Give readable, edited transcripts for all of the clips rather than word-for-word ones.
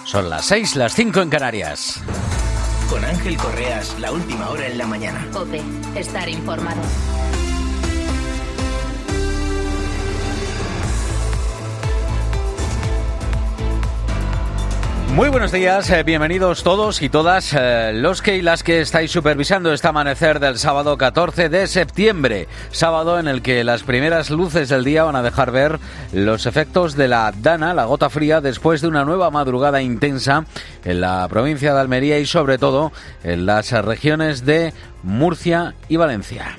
Son las 6, las 5 en Canarias. Con Ángel Correas, la última hora en la mañana. COPE, estar informado. Muy buenos días, bienvenidos todos y todas los que y las que estáis supervisando este amanecer del sábado 14 de septiembre, sábado en el que las primeras luces del día van a dejar ver los efectos de la Dana, la gota fría, después de una nueva madrugada intensa en la provincia de Almería y sobre todo en las regiones de Murcia y Valencia.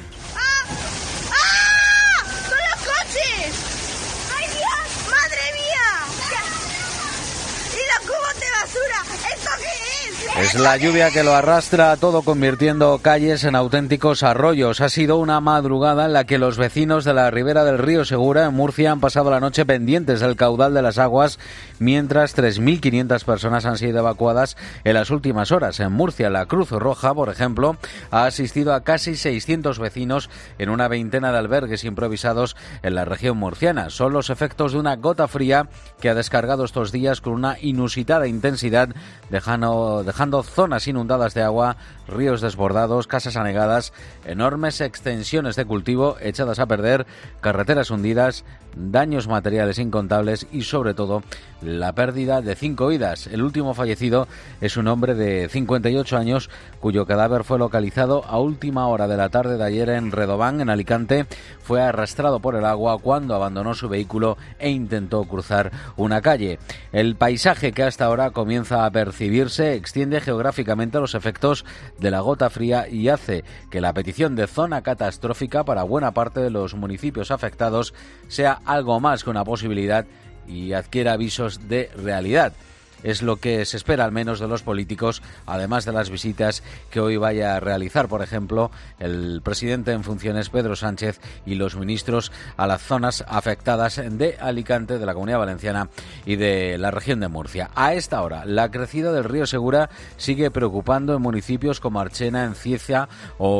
Es la lluvia que lo arrastra todo, convirtiendo calles en auténticos arroyos. Ha sido una madrugada en la que los vecinos de la ribera del río Segura, en Murcia, han pasado la noche pendientes del caudal de las aguas, mientras 3.500 personas han sido evacuadas en las últimas horas. En Murcia, la Cruz Roja, por ejemplo, ha asistido a casi 600 vecinos en una veintena de albergues improvisados en la región murciana. Son los efectos de una gota fría que ha descargado estos días con una inusitada intensidad, dejando zonas inundadas de agua, ríos desbordados, casas anegadas, enormes extensiones de cultivo echadas a perder, carreteras hundidas, daños materiales incontables y, sobre todo, la pérdida de 5 vidas. El último fallecido es un hombre de 58 años cuyo cadáver fue localizado a última hora de la tarde de ayer en Redován, en Alicante. Fue arrastrado por el agua cuando abandonó su vehículo e intentó cruzar una calle. El paisaje que hasta ahora comienza a percibirse extiende geográficamente los efectos de la gota fría y hace que la petición de zona catastrófica para buena parte de los municipios afectados sea algo más que una posibilidad y adquiera visos de realidad. Es lo que se espera al menos de los políticos, además de las visitas que hoy vaya a realizar, por ejemplo, el presidente en funciones Pedro Sánchez y los ministros a las zonas afectadas de Alicante, de la Comunidad Valenciana y de la región de Murcia. A esta hora, la crecida del río Segura sigue preocupando en municipios como Archena, Encieza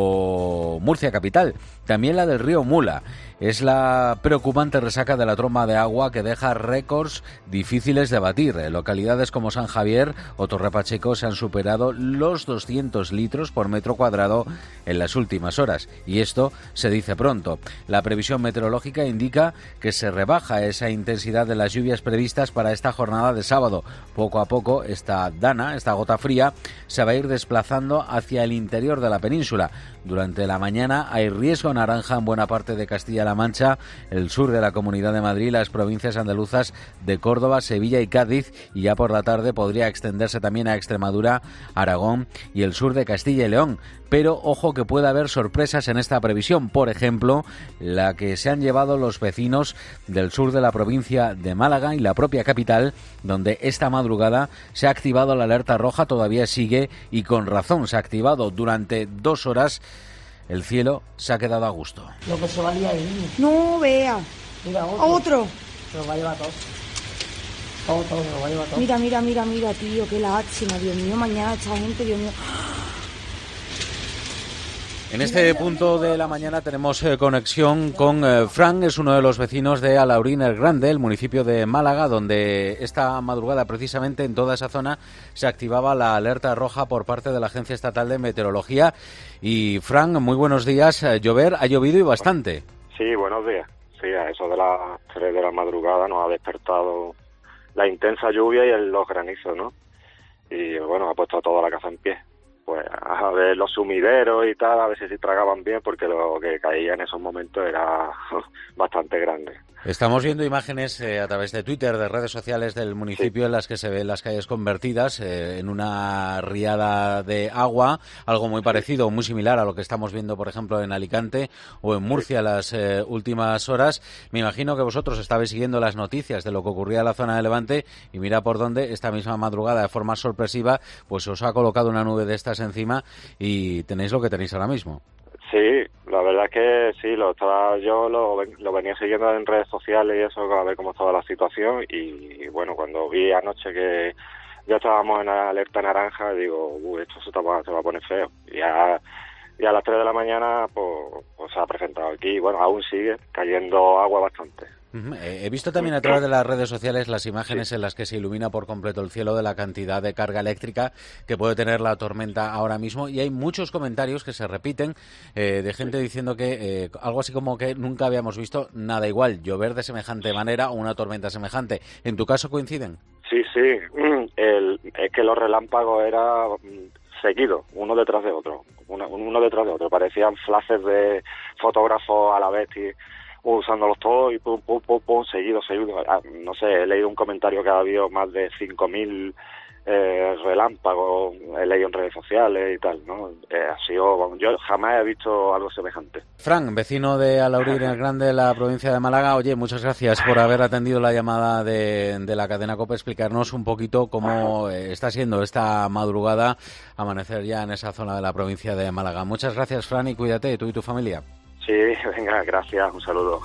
o Murcia capital. También la del río Mula. Es la preocupante resaca de la tromba de agua que deja récords difíciles de batir. En localidades como San Javier o Torre Pacheco se han superado los 200 litros por metro cuadrado en las últimas horas. Y esto se dice pronto. La previsión meteorológica indica que se rebaja esa intensidad de las lluvias previstas para esta jornada de sábado. Poco a poco esta Dana, esta gota fría, se va a ir desplazando hacia el interior de la península. Durante la mañana hay riesgo naranja en buena parte de Castilla-La Mancha, el sur de la Comunidad de Madrid, las provincias andaluzas de Córdoba, Sevilla y Cádiz, y ya por la tarde podría extenderse también a Extremadura, Aragón y el sur de Castilla y León. Pero ojo que puede haber sorpresas en esta previsión, por ejemplo, la que se han llevado los vecinos del sur de la provincia de Málaga y la propia capital, donde esta madrugada se ha activado la alerta roja, todavía sigue y con razón se ha activado durante 2 horas. El cielo se ha quedado a gusto. Lo que se valía ahí. No, vea. Mira, Otro. Se lo va a llevar todo. Todo, se lo va a llevar todo. Mira, tío, qué lástima, Dios mío, mañana esta gente, Dios mío. En este punto de la mañana tenemos conexión con Fran, es uno de los vecinos de Alaurín el Grande, el municipio de Málaga, donde esta madrugada precisamente en toda esa zona se activaba la alerta roja por parte de la Agencia Estatal de Meteorología. Y Fran, muy buenos días. Ha llovido y bastante. Sí, buenos días. Sí, a eso de las 3 de la madrugada nos ha despertado la intensa lluvia y los granizos, ¿no? Y bueno, ha puesto toda la casa en pie. Pues a ver los sumideros y tal, a ver si tragaban bien, porque lo que caía en esos momentos era bastante grande. Estamos viendo imágenes a través de Twitter, de redes sociales del municipio, sí, en las que se ven las calles convertidas en una riada de agua, algo muy parecido, muy similar a lo que estamos viendo, por ejemplo, en Alicante o en Murcia las últimas horas. Me imagino que vosotros estabais siguiendo las noticias de lo que ocurría en la zona de Levante y mira por dónde esta misma madrugada, de forma sorpresiva, pues os ha colocado una nube de estas encima y tenéis lo que tenéis ahora mismo. Sí, la verdad es que sí, yo lo venía siguiendo en redes sociales y eso, a ver cómo estaba la situación, y bueno, cuando vi anoche que ya estábamos en alerta naranja, digo, esto se va a poner feo. Y a las 3 de la mañana pues se ha presentado aquí, y bueno, aún sigue cayendo agua bastante. He visto también a través de las redes sociales las imágenes en las que se ilumina por completo el cielo de la cantidad de carga eléctrica que puede tener la tormenta ahora mismo, y hay muchos comentarios que se repiten de gente diciendo que algo así como que nunca habíamos visto nada igual, llover de semejante manera o una tormenta semejante. ¿En tu caso coinciden? Sí, es que los relámpagos eran seguidos, uno detrás de otro, parecían flashes de fotógrafos a la vez usándolos todos y pum, seguido. No sé, he leído un comentario que ha habido más de 5.000 relámpagos, he leído en redes sociales y tal, ¿no? Yo jamás he visto algo semejante. Fran, vecino de Alaurín el Grande, de la provincia de Málaga, oye, muchas gracias por haber atendido la llamada de la cadena COPE, explicarnos un poquito cómo está siendo esta madrugada amanecer ya en esa zona de la provincia de Málaga. Muchas gracias, Fran, y cuídate, tú y tu familia. Sí, venga, gracias, un saludo.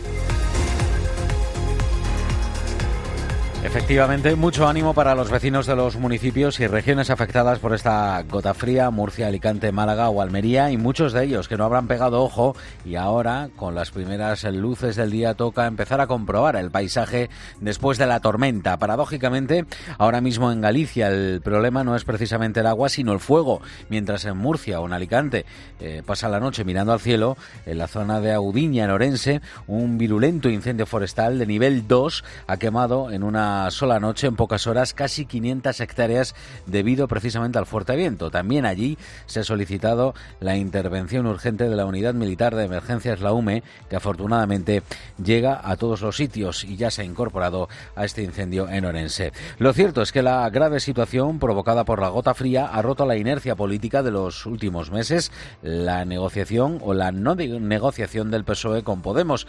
Efectivamente, mucho ánimo para los vecinos de los municipios y regiones afectadas por esta gota fría, Murcia, Alicante, Málaga o Almería, y muchos de ellos que no habrán pegado ojo, y ahora, con las primeras luces del día, toca empezar a comprobar el paisaje después de la tormenta. Paradójicamente, ahora mismo en Galicia el problema no es precisamente el agua, sino el fuego, mientras en Murcia o en Alicante pasa la noche mirando al cielo. En la zona de Audiña, en Orense, un virulento incendio forestal de nivel 2 ha quemado en una sola noche, en pocas horas, casi 500 hectáreas debido precisamente al fuerte viento. También allí se ha solicitado la intervención urgente de la Unidad Militar de Emergencias, la UME, que afortunadamente llega a todos los sitios y ya se ha incorporado a este incendio en Orense. Lo cierto es que la grave situación provocada por la gota fría ha roto la inercia política de los últimos meses, la negociación o la no negociación del PSOE con Podemos.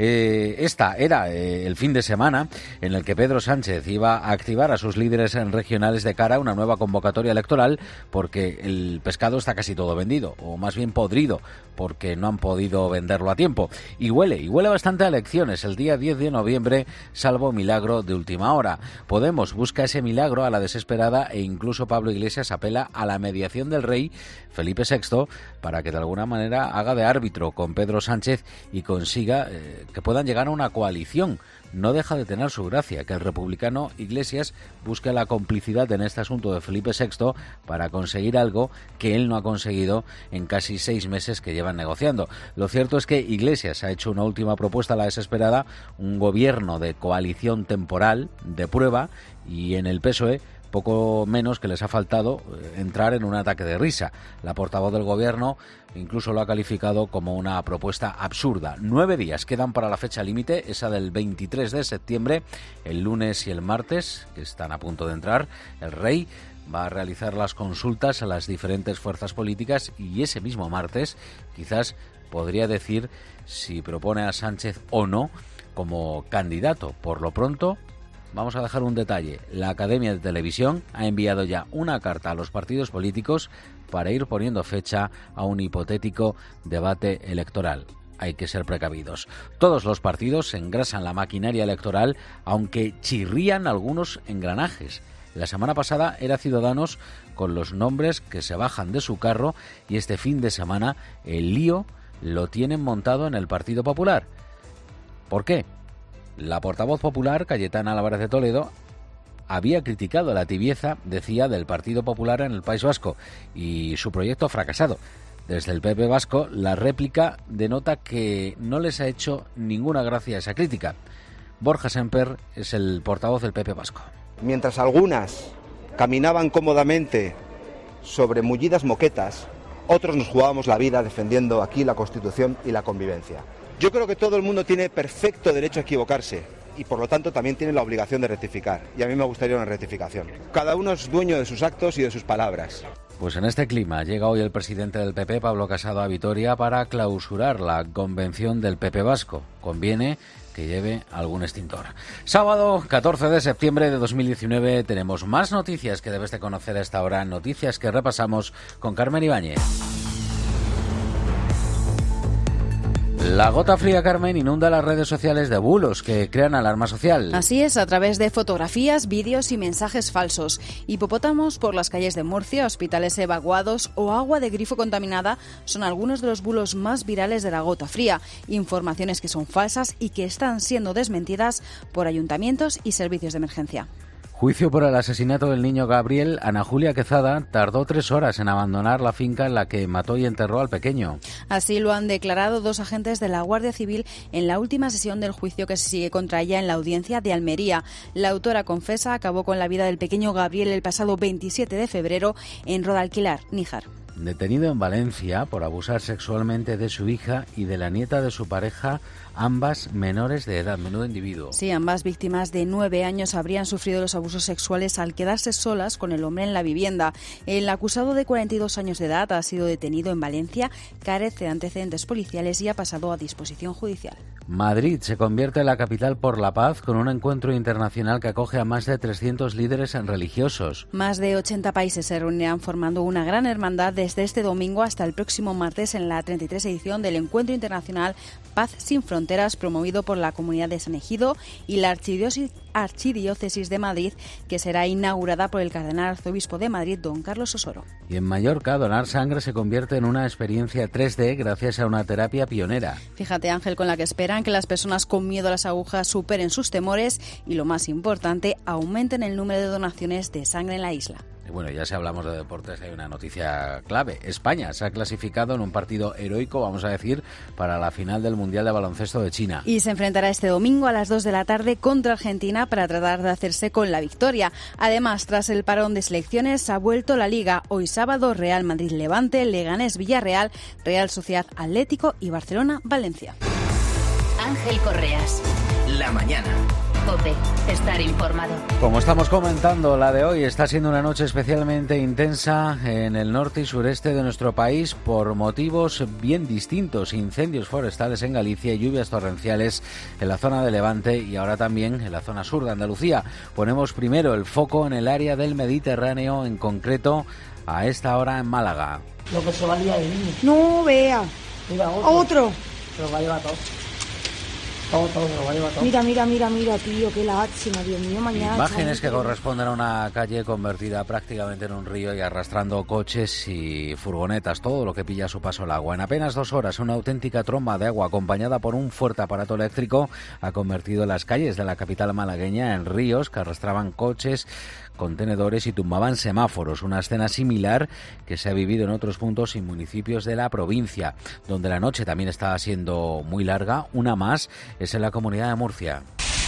Esta era el fin de semana en el que Pedro Sánchez iba a activar a sus líderes regionales de cara a una nueva convocatoria electoral, porque el pescado está casi todo vendido, o más bien podrido, porque no han podido venderlo a tiempo. Y huele bastante a elecciones el día 10 de noviembre, salvo milagro de última hora. Podemos busca ese milagro a la desesperada, e incluso Pablo Iglesias apela a la mediación del rey Felipe VI para que de alguna manera haga de árbitro con Pedro Sánchez y consiga que puedan llegar a una coalición. No deja de tener su gracia que el republicano Iglesias busque la complicidad en este asunto de Felipe VI para conseguir algo que él no ha conseguido en casi 6 meses que llevan negociando. Lo cierto es que Iglesias ha hecho una última propuesta a la desesperada, un gobierno de coalición temporal, de prueba, y en el PSOE poco menos que les ha faltado entrar en un ataque de risa. La portavoz del gobierno incluso lo ha calificado como una propuesta absurda. 9 días quedan para la fecha límite, esa del 23 de septiembre, el lunes y el martes, que están a punto de entrar. El rey va a realizar las consultas a las diferentes fuerzas políticas y ese mismo martes quizás podría decir si propone a Sánchez o no como candidato. Por lo pronto, vamos a dejar un detalle. La Academia de Televisión ha enviado ya una carta a los partidos políticos para ir poniendo fecha a un hipotético debate electoral. Hay que ser precavidos. Todos los partidos engrasan la maquinaria electoral, aunque chirrían algunos engranajes. La semana pasada era Ciudadanos con los nombres que se bajan de su carro, y este fin de semana el lío lo tienen montado en el Partido Popular. ¿Por qué? La portavoz popular, Cayetana Álvarez de Toledo, había criticado la tibieza, decía, del Partido Popular en el País Vasco y su proyecto fracasado. Desde el PP vasco, la réplica denota que no les ha hecho ninguna gracia esa crítica. Borja Semper es el portavoz del PP vasco. Mientras algunas caminaban cómodamente sobre mullidas moquetas, otros nos jugábamos la vida defendiendo aquí la Constitución y la convivencia. Yo creo que todo el mundo tiene perfecto derecho a equivocarse y por lo tanto también tiene la obligación de rectificar, y a mí me gustaría una rectificación. Cada uno es dueño de sus actos y de sus palabras. Pues en este clima llega hoy el presidente del PP, Pablo Casado, a Vitoria para clausurar la convención del PP vasco. Conviene que lleve algún extintor. Sábado 14 de septiembre de 2019 tenemos más noticias que debes de conocer a esta hora, noticias que repasamos con Carmen Ibáñez. La gota fría, Carmen, inunda las redes sociales de bulos que crean alarma social. Así es, a través de fotografías, vídeos y mensajes falsos. Hipopótamos por las calles de Murcia, hospitales evacuados o agua de grifo contaminada son algunos de los bulos más virales de la gota fría. Informaciones que son falsas y que están siendo desmentidas por ayuntamientos y servicios de emergencia. Juicio por el asesinato del niño Gabriel. Ana Julia Quezada tardó 3 horas en abandonar la finca en la que mató y enterró al pequeño. Así lo han declarado 2 agentes de la Guardia Civil en la última sesión del juicio que se sigue contra ella en la audiencia de Almería. La autora confesa acabó con la vida del pequeño Gabriel el pasado 27 de febrero en Rodalquilar, Níjar. Detenido en Valencia por abusar sexualmente de su hija y de la nieta de su pareja, ambas menores de edad. Menudo individuo. Sí, ambas víctimas de 9 años habrían sufrido los abusos sexuales al quedarse solas con el hombre en la vivienda. El acusado de 42 años de edad ha sido detenido en Valencia, carece de antecedentes policiales y ha pasado a disposición judicial. Madrid se convierte en la capital por la paz con un encuentro internacional que acoge a más de 300 líderes religiosos. Más de 80 países se reunirán formando una gran hermandad desde este domingo hasta el próximo martes en la 33 edición del Encuentro Internacional Paz sin Fronteras, promovido por la Comunidad de San Egido y la Archidiócesis de Madrid, que será inaugurada por el cardenal arzobispo de Madrid, don Carlos Osoro. Y en Mallorca, donar sangre se convierte en una experiencia 3D gracias a una terapia pionera. Fíjate, Ángel, con la que esperan que las personas con miedo a las agujas superen sus temores y, lo más importante, aumenten el número de donaciones de sangre en la isla. Y bueno, ya si hablamos de deportes, hay una noticia clave. España se ha clasificado en un partido heroico, vamos a decir, para la final del Mundial de Baloncesto de China. Y se enfrentará este domingo a las 2 de la tarde contra Argentina para tratar de hacerse con la victoria. Además, tras el parón de selecciones, ha vuelto la Liga. Hoy sábado, Real Madrid-Levante, Leganés-Villarreal, Real Sociedad-Atlético y Barcelona-Valencia. Ángel Correas. La mañana. COPE. Estar informado. Como estamos comentando, la de hoy está siendo una noche especialmente intensa en el norte y sureste de nuestro país por motivos bien distintos. Incendios forestales en Galicia y lluvias torrenciales en la zona de Levante y ahora también en la zona sur de Andalucía. Ponemos primero el foco en el área del Mediterráneo, en concreto a esta hora en Málaga. Lo que se va a liar el niño. No, vea. Mira, Otro. Se lo va a llevar todo. Todo, se lo va a llevar todo. Mira, tío, qué lástima, Dios mío, mañana... Imágenes que corresponden a una calle convertida prácticamente en un río y arrastrando coches y furgonetas, todo lo que pilla a su paso el agua. En apenas 2 horas, una auténtica tromba de agua acompañada por un fuerte aparato eléctrico ha convertido las calles de la capital malagueña en ríos que arrastraban coches, contenedores y tumbaban semáforos, una escena similar que se ha vivido en otros puntos y municipios de la provincia, donde la noche también está siendo muy larga. Una más es en la comunidad de Murcia.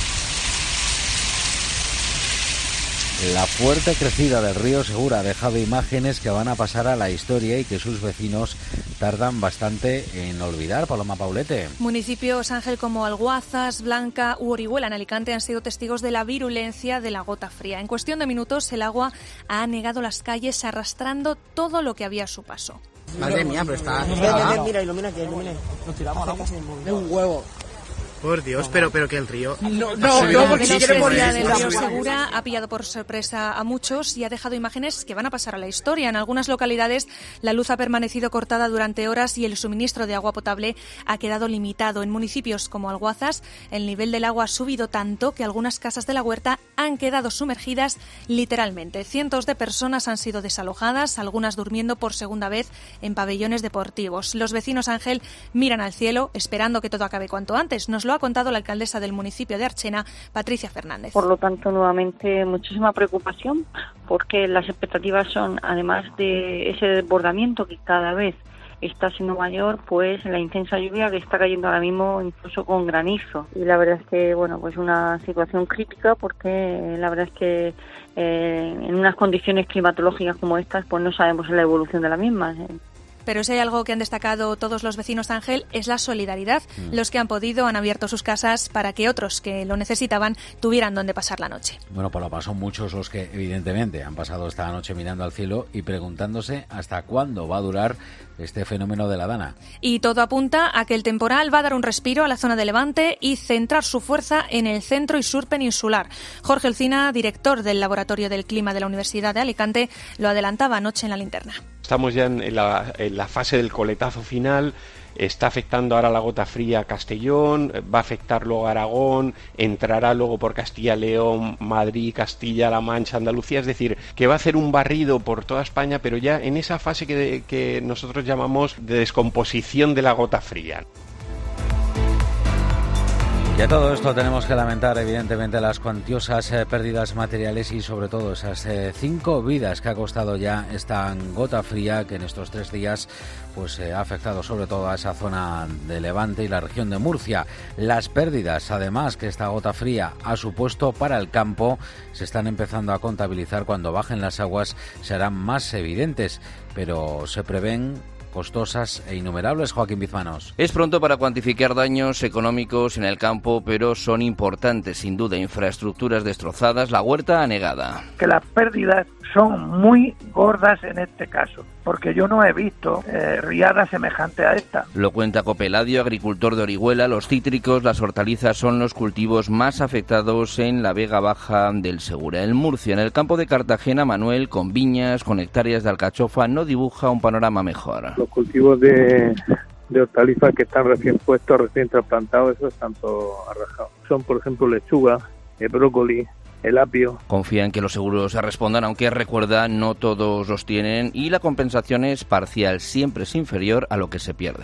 La fuerte crecida del río Segura ha dejado imágenes que van a pasar a la historia y que sus vecinos tardan bastante en olvidar. Paloma Paulete. Municipios, Ángel, como Alguazas, Blanca u Orihuela en Alicante han sido testigos de la virulencia de la gota fría. En cuestión de minutos, el agua ha anegado las calles arrastrando todo lo que había a su paso. Madre mía, pero está... Mira, ilumina. Nos tiramos al agua. Es un huevo. Por Dios, pero que el río... No, porque si quiere morir. El río Segura ha pillado por sorpresa a muchos y ha dejado imágenes que van a pasar a la historia. En algunas localidades la luz ha permanecido cortada durante horas y el suministro de agua potable ha quedado limitado. En municipios como Alguazas, el nivel del agua ha subido tanto que algunas casas de la huerta han quedado sumergidas literalmente. Cientos de personas han sido desalojadas, algunas durmiendo por segunda vez en pabellones deportivos. Los vecinos, Ángel, miran al cielo esperando que todo acabe cuanto antes. Nos lo ha contado la alcaldesa del municipio de Archena, Patricia Fernández. Por lo tanto, nuevamente, muchísima preocupación porque las expectativas son, además de ese desbordamiento que cada vez está siendo mayor, pues la intensa lluvia que está cayendo ahora mismo incluso con granizo. Y la verdad es que, pues una situación crítica porque la verdad es que en unas condiciones climatológicas como estas, pues no sabemos la evolución de la misma. Pero si hay algo que han destacado todos los vecinos, Ángel, es la solidaridad. Los que han podido han abierto sus casas para que otros que lo necesitaban tuvieran donde pasar la noche. Bueno, son muchos los que evidentemente han pasado esta noche mirando al cielo y preguntándose hasta cuándo va a durar este fenómeno de la Dana. Y todo apunta a que el temporal va a dar un respiro a la zona de Levante y centrar su fuerza en el centro y sur peninsular. Jorge Alcina, director del Laboratorio del Clima de la Universidad de Alicante, lo adelantaba anoche en La Linterna. Estamos ya en la fase del coletazo final. Está afectando ahora la gota fría a Castellón, va a afectar luego a Aragón, entrará luego por Castilla-León, Madrid, Castilla-La Mancha, Andalucía, es decir, que va a hacer un barrido por toda España, pero ya en esa fase que nosotros llamamos de descomposición de la gota fría. Y a todo esto tenemos que lamentar, evidentemente, las cuantiosas pérdidas materiales y, sobre todo, esas 5 vidas que ha costado ya esta gota fría que en estos 3 días pues ha afectado sobre todo a esa zona de Levante y la región de Murcia. Las pérdidas, además, que esta gota fría ha supuesto para el campo se están empezando a contabilizar. Cuando bajen las aguas serán más evidentes, pero se prevén costosas e innumerables. Joaquín Bizmanos. Es pronto para cuantificar daños económicos en el campo, pero son importantes, sin duda. Infraestructuras destrozadas, la huerta anegada. Que las pérdidas son muy gordas en este caso, porque yo no he visto riadas semejantes a esta. Lo cuenta Copeladio, agricultor de Orihuela. Los cítricos, las hortalizas son los cultivos más afectados en la Vega Baja del Segura. En Murcia, en el campo de Cartagena, Manuel, con viñas, con hectáreas de alcachofa, no dibuja un panorama mejor. Los cultivos de hortalizas que están recién puestos, recién trasplantados, esos están todos arrajados. Son, por ejemplo, lechuga, brócoli, el apio. Confía en que los seguros se respondan, aunque recuerda, no todos los tienen y la compensación es parcial, siempre es inferior a lo que se pierde.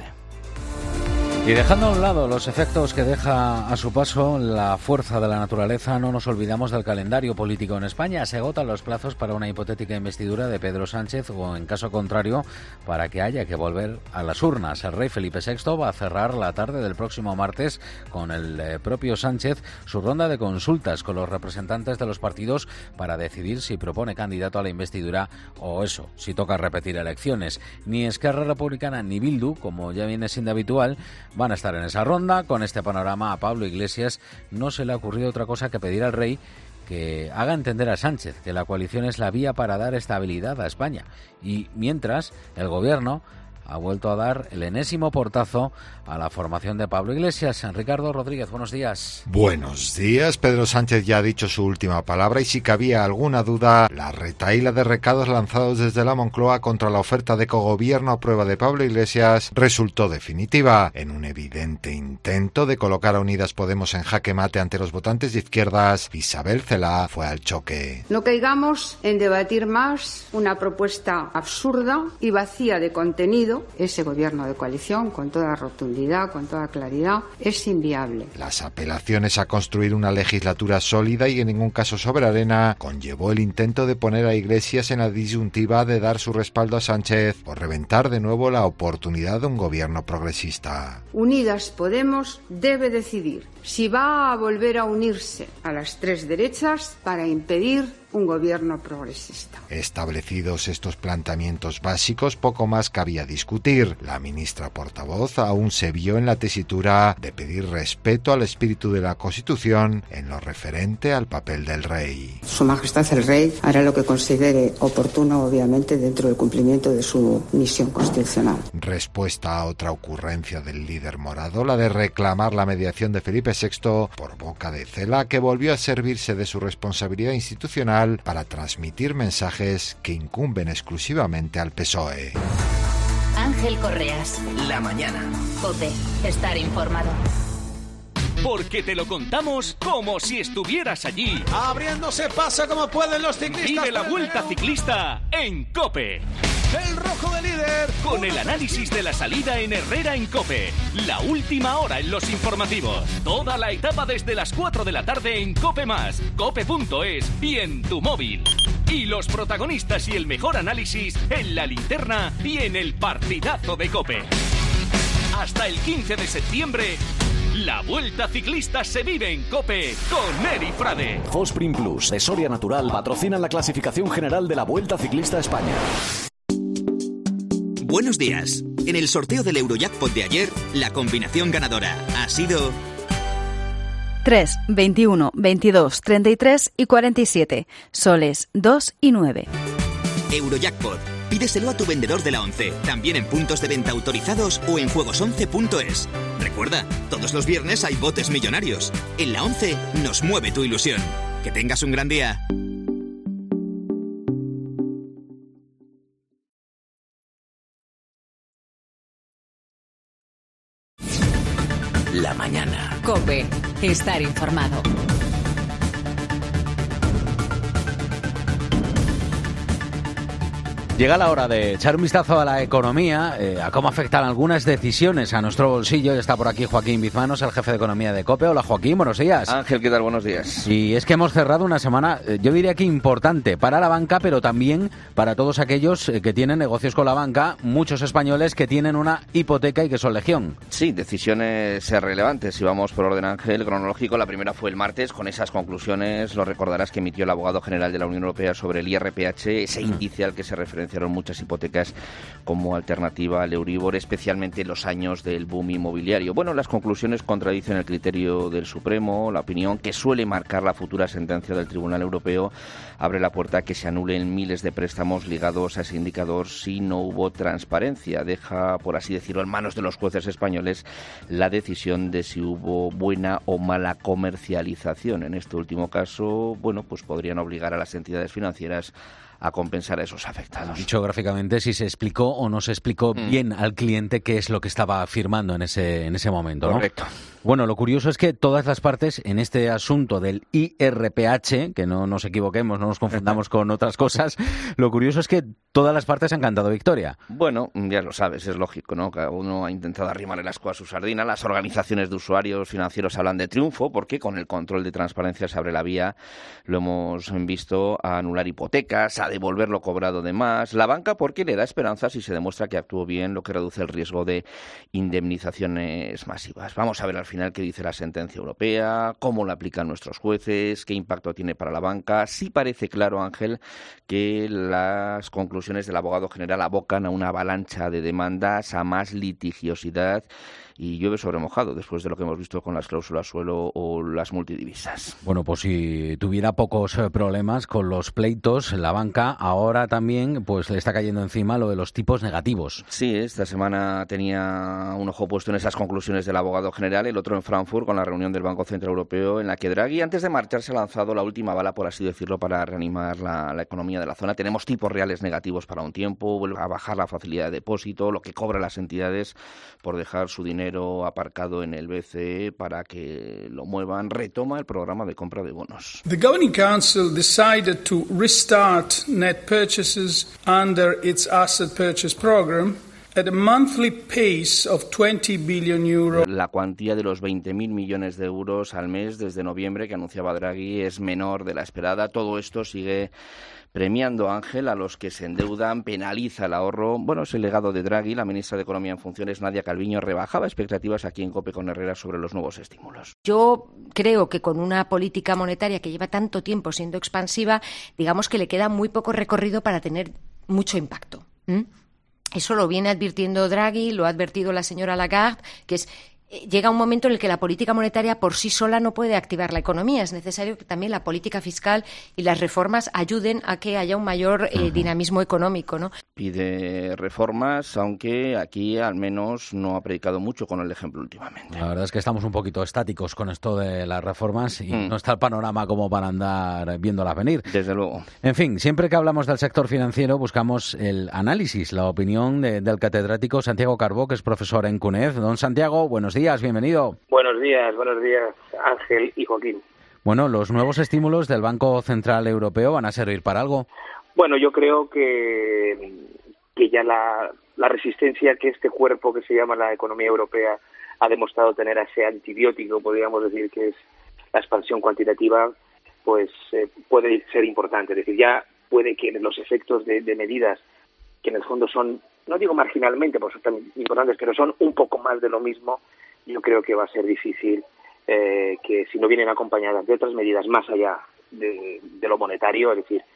Y dejando a un lado los efectos que deja a su paso la fuerza de la naturaleza, no nos olvidamos del calendario político en España. Se agotan los plazos para una hipotética investidura de Pedro Sánchez o, en caso contrario, para que haya que volver a las urnas. El rey Felipe VI va a cerrar la tarde del próximo martes con el propio Sánchez su ronda de consultas con los representantes de los partidos para decidir si propone candidato a la investidura o eso, si toca repetir elecciones. Ni Esquerra Republicana ni Bildu, como ya viene siendo habitual, van a estar en esa ronda. Con este panorama, a Pablo Iglesias no se le ha ocurrido otra cosa que pedir al rey que haga entender a Sánchez que la coalición es la vía para dar estabilidad a España. Y mientras, el gobierno ha vuelto a dar el enésimo portazo a la formación de Pablo Iglesias. Ricardo Rodríguez, buenos días. Buenos días. Pedro Sánchez ya ha dicho su última palabra y si cabía alguna duda, la retahíla de recados lanzados desde la Moncloa contra la oferta de cogobierno a prueba de Pablo Iglesias resultó definitiva. En un evidente intento de colocar a Unidas Podemos en jaque mate ante los votantes de izquierdas, Isabel Celaá fue al choque. No caigamos en debatir más una propuesta absurda y vacía de contenido. Ese gobierno de coalición, con toda rotundidad, con toda claridad, es inviable. Las apelaciones a construir una legislatura sólida y en ningún caso sobre arena conllevó el intento de poner a Iglesias en la disyuntiva de dar su respaldo a Sánchez o reventar de nuevo la oportunidad de un gobierno progresista. Unidas Podemos debe decidir si va a volver a unirse a las tres derechas para impedir un gobierno progresista. Establecidos estos planteamientos básicos, poco más cabía discutir. La ministra portavoz aún se vio en la tesitura de pedir respeto al espíritu de la Constitución en lo referente al papel del rey. Su Majestad el Rey hará lo que considere oportuno, obviamente, dentro del cumplimiento de su misión constitucional. Respuesta a otra ocurrencia del líder morado, la de reclamar la mediación de Felipe VI por boca de Celaá, que volvió a servirse de su responsabilidad institucional para transmitir mensajes que incumben exclusivamente al PSOE. Ángel Correas. La mañana. COPE. Estar informado. Porque te lo contamos como si estuvieras allí. Abriéndose paso como pueden los ciclistas. Vive la Vuelta Ciclista en COPE. El rojo de líder. Con el análisis de la salida en Herrera en COPE. La última hora en los informativos. Toda la etapa desde las 4 de la tarde en COPE+, cope.es y en tu móvil. Y los protagonistas y el mejor análisis en la linterna y en el partidazo de COPE. Hasta el 15 de septiembre... La Vuelta Ciclista se vive en COPE con Eri Frade. Fosprin Plus de Soria Natural patrocinan la clasificación general de la Vuelta Ciclista a España. Buenos días. En el sorteo del Eurojackpot de ayer, la combinación ganadora ha sido 3, 21, 22, 33 y 47. Soles 2 y 9. Eurojackpot. Pídeselo a tu vendedor de la 11, también en puntos de venta autorizados o en juegos11.es. Recuerda, todos los viernes hay botes millonarios. En la 11 nos mueve tu ilusión. Que tengas un gran día. la mañana. COPE. Estar informado. Llega la hora de echar un vistazo a la economía, a cómo afectan algunas decisiones a nuestro bolsillo. Ya está por aquí Joaquín Bizmanos, el jefe de economía de COPE. Hola Joaquín, buenos días. Ángel, ¿qué tal? Buenos días. Y es que hemos cerrado una semana, yo diría que importante para la banca, pero también para todos aquellos que tienen negocios con la banca, muchos españoles que tienen una hipoteca y que son legión. Sí, decisiones relevantes. Si vamos por orden, Ángel, cronológico, la primera fue el martes, con esas conclusiones, lo recordarás, que emitió el abogado general de la Unión Europea sobre el IRPH, ese índice al que se referenciaron muchas hipotecas como alternativa al Euribor, especialmente en los años del boom inmobiliario. Bueno, las conclusiones contradicen el criterio del Supremo. La opinión que suele marcar la futura sentencia del Tribunal Europeo abre la puerta a que se anulen miles de préstamos ligados a ese indicador si no hubo transparencia. Deja, por así decirlo, en manos de los jueces españoles la decisión de si hubo buena o mala comercialización. En este último caso, bueno, pues podrían obligar a las entidades financieras a compensar a esos afectados. Dicho gráficamente, si se explicó o no se explicó bien al cliente qué es lo que estaba firmando en ese momento, ¿no? Correcto. Bueno, lo curioso es que todas las partes en este asunto del IRPH, que no nos equivoquemos, no nos confundamos con otras cosas, lo curioso es que todas las partes han cantado victoria. Bueno, ya lo sabes, es lógico, ¿no? Cada uno ha intentado arrimarle las cosas a su sardina. Las organizaciones de usuarios financieros hablan de triunfo porque con el control de transparencia se abre la vía, lo hemos visto, a anular hipotecas, a devolver lo cobrado de más. La banca porque le da esperanza si se demuestra que actuó bien, lo que reduce el riesgo de indemnizaciones masivas. Vamos a ver al final qué dice la sentencia europea, cómo la aplican nuestros jueces, qué impacto tiene para la banca. Sí parece claro, Ángel, que las conclusiones del abogado general abocan a una avalancha de demandas, a más litigiosidad, y llueve sobre mojado después de lo que hemos visto con las cláusulas suelo o las multidivisas. Bueno, pues si tuviera pocos problemas con los pleitos, la banca ahora también pues le está cayendo encima lo de los tipos negativos. Sí, esta semana tenía un ojo puesto en esas conclusiones del abogado general, el otro en Frankfurt con la reunión del Banco Central Europeo, en la que Draghi, antes de marcharse, ha lanzado la última bala, por así decirlo, para reanimar la economía de la zona. Tenemos tipos reales negativos para un tiempo, vuelve a bajar la facilidad de depósito, lo que cobran las entidades por dejar su dinero aparcado en el BCE para que lo muevan. Retoma el programa de compra de bonos. The Governing Council decided to restart net purchases under its asset purchase program at a monthly pace of 20 billion euros. La cuantía de los 20.000 millones de euros al mes desde noviembre que anunciaba Draghi es menor de la esperada. Todo esto sigue premiando, Ángel, a los que se endeudan, penaliza el ahorro. Bueno, es el legado de Draghi. La ministra de Economía en funciones, Nadia Calviño, rebajaba expectativas aquí en COPE con Herrera sobre los nuevos estímulos. Yo creo que con una política monetaria que lleva tanto tiempo siendo expansiva, digamos que le queda muy poco recorrido para tener mucho impacto. Eso lo viene advirtiendo Draghi, lo ha advertido la señora Lagarde, que es llega un momento en el que la política monetaria por sí sola no puede activar la economía. Es necesario que también la política fiscal y las reformas ayuden a que haya un mayor dinamismo económico, ¿no? Pide reformas, aunque aquí al menos no ha predicado mucho con el ejemplo últimamente. La verdad es que estamos un poquito estáticos con esto de las reformas y no está el panorama como para andar viéndolas venir. Desde luego. En fin, siempre que hablamos del sector financiero buscamos el análisis, la opinión del catedrático Santiago Carbó, que es profesor en CUNEF. Don Santiago, buenos días, bienvenido. Buenos días, Ángel y Joaquín. Bueno, ¿los nuevos estímulos del Banco Central Europeo van a servir para algo? Bueno, yo creo que ya la resistencia que este cuerpo que se llama la economía europea ha demostrado tener a ese antibiótico, podríamos decir que es la expansión cuantitativa, pues puede ser importante. Es decir, ya puede que los efectos de medidas que en el fondo son, no digo marginalmente, porque son tan importantes, pero son un poco más de lo mismo, yo creo que va a ser difícil que si no vienen acompañadas de otras medidas más allá de lo monetario, es decir,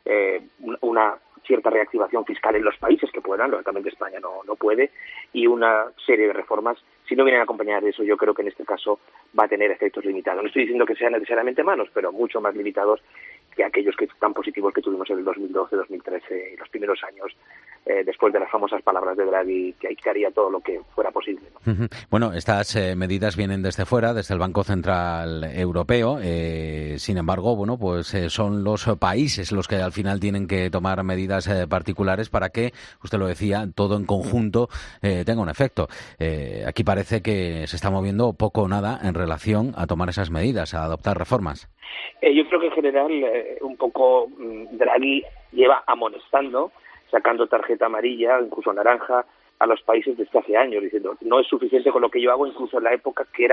una cierta reactivación fiscal en los países que puedan, lógicamente España no puede, y una serie de reformas, si no vienen acompañadas de eso, yo creo que en este caso va a tener efectos limitados. No estoy diciendo que sean necesariamente malos, pero mucho más limitados aquellos que tan positivos que tuvimos en el 2012, 2013 y los primeros años después de las famosas palabras de Draghi, que haría todo lo que fuera posible, ¿no? Bueno, estas medidas vienen desde fuera, desde el Banco Central Europeo. Sin embargo, bueno, pues son los países los que al final tienen que tomar medidas particulares para que, usted lo decía, todo en conjunto tenga un efecto. Aquí parece que se está moviendo poco o nada en relación a tomar esas medidas, a adoptar reformas. Yo creo que en general un poco Draghi lleva amonestando, sacando tarjeta amarilla, incluso naranja, a los países desde hace años, diciendo no es suficiente con lo que yo hago, incluso en la época que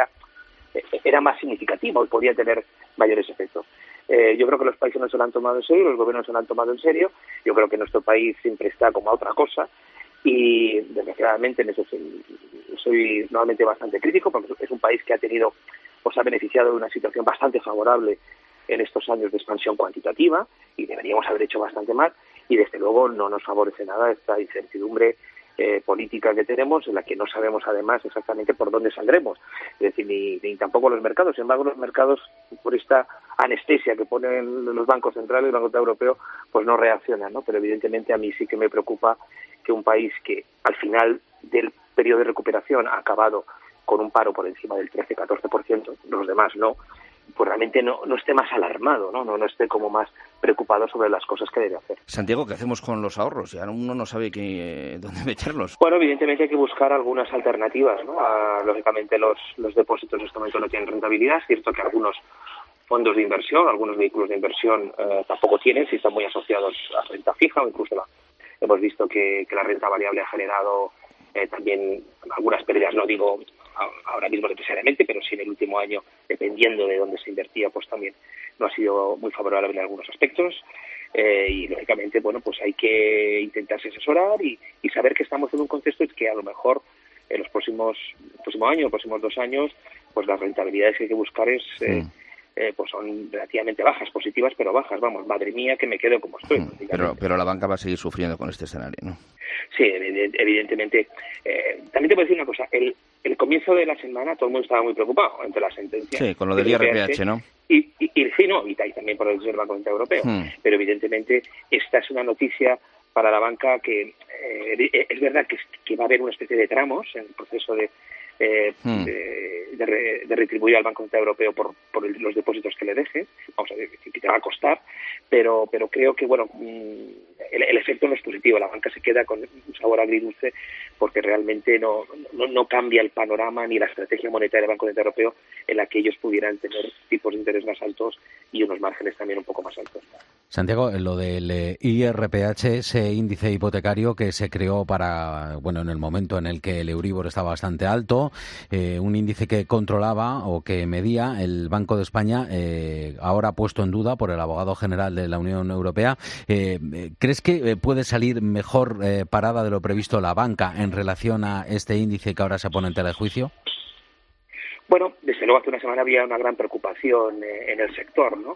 era más significativo y podía tener mayores efectos. Yo creo que los países no se lo han tomado en serio, los gobiernos se lo han tomado en serio. Yo creo que nuestro país siempre está como a otra cosa y desgraciadamente en eso soy nuevamente bastante crítico, porque es un país que ha beneficiado de una situación bastante favorable en estos años de expansión cuantitativa y deberíamos haber hecho bastante más, y desde luego no nos favorece nada esta incertidumbre política que tenemos, en la que no sabemos además exactamente por dónde saldremos, es decir, ni tampoco los mercados. Sin embargo, los mercados, por esta anestesia que ponen los bancos centrales, el Banco Central Europeo, pues no reaccionan, ¿no? Pero evidentemente a mí sí que me preocupa que un país que al final del periodo de recuperación ha acabado con un paro por encima del 13-14%, los demás no, pues realmente no esté más alarmado, no esté como más preocupado sobre las cosas que debe hacer. Santiago, ¿qué hacemos con los ahorros? Ya uno no sabe dónde meterlos. Bueno, evidentemente hay que buscar algunas alternativas, ¿no? Lógicamente los depósitos en este momento no tienen rentabilidad. Es cierto que algunos fondos de inversión, algunos vehículos de inversión tampoco tienen, si están muy asociados a renta fija, o incluso hemos visto que la renta variable ha generado también algunas pérdidas, no digo ahora mismo necesariamente, pero sí en el último año, dependiendo de dónde se invertía, pues también no ha sido muy favorable en algunos aspectos. Y lógicamente, bueno, pues hay que intentarse asesorar y saber que estamos en un contexto en que a lo mejor en el próximo año, los próximos 2 años, pues las rentabilidades que hay que buscar pues son relativamente bajas, positivas, pero bajas. Vamos, madre mía, que me quedo como estoy. Pero la banca va a seguir sufriendo con este escenario, ¿no? Sí, evidentemente. También te puedo decir una cosa. El comienzo de la semana todo el mundo estaba muy preocupado entre la sentencia. Sí, con lo del IRPH, ¿no? Y también por el Banco Central Europeo. Pero evidentemente esta es una noticia para la banca que es verdad que va a haber una especie de tramos en el proceso de retribuir al Banco Central Europeo por los depósitos que le deje. Vamos a ver, que te va a costar, pero creo que bueno, el efecto no es positivo. La banca se queda con un sabor agridulce porque realmente no cambia el panorama ni la estrategia monetaria del Banco Central Europeo, en la que ellos pudieran tener tipos de interés más altos y unos márgenes también un poco más altos. Santiago, lo del IRPH, ese índice hipotecario que se creó en el momento en el que el Euribor estaba bastante alto, un índice que controlaba o que medía el Banco de España, ahora puesto en duda por el abogado general de la Unión Europea. ¿Crees que puede salir mejor parada de lo previsto la banca en relación a este índice que ahora se pone en tela de juicio? Bueno, desde luego hace una semana había una gran preocupación en el sector, ¿no?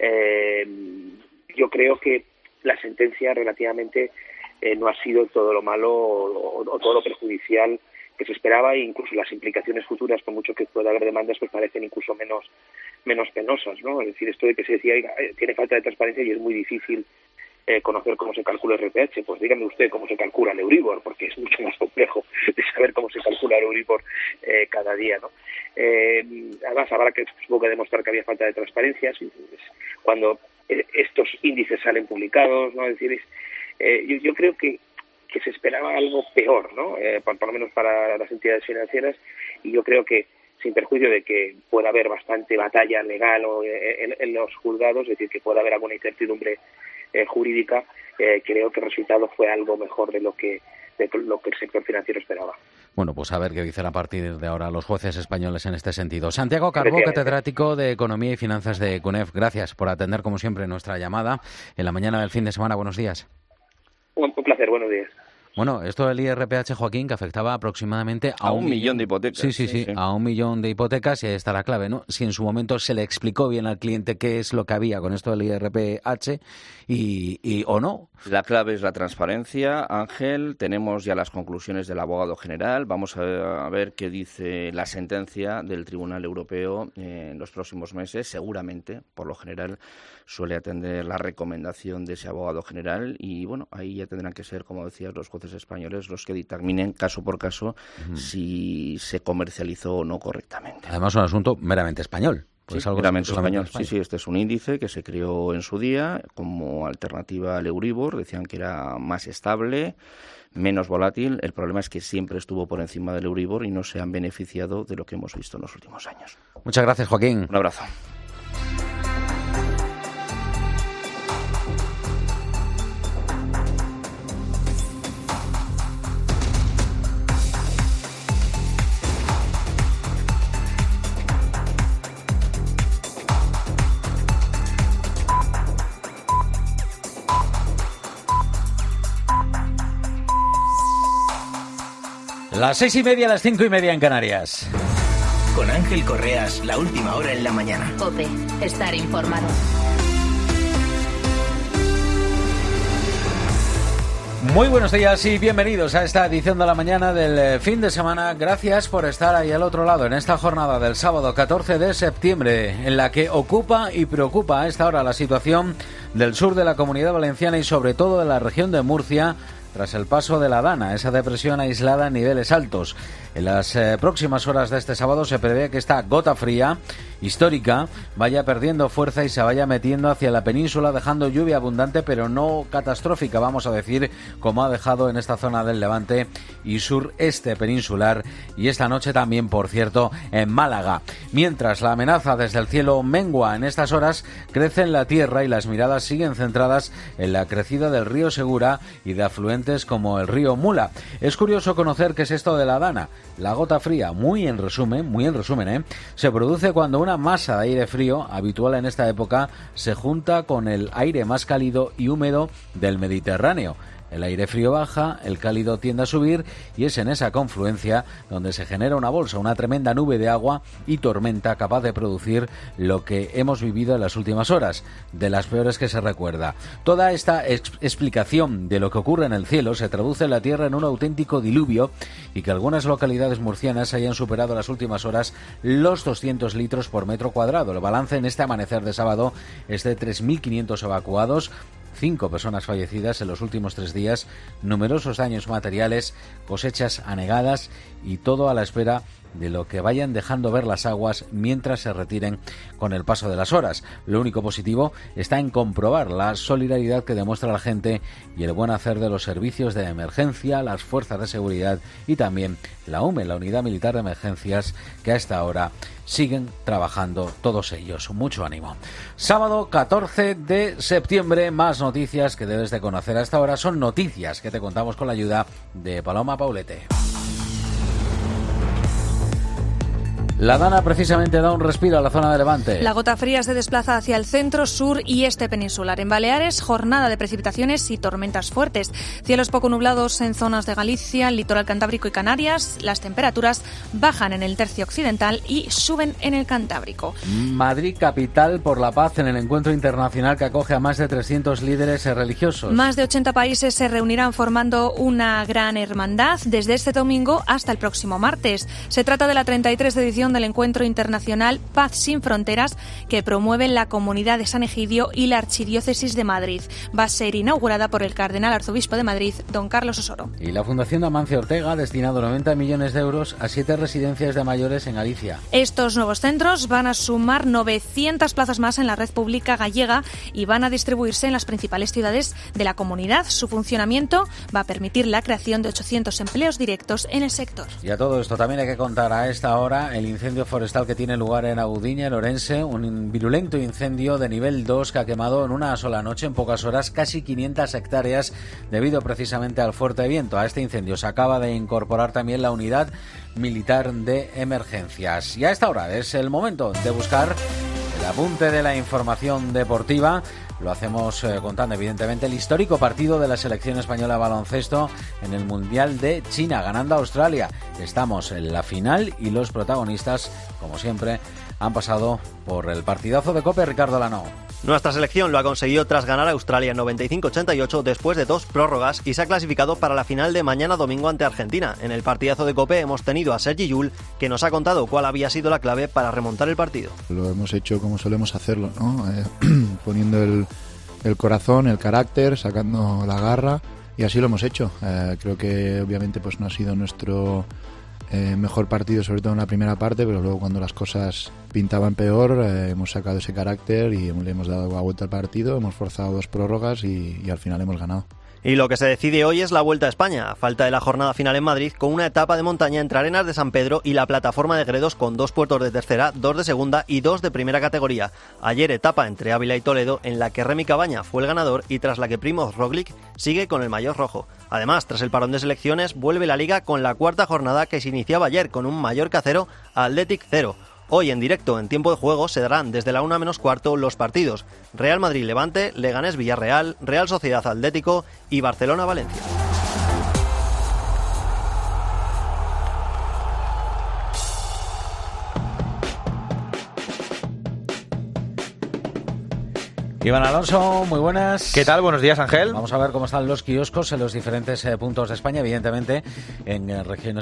Yo creo que la sentencia relativamente no ha sido todo lo malo o todo lo perjudicial que se esperaba, e incluso las implicaciones futuras, por mucho que pueda haber demandas, pues parecen incluso menos penosas, ¿no? Es decir, esto de que se decía, tiene falta de transparencia y es muy difícil conocer cómo se calcula el RPH, pues dígame usted cómo se calcula el Euribor, porque es mucho más complejo de saber cómo se calcula el Euribor cada día, ¿no? Además, habrá que supongo que demostrar que había falta de transparencia cuando estos índices salen publicados, ¿no? Es decir, yo creo que se esperaba algo peor, ¿no? Por lo menos para las entidades financieras, y yo creo que sin perjuicio de que pueda haber bastante batalla legal en los juzgados, es decir, que pueda haber alguna incertidumbre jurídica, creo que el resultado fue algo mejor de lo que el sector financiero esperaba. Bueno, pues a ver qué dicen a partir de ahora los jueces españoles en este sentido. Santiago Carbó, catedrático de Economía y Finanzas de CUNEF, gracias por atender como siempre nuestra llamada en la mañana del fin de semana. Buenos días. Un placer, buenos días. Bueno, esto del IRPH, Joaquín, que afectaba aproximadamente a 1 millón de hipotecas. Sí, a 1 millón de hipotecas, y ahí está la clave, ¿no? Si en su momento se le explicó bien al cliente qué es lo que había con esto del IRPH y o no. La clave es la transparencia, Ángel. Tenemos ya las conclusiones del abogado general. Vamos a ver qué dice la sentencia del Tribunal Europeo en los próximos meses. Seguramente, por lo general, suele atender la recomendación de ese abogado general y, bueno, ahí ya tendrán que ser, como decías, los jueces españoles los que dictaminen caso por caso si se comercializó o no correctamente. Además, un asunto meramente español. Pues sí, meramente español. Sí, este es un índice que se creó en su día como alternativa al Euribor. Decían que era más estable, menos volátil. El problema es que siempre estuvo por encima del Euribor y no se han beneficiado de lo que hemos visto en los últimos años. Muchas gracias, Joaquín. Un abrazo. Las 6:30, las 5:30 en Canarias. Con Ángel Correas, la última hora en la mañana. COPE, estar informado. Muy buenos días y bienvenidos a esta edición de la mañana del fin de semana. Gracias por estar ahí al otro lado en esta jornada del sábado 14 de septiembre, en la que ocupa y preocupa a esta hora la situación del sur de la Comunidad Valenciana y sobre todo de la región de Murcia, tras el paso de la Dana, esa depresión aislada en niveles altos. En las próximas horas de este sábado se prevé que esta gota fría histórica vaya perdiendo fuerza y se vaya metiendo hacia la península, dejando lluvia abundante, pero no catastrófica, vamos a decir, como ha dejado en esta zona del Levante y sureste peninsular, y esta noche también, por cierto, en Málaga. Mientras la amenaza desde el cielo mengua en estas horas, crece en la tierra y las miradas siguen centradas en la crecida del río Segura y de afluentes como el río Mula. Es curioso conocer qué es esto de la Dana. La gota fría, muy en resumen, se produce cuando una masa de aire frío, habitual en esta época, se junta con el aire más cálido y húmedo del Mediterráneo. El aire frío baja, el cálido tiende a subir y es en esa confluencia donde se genera una bolsa, una tremenda nube de agua y tormenta capaz de producir lo que hemos vivido en las últimas horas, de las peores que se recuerda. Toda esta explicación de lo que ocurre en el cielo se traduce en la tierra en un auténtico diluvio y que algunas localidades murcianas hayan superado en las últimas horas los 200 litros por metro cuadrado. El balance en este amanecer de sábado es de 3.500 evacuados, 5 personas fallecidas en los últimos 3 días, numerosos daños materiales, cosechas anegadas y todo a la espera de lo que vayan dejando ver las aguas mientras se retiren con el paso de las horas. Lo único positivo está en comprobar la solidaridad que demuestra la gente y el buen hacer de los servicios de emergencia, las fuerzas de seguridad y también la UME, la Unidad Militar de Emergencias, que a esta hora siguen trabajando todos ellos. Mucho ánimo. Sábado 14 de septiembre, más noticias que debes de conocer a esta hora. Son noticias que te contamos con la ayuda de Paloma Paulete. La Dana precisamente da un respiro a la zona de Levante. La gota fría se desplaza hacia el centro, sur y este peninsular. En Baleares, jornada de precipitaciones y tormentas fuertes. Cielos poco nublados en zonas de Galicia, el litoral cantábrico y Canarias. Las temperaturas bajan en el tercio occidental y suben en el Cantábrico. Madrid, capital por la paz en el encuentro internacional que acoge a más de 300 líderes religiosos. Más de 80 países se reunirán formando una gran hermandad desde este domingo hasta el próximo martes. Se trata de la 33 edición del Encuentro Internacional Paz sin Fronteras que promueven la Comunidad de San Egidio y la Archidiócesis de Madrid. Va a ser inaugurada por el Cardenal Arzobispo de Madrid, don Carlos Osoro. Y la Fundación de Amancio Ortega ha destinado 90 millones de euros a 7 residencias de mayores en Galicia. Estos nuevos centros van a sumar 900 plazas más en la red pública gallega y van a distribuirse en las principales ciudades de la comunidad. Su funcionamiento va a permitir la creación de 800 empleos directos en el sector. Y a todo esto también hay que contar a esta hora el incendio forestal que tiene lugar en Agudiña, en Orense, un virulento incendio de nivel 2 que ha quemado en una sola noche, en pocas horas, casi 500 hectáreas debido precisamente al fuerte viento. A este incendio se acaba de incorporar también la Unidad Militar de Emergencias. Y a esta hora es el momento de buscar el apunte de la información deportiva lo hacemos contando evidentemente el histórico partido de la selección española de baloncesto en el Mundial de China, ganando a Australia. Estamos en la final y los protagonistas, como siempre, han pasado por el partidazo de COPE. Ricardo Lanao. Nuestra selección lo ha conseguido tras ganar a Australia 95-88 después de 2 prórrogas y se ha clasificado para la final de mañana domingo ante Argentina. En el partidazo de COPE hemos tenido a Sergi Llull, que nos ha contado cuál había sido la clave para remontar el partido. Lo hemos hecho como solemos hacerlo, ¿no? Poniendo el corazón, el carácter, sacando la garra, y así lo hemos hecho. Creo que obviamente pues no ha sido nuestro mejor partido, sobre todo en la primera parte, pero luego cuando las cosas pintaban peor, hemos sacado ese carácter y le hemos dado la vuelta al partido, hemos forzado 2 prórrogas y al final hemos ganado. Y lo que se decide hoy es la Vuelta a España, a falta de la jornada final en Madrid, con una etapa de montaña entre Arenas de San Pedro y la plataforma de Gredos, con 2 puertos de tercera, 2 de segunda y 2 de primera categoría. Ayer etapa entre Ávila y Toledo, en la que Remy Cabaña fue el ganador y tras la que Primoz Roglic sigue con el maillot rojo. Además, tras el parón de selecciones, vuelve la Liga con la 4ª jornada que se iniciaba ayer con un Mallorca 0, Athletic 0. Hoy en directo, en tiempo de juego, se darán desde la 1 menos cuarto los partidos Real Madrid-Levante, Leganés-Villarreal, Real Sociedad-Atlético y Barcelona-Valencia. Iván Alonso, muy buenas. ¿Qué tal? Buenos días, Ángel. Vamos a ver cómo están los kioscos en los diferentes puntos de España, evidentemente en regiones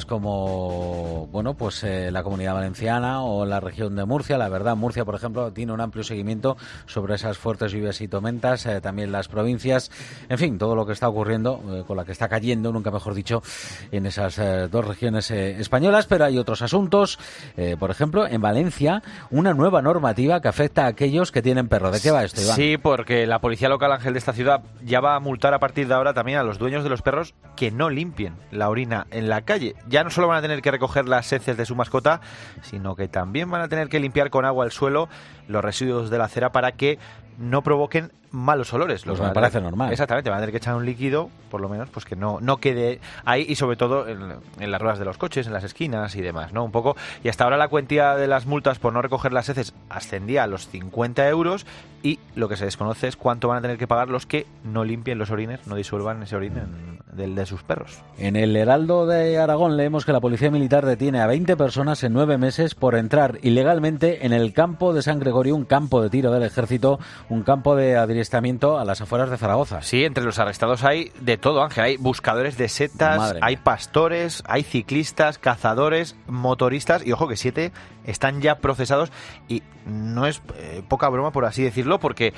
como la Comunidad Valenciana o la región de Murcia. La verdad, Murcia, por ejemplo, tiene un amplio seguimiento sobre esas fuertes lluvias y tormentas, también las provincias, en fin, todo lo que está ocurriendo, con la que está cayendo, nunca mejor dicho, en esas 2 regiones españolas. Pero hay otros asuntos, por ejemplo, en Valencia, una nueva normativa que afecta a aquellos que tienen perro. ¿De qué va esto, Iván? Sí, porque la policía local, Ángel, de esta ciudad ya va a multar a partir de ahora también a los dueños de los perros que no limpien la orina en la calle. Ya no solo van a tener que recoger las heces de su mascota, sino que también van a tener que limpiar con agua el suelo, los residuos de la acera, para que no provoquen malos olores. Pues me parece normal. Exactamente, van a tener que echar un líquido, por lo menos, pues que no quede ahí, y sobre todo en las ruedas de los coches, en las esquinas y demás, ¿no? Un poco. Y hasta ahora la cuantía de las multas por no recoger las heces ascendía a los 50 euros, y lo que se desconoce es cuánto van a tener que pagar los que no limpien los orines, no disuelvan ese orín de sus perros. En el Heraldo de Aragón leemos que la Policía Militar detiene a 20 personas en 9 meses por entrar ilegalmente en el campo de San Gregorio, un campo de tiro del Ejército, un campo de adiestramiento a las afueras de Zaragoza. Sí, entre los arrestados hay de todo, Ángel. Hay buscadores de setas, hay pastores, hay ciclistas, cazadores, motoristas, y ojo que 7 están ya procesados, y no es poca broma, por así decirlo, porque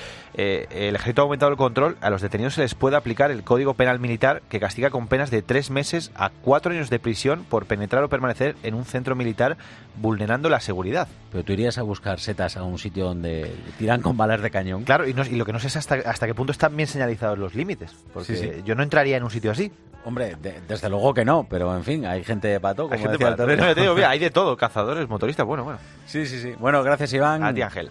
el Ejército ha aumentado el control. A los detenidos se les puede aplicar el Código Penal Militar, que castiga con penas de 3 meses a 4 años de prisión por penetrar o permanecer en un centro militar vulnerando la seguridad. Pero tú irías a buscar setas a un sitio donde tiran con balas de cañón. Claro, y lo que no sé es hasta qué punto están bien señalizados los límites, porque yo no entraría en un sitio así. Hombre, desde luego que no, pero en fin, hay gente de pato, como decía el torero. No, te digo, mira, hay de todo, cazadores, motoristas, bueno. Sí. Bueno, gracias, Iván. A ti, Ángel.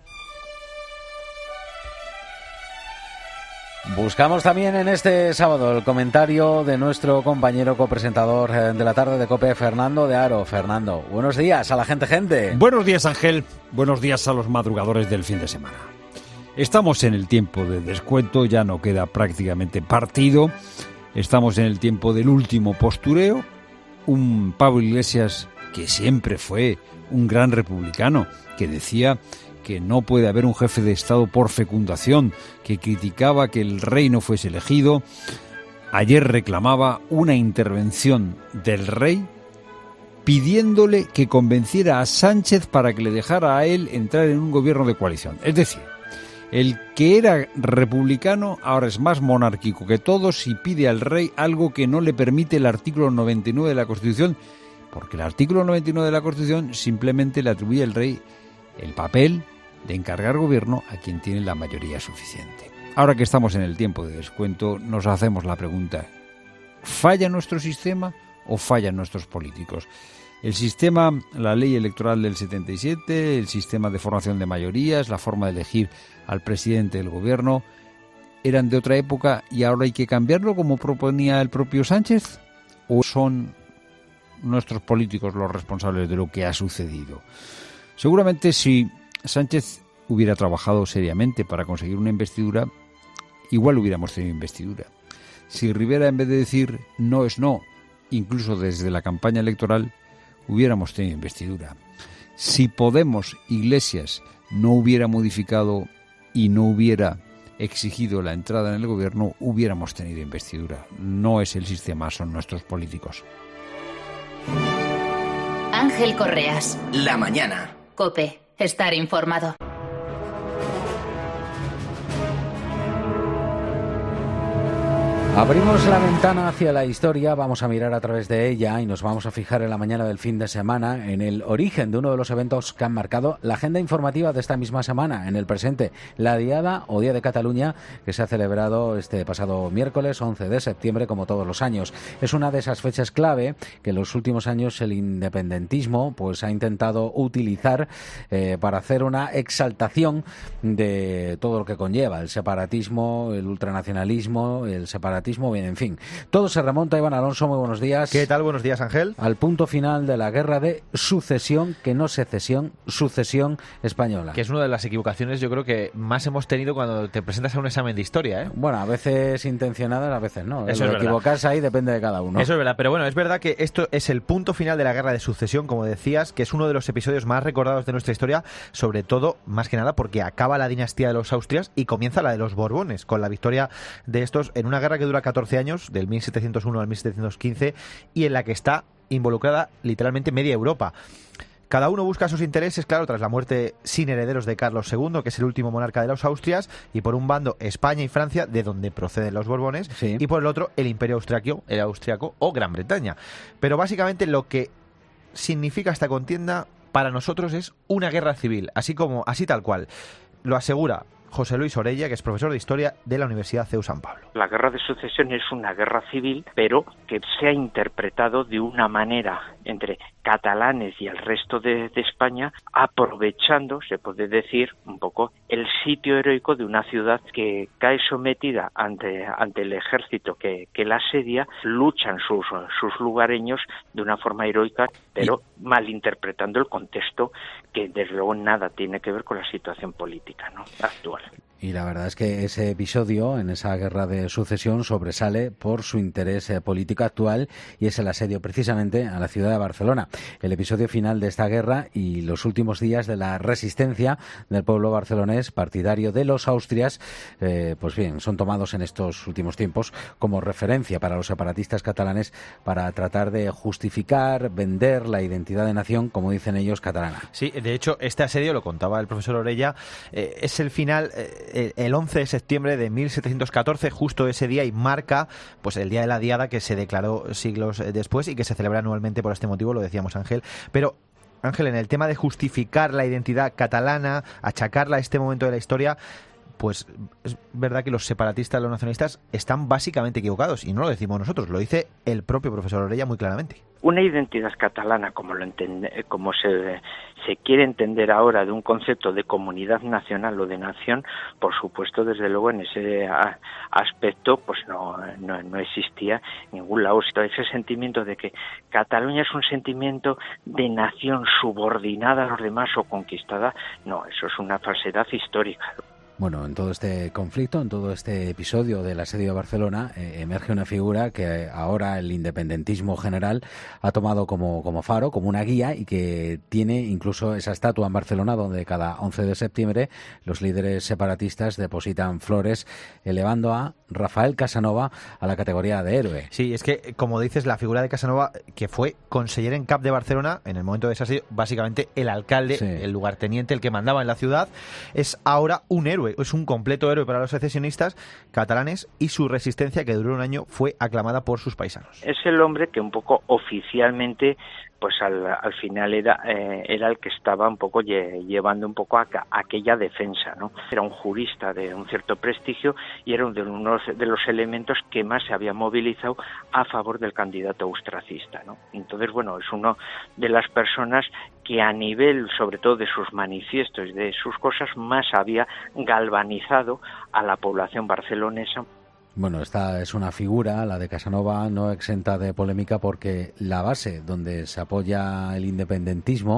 Buscamos también en este sábado el comentario de nuestro compañero copresentador de la tarde de COPE, Fernando de Aro. Fernando, buenos días a la gente. Buenos días, Ángel. Buenos días a los madrugadores del fin de semana. Estamos en el tiempo de descuento, ya no queda prácticamente partido. Estamos en el tiempo del último postureo. Un Pablo Iglesias que siempre fue un gran republicano, que decía que no puede haber un jefe de Estado por fecundación, que criticaba que el rey no fuese elegido. Ayer reclamaba una intervención del rey pidiéndole que convenciera a Sánchez para que le dejara a él entrar en un gobierno de coalición. Es decir, el que era republicano ahora es más monárquico que todos y pide al rey algo que no le permite el artículo 99 de la Constitución, porque el artículo 99 de la Constitución simplemente le atribuye al rey el papel de encargar gobierno a quien tiene la mayoría suficiente. Ahora que estamos en el tiempo de descuento, nos hacemos la pregunta: ¿falla nuestro sistema o fallan nuestros políticos? El sistema, la ley electoral del 77, el sistema de formación de mayorías, la forma de elegir al presidente del gobierno, ¿eran de otra época y ahora hay que cambiarlo como proponía el propio Sánchez? ¿O son nuestros políticos los responsables de lo que ha sucedido? Seguramente si Sánchez hubiera trabajado seriamente para conseguir una investidura, igual hubiéramos tenido investidura. Si Rivera, en vez de decir no es no, incluso desde la campaña electoral, hubiéramos tenido investidura. Si Podemos, Iglesias, no hubiera modificado y no hubiera exigido la entrada en el gobierno, hubiéramos tenido investidura. No es el sistema, son nuestros políticos. Ángel Correas. La mañana. COPE. Estar informado. Abrimos la ventana hacia la historia, vamos a mirar a través de ella y nos vamos a fijar en la mañana del fin de semana en el origen de uno de los eventos que han marcado la agenda informativa de esta misma semana, en el presente, la Diada o Día de Cataluña, que se ha celebrado este pasado miércoles 11 de septiembre, como todos los años. Es una de esas fechas clave que en los últimos años el independentismo pues ha intentado utilizar para hacer una exaltación de todo lo que conlleva el separatismo, el ultranacionalismo, el separatismo. Bien, en fin, todo se remonta. Iván Alonso, muy buenos días. ¿Qué tal? Buenos días, Ángel. Al punto final de la guerra de sucesión, que no secesión, sucesión española. Que es una de las equivocaciones, yo creo, que más hemos tenido cuando te presentas a un examen de historia, ¿eh? Bueno, a veces intencionadas, a veces no. Eso es verdad. Equivocarse ahí depende de cada uno. Eso es verdad, pero bueno, es verdad que esto es el punto final de la guerra de sucesión, como decías, que es uno de los episodios más recordados de nuestra historia, sobre todo, más que nada, porque acaba la dinastía de los Austrias y comienza la de los Borbones, con la victoria de estos en una guerra que dura 14 años, del 1701 al 1715, y en la que está involucrada literalmente media Europa. Cada uno busca sus intereses, claro, tras la muerte sin herederos de Carlos II, que es el último monarca de los Austrias, y por un bando España y Francia, de donde proceden los Borbones, sí, y por el otro el Imperio Austriaco o Gran Bretaña. Pero básicamente lo que significa esta contienda para nosotros es una guerra civil, así tal cual. Lo asegura José Luis Orella, que es profesor de Historia de la Universidad CEU San Pablo. La guerra de sucesión es una guerra civil, pero que se ha interpretado de una manera entre catalanes y el resto de España, aprovechando, se puede decir, un poco el sitio heroico de una ciudad que cae sometida ante el ejército que la asedia. Luchan sus lugareños de una forma heroica, pero malinterpretando el contexto, que desde luego nada tiene que ver con la situación política, ¿no?, actual. Y la verdad es que ese episodio, en esa guerra de sucesión, sobresale por su interés político actual, y es el asedio precisamente a la ciudad de Barcelona. El episodio final de esta guerra y los últimos días de la resistencia del pueblo barcelonés partidario de los Austrias, pues bien, son tomados en estos últimos tiempos como referencia para los separatistas catalanes para tratar de justificar, vender la identidad de nación, como dicen ellos, catalana. Sí, de hecho, este asedio, lo contaba el profesor Orella, es el final el 11 de septiembre de 1714, justo ese día, y marca pues el día de la Diada, que se declaró siglos después y que se celebra anualmente por este motivo, lo decíamos, Ángel. Pero, Ángel, en el tema de justificar la identidad catalana, achacarla a este momento de la historia, pues es verdad que los separatistas, los nacionalistas, están básicamente equivocados, y no lo decimos nosotros, lo dice el propio profesor Orella muy claramente. Una identidad catalana, como se quiere entender ahora, de un concepto de comunidad nacional o de nación, por supuesto, desde luego, en ese aspecto pues no existía ningún lado. Ese sentimiento de que Cataluña es un sentimiento de nación subordinada a los demás o conquistada, no, eso es una falsedad histórica. Bueno, en todo este conflicto, en todo este episodio del asedio de Barcelona, emerge una figura que ahora el independentismo general ha tomado como faro, como una guía, y que tiene incluso esa estatua en Barcelona donde cada 11 de septiembre los líderes separatistas depositan flores, elevando a Rafael Casanova a la categoría de héroe. Sí, es que, como dices, la figura de Casanova, que fue conseller en cap de Barcelona en el momento de ese asedio, básicamente el alcalde, sí, el lugarteniente, el que mandaba en la ciudad, es ahora un héroe. Es un completo héroe para los secesionistas catalanes, y su resistencia, que duró un año, fue aclamada por sus paisanos. Es el hombre que un poco oficialmente, pues al final era el que estaba un poco llevando un poco a aquella defensa, ¿no? Era un jurista de un cierto prestigio y era uno de los elementos que más se había movilizado a favor del candidato austracista, ¿no? Entonces, bueno, es uno de las personas que a nivel, sobre todo, de sus manifiestos y de sus cosas, más había galvanizado a la población barcelonesa. Bueno, esta es una figura, la de Casanova, no exenta de polémica, porque la base donde se apoya el independentismo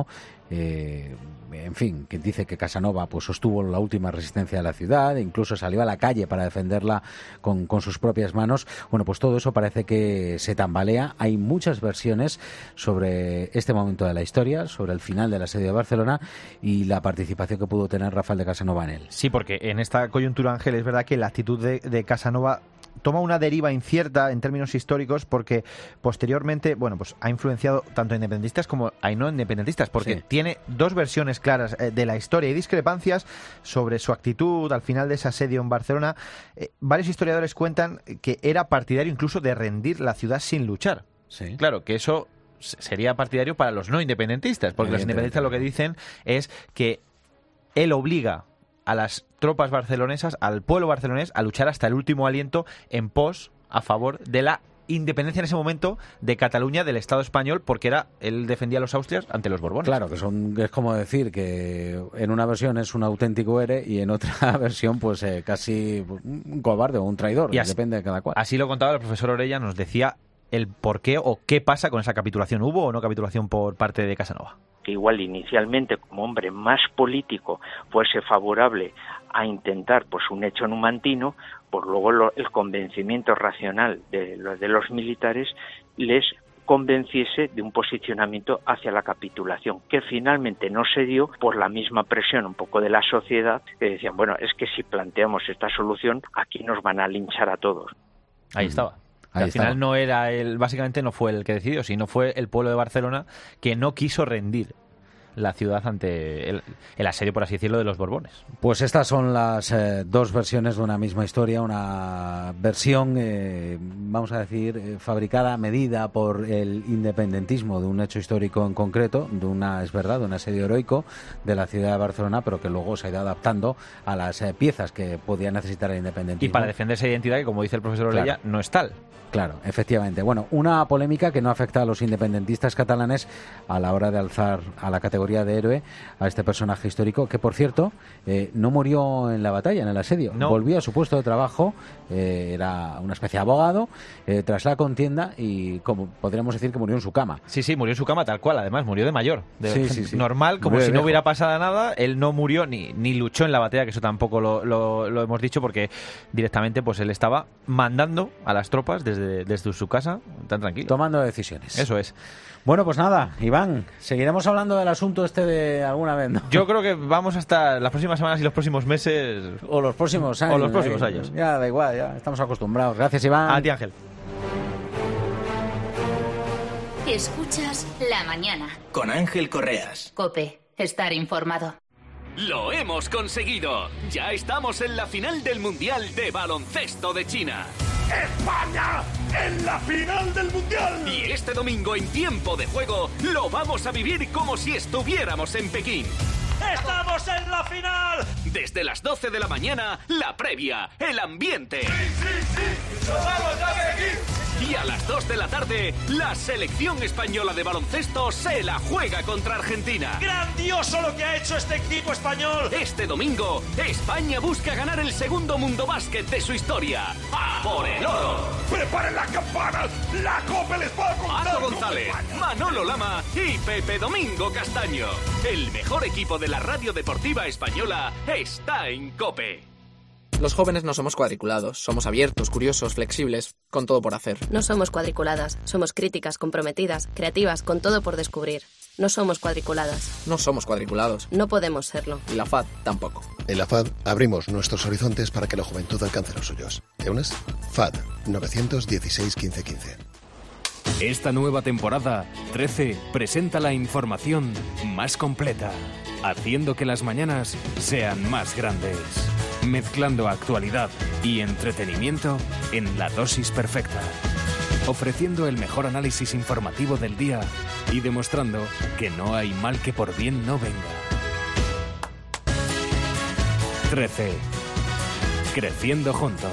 en fin, que dice que Casanova pues sostuvo la última resistencia de la ciudad, e incluso salió a la calle para defenderla con sus propias manos. Bueno, pues todo eso parece que se tambalea. Hay muchas versiones sobre este momento de la historia, sobre el final del asedio de Barcelona y la participación que pudo tener Rafael de Casanova en él. Sí, porque en esta coyuntura, Ángel, es verdad que la actitud de Casanova toma una deriva incierta en términos históricos, porque posteriormente, bueno, pues ha influenciado tanto a independentistas como a no independentistas, porque Sí. tiene dos versiones claras de la historia y discrepancias sobre su actitud al final de ese asedio en Barcelona. Varios historiadores cuentan que era partidario incluso de rendir la ciudad sin luchar. Sí. Claro, que eso sería partidario para los no independentistas, porque los independentistas lo que dicen es que él obliga a las tropas barcelonesas, al pueblo barcelonés, a luchar hasta el último aliento en pos, a favor de la independencia en ese momento de Cataluña del Estado español, porque él defendía a los austrias ante los borbones. Claro, que es como decir que en una versión es un auténtico héroe y en otra versión pues casi un cobarde o un traidor, Y así, depende de cada cual. Así lo contaba el profesor Orella, nos decía el por qué o qué pasa con esa capitulación. ¿Hubo o no capitulación por parte de Casanova? Que igual inicialmente como hombre más político fuese favorable a intentar pues un hecho numantino, pues luego el convencimiento racional de los militares les convenciese de un posicionamiento hacia la capitulación, que finalmente no se dio por la misma presión un poco de la sociedad, que decían, bueno, es que si planteamos esta solución, aquí nos van a linchar a todos. Ahí estaba. Ahí al final estaba. no era básicamente no fue el que decidió, sino fue el pueblo de Barcelona que no quiso rendir la ciudad ante el asedio, por así decirlo, de los Borbones. Pues estas son las dos versiones de una misma historia, una versión, vamos a decir, fabricada a medida por el independentismo de un hecho histórico en concreto, de un asedio heroico de la ciudad de Barcelona, pero que luego se ha ido adaptando a las piezas que podía necesitar el independentismo. Y para defender esa identidad que, como dice el profesor Orella, Claro. no es tal. Claro, efectivamente. Bueno, una polémica que no afecta a los independentistas catalanes a la hora de alzar a la categoría de héroe a este personaje histórico, que por cierto no murió en la batalla, en el asedio. No. Volvió a su puesto de trabajo, era una especie de abogado, tras la contienda, y como podríamos decir que murió en su cama. Sí, murió en su cama tal cual, además, murió de mayor. Sí. Normal, como Murió de si no viejo. hubiera pasado nada. Él no murió ni luchó en la batalla, que eso tampoco lo hemos dicho, porque directamente pues él estaba mandando a las tropas desde su casa, tan tranquilo. Tomando decisiones. Eso es. Bueno, pues nada, Iván, seguiremos hablando del asunto este de alguna vez, ¿no? Yo creo que vamos hasta las próximas semanas y los próximos meses. O los próximos años. O los próximos años. Ya da igual, ya estamos acostumbrados. Gracias, Iván. A ti, Ángel. Escuchas La Mañana. Con Ángel Correas. COPE. Estar informado. ¡Lo hemos conseguido! Ya estamos en la final del Mundial de Baloncesto de China. ¡España en la final del Mundial! Y este domingo, en tiempo de juego, lo vamos a vivir como si estuviéramos en Pekín. ¡Estamos en la final! Desde las 12 de la mañana, la previa, el ambiente. ¡Sí! ¡Nos vamos a Pekín! Y a las 2 de la tarde, la selección española de baloncesto se la juega contra Argentina. ¡Grandioso lo que ha hecho este equipo español! Este domingo, España busca ganar el segundo Mundo Básquet de su historia. ¡A por el oro! ¡Preparen las campanas! ¡La Copa les va a contar! Paco González, Manolo Lama y Pepe Domingo Castaño. El mejor equipo de la radio deportiva española está en COPE. Los jóvenes no somos cuadriculados, somos abiertos, curiosos, flexibles, con todo por hacer. No somos cuadriculadas, somos críticas, comprometidas, creativas, con todo por descubrir. No somos cuadriculadas. No somos cuadriculados. No podemos serlo. Y la FAD tampoco. En la FAD abrimos nuestros horizontes para que la juventud alcance los suyos. ¿Te unes? FAD 916 1515. Esta nueva temporada, 13 presenta la información más completa, haciendo que las mañanas sean más grandes, mezclando actualidad y entretenimiento en la dosis perfecta, ofreciendo el mejor análisis informativo del día y demostrando que no hay mal que por bien no venga. 13. Creciendo juntos.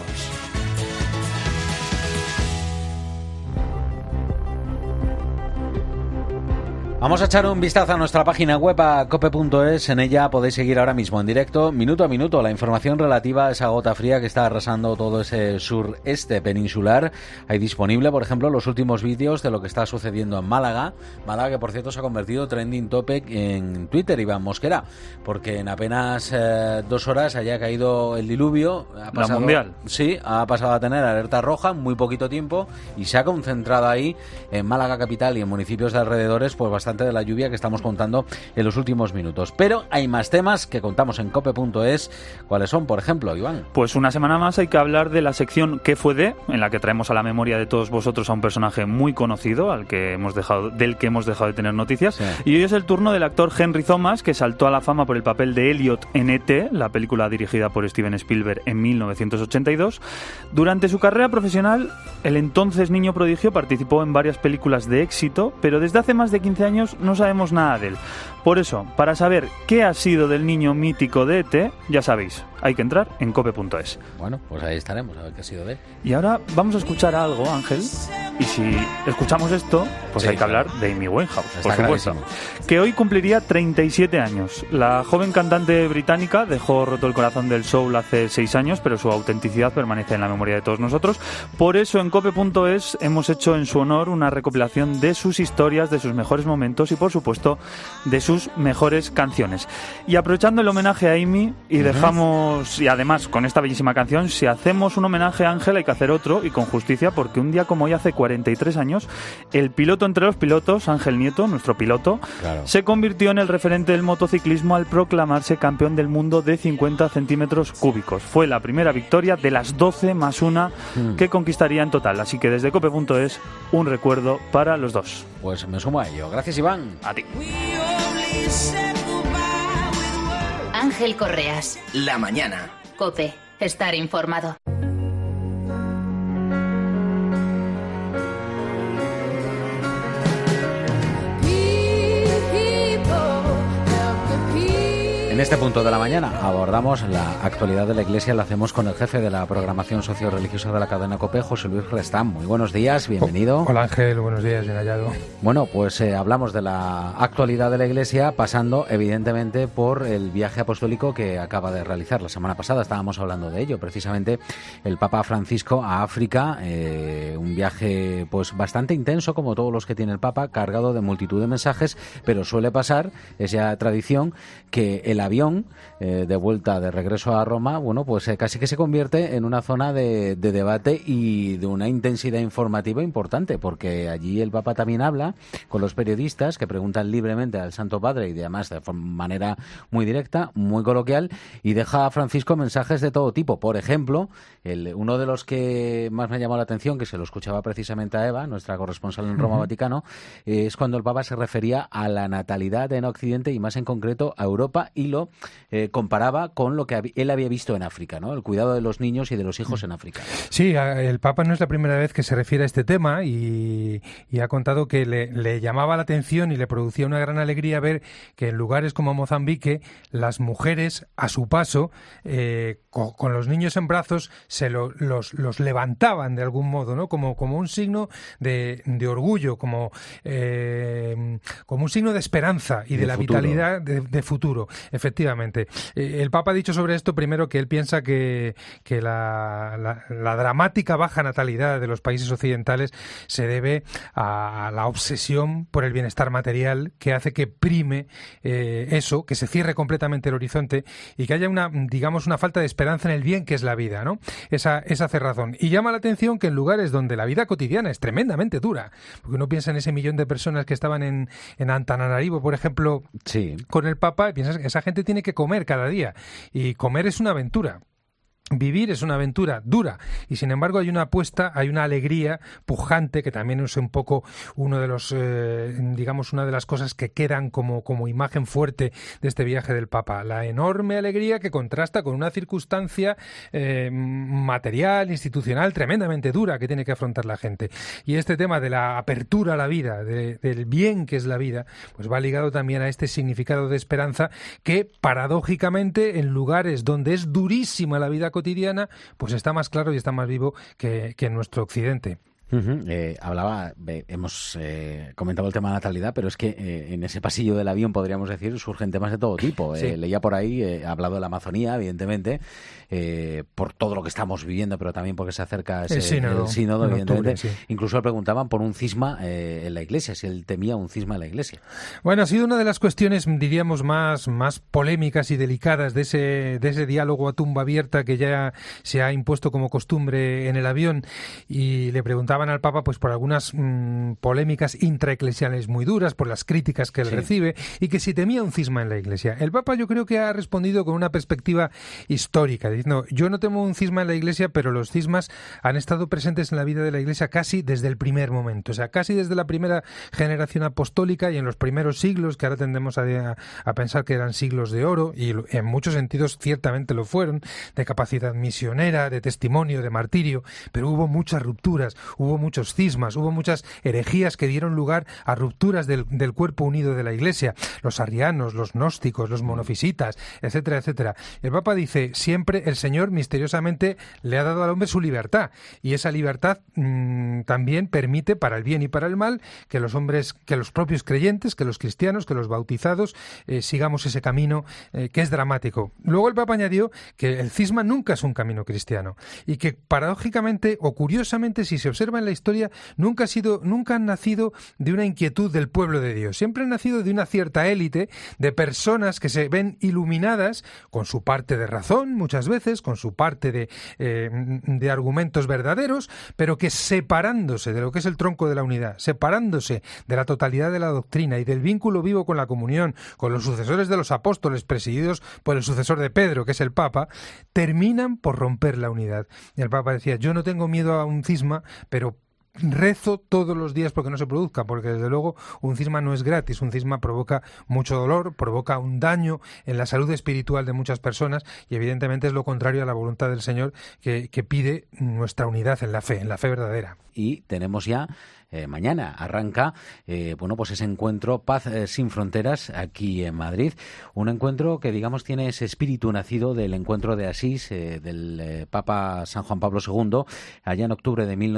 Vamos a echar un vistazo a nuestra página web, a cope.es. En ella podéis seguir ahora mismo en directo, minuto a minuto, la información relativa a esa gota fría que está arrasando todo ese sureste peninsular. Hay disponible, por ejemplo, los últimos vídeos de lo que está sucediendo en Málaga. Málaga, que por cierto se ha convertido trending topic en Twitter, Iván Mosquera, porque en apenas 2 horas haya caído el diluvio. La mundial. Sí, ha pasado a tener alerta roja en muy poquito tiempo y se ha concentrado ahí en Málaga capital y en municipios de alrededores, pues bastante de la lluvia que estamos contando en los últimos minutos. Pero hay más temas que contamos en cope.es. ¿Cuáles son, por ejemplo, Iván? Pues una semana más hay que hablar de la sección ¿Qué fue de?, en la que traemos a la memoria de todos vosotros a un personaje muy conocido del que hemos dejado de tener noticias. Sí. Y hoy es el turno del actor Henry Thomas, que saltó a la fama por el papel de Elliot en E.T., la película dirigida por Steven Spielberg en 1982. Durante su carrera profesional, el entonces niño prodigio participó en varias películas de éxito, pero desde hace más de 15 años no sabemos nada de él. Por eso, para saber qué ha sido del niño mítico de E.T., ya sabéis, hay que entrar en cope.es. Bueno, pues ahí estaremos, a ver qué ha sido de él. Y ahora vamos a escuchar algo, Ángel, y si escuchamos esto, pues sí, hay que hablar de Amy Winehouse, por supuesto, que hoy cumpliría 37 años. La joven cantante británica dejó roto el corazón del soul hace 6 años, pero su autenticidad permanece en la memoria de todos nosotros. Por eso en cope.es hemos hecho en su honor una recopilación de sus historias, de sus mejores momentos y, por supuesto, de sus mejores canciones. Y aprovechando el homenaje a Amy, y dejamos, y además con esta bellísima canción, si hacemos un homenaje a Ángel hay que hacer otro, y con justicia, porque un día como hoy hace 43 años, el piloto entre los pilotos, Ángel Nieto, nuestro piloto, se convirtió en el referente del motociclismo al proclamarse campeón del mundo de 50 centímetros cúbicos. Fue la primera victoria de las 12 más una que conquistaría en total. Así que desde cope.es, un recuerdo para los dos. Pues me sumo a ello. Gracias, Iván. A ti. Ángel Correas. La mañana. COPE. Estar informado. En este punto de la mañana abordamos la actualidad de la Iglesia. Lo hacemos con el jefe de la programación socio-religiosa de la cadena COPE, José Luis Restán. Muy buenos días, bienvenido. Hola Ángel, buenos días, bien hallado. Bueno, pues hablamos de la actualidad de la Iglesia, pasando evidentemente por el viaje apostólico que acaba de realizar. La semana pasada estábamos hablando de ello, precisamente el Papa Francisco a África, un viaje pues bastante intenso, como todos los que tiene el Papa, cargado de multitud de mensajes, pero suele pasar, es ya tradición, que el avión de vuelta, de regreso a Roma, bueno, pues casi que se convierte en una zona de debate y de una intensidad informativa importante, porque allí el Papa también habla con los periodistas que preguntan libremente al Santo Padre y además de manera muy directa, muy coloquial, y deja a Francisco mensajes de todo tipo. Por ejemplo, uno de los que más me llamó la atención, que se lo escuchaba precisamente a Eva, nuestra corresponsal en Roma, Vaticano, es cuando el Papa se refería a la natalidad en Occidente y más en concreto a Europa, y lo comparaba con lo que él había visto en África, ¿no? El cuidado de los niños y de los hijos en África. Sí, el Papa no es la primera vez que se refiere a este tema y ha contado que le llamaba la atención y le producía una gran alegría ver que en lugares como Mozambique las mujeres a su paso con los niños en brazos los levantaban de algún modo, ¿no? Como un signo de orgullo, como un signo de esperanza y de la futuro. Vitalidad de futuro. Efectivamente. El Papa ha dicho sobre esto primero que él piensa que la dramática baja natalidad de los países occidentales se debe a la obsesión por el bienestar material que hace que prime eso, que se cierre completamente el horizonte y que haya una falta de esperanza en el bien que es la vida, ¿no? Esa cerrazón. Y llama la atención que en lugares donde la vida cotidiana es tremendamente dura, porque uno piensa en ese millón de personas que estaban en Antananarivo, por ejemplo, sí, con el Papa, y piensas que esa gente tiene que comer cada día, y comer es una aventura. Vivir es una aventura dura y sin embargo hay una apuesta, hay una alegría pujante que también es un poco uno de los, una de las cosas que quedan como imagen fuerte de este viaje del Papa. La enorme alegría que contrasta con una circunstancia material, institucional, tremendamente dura que tiene que afrontar la gente. Y este tema de la apertura a la vida, del bien que es la vida, pues va ligado también a este significado de esperanza que paradójicamente en lugares donde es durísima la vida cotidiana, pues está más claro y está más vivo que en nuestro occidente. Hemos comentado el tema de la natalidad, pero es que en ese pasillo del avión, podríamos decir, surgen temas de todo tipo. Sí. Leía por ahí, ha hablado de la Amazonía, evidentemente, por todo lo que estamos viviendo, pero también porque se acerca el sínodo, evidentemente. Octubre, sí. Incluso le preguntaban por un cisma en la Iglesia, si él temía un cisma en la Iglesia. Bueno, ha sido una de las cuestiones, diríamos, más polémicas y delicadas de ese diálogo a tumba abierta que ya se ha impuesto como costumbre en el avión, y le preguntaban al Papa pues por algunas polémicas intraeclesiales muy duras, por las críticas que él recibe, y que si temía un cisma en la Iglesia. El Papa, yo creo que ha respondido con una perspectiva histórica, diciendo: yo no temo un cisma en la Iglesia, pero los cismas han estado presentes en la vida de la Iglesia casi desde el primer momento, o sea, casi desde la primera generación apostólica y en los primeros siglos, que ahora tendemos a pensar que eran siglos de oro, y en muchos sentidos ciertamente lo fueron, de capacidad misionera, de testimonio, de martirio, pero hubo muchas rupturas, hubo muchos cismas, hubo muchas herejías que dieron lugar a rupturas del cuerpo unido de la Iglesia, los arrianos, los gnósticos, los monofisitas, etcétera, etcétera. El Papa dice: siempre el Señor misteriosamente le ha dado al hombre su libertad, y esa libertad también permite, para el bien y para el mal, que los hombres, que los propios creyentes, que los cristianos, que los bautizados sigamos ese camino que es dramático. Luego el Papa añadió que el cisma nunca es un camino cristiano, y que paradójicamente o curiosamente, si se observa en la historia, nunca han nacido de una inquietud del pueblo de Dios. Siempre han nacido de una cierta élite de personas que se ven iluminadas con su parte de razón, muchas veces, con su parte de argumentos verdaderos, pero que separándose de lo que es el tronco de la unidad, separándose de la totalidad de la doctrina y del vínculo vivo con la comunión, con los sucesores de los apóstoles presididos por el sucesor de Pedro, que es el Papa, terminan por romper la unidad. Y el Papa decía: yo no tengo miedo a un cisma, pero rezo todos los días porque no se produzca, porque desde luego un cisma no es gratis, un cisma provoca mucho dolor, provoca un daño en la salud espiritual de muchas personas, y evidentemente es lo contrario a la voluntad del Señor, que pide nuestra unidad en la fe verdadera. Y tenemos ya mañana arranca pues ese encuentro Paz sin Fronteras aquí en Madrid, un encuentro que digamos tiene ese espíritu nacido del encuentro de Asís del Papa San Juan Pablo II allá en octubre de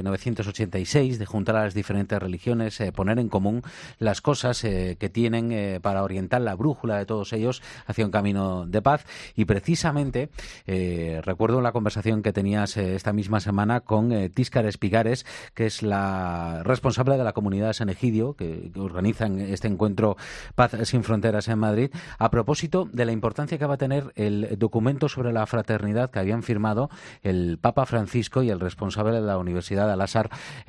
1986, de juntar a las diferentes religiones, poner en común las cosas que tienen para orientar la brújula de todos ellos hacia un camino de paz. Y precisamente recuerdo la conversación que tenías esta misma semana con Tíscar Espigares, que es la responsable de la comunidad de San Egidio, que organizan este encuentro Paz sin Fronteras en Madrid, a propósito de la importancia que va a tener el documento sobre la fraternidad que habían firmado el Papa Francisco y el responsable de la Universidad de Al-Azhar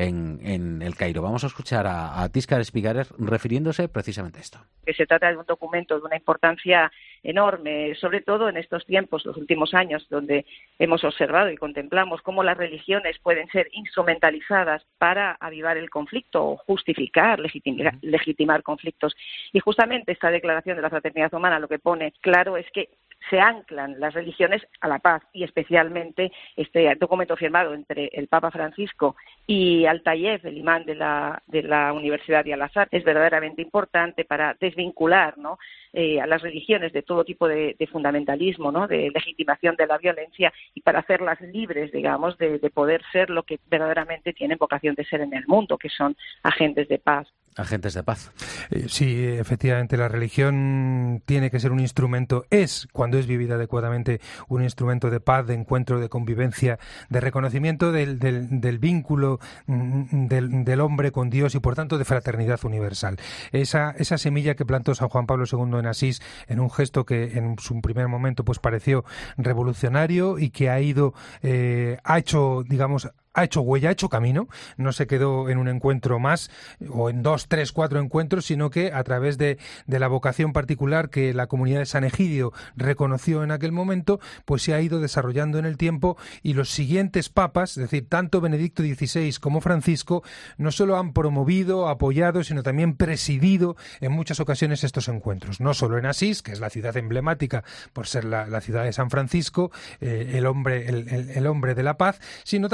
en El Cairo. Vamos a escuchar a Tíscar Espigares refiriéndose precisamente a esto. Que se trata de un documento de una importancia enorme, sobre todo en estos tiempos, los últimos años, donde hemos observado y contemplamos cómo las religiones pueden ser instrumentalizadas para avivar el conflicto o justificar, legitimar conflictos. Y justamente esta declaración de la fraternidad humana lo que pone claro es que se anclan las religiones a la paz, y especialmente este documento firmado entre el Papa Francisco y Al-Tayeb, el imán de la Universidad de Al-Azhar, es verdaderamente importante para desvincular, ¿no?, a las religiones de todo tipo de fundamentalismo, ¿no?, de legitimación de la violencia, y para hacerlas libres, digamos, de poder ser lo que verdaderamente tienen vocación de ser en el mundo, que son agentes de paz. Agentes de paz. Sí, efectivamente, la religión tiene que ser un instrumento, cuando es vivida adecuadamente, un instrumento de paz, de encuentro, de convivencia, de reconocimiento del vínculo del hombre con Dios y, por tanto, de fraternidad universal. Esa semilla que plantó San Juan Pablo II en Asís, en un gesto que en su primer momento pues pareció revolucionario y que ha hecho huella, ha hecho camino, no se quedó en un encuentro más o en 2, 3, 4 encuentros, sino que a través de la vocación particular que la comunidad de San Egidio reconoció en aquel momento, pues se ha ido desarrollando en el tiempo, y los siguientes papas, es decir, tanto Benedicto XVI como Francisco, no solo han promovido, apoyado, sino también presidido en muchas ocasiones estos encuentros, no solo en Asís, que es la ciudad emblemática por ser la ciudad de San Francisco, el hombre de la paz, sino también en otras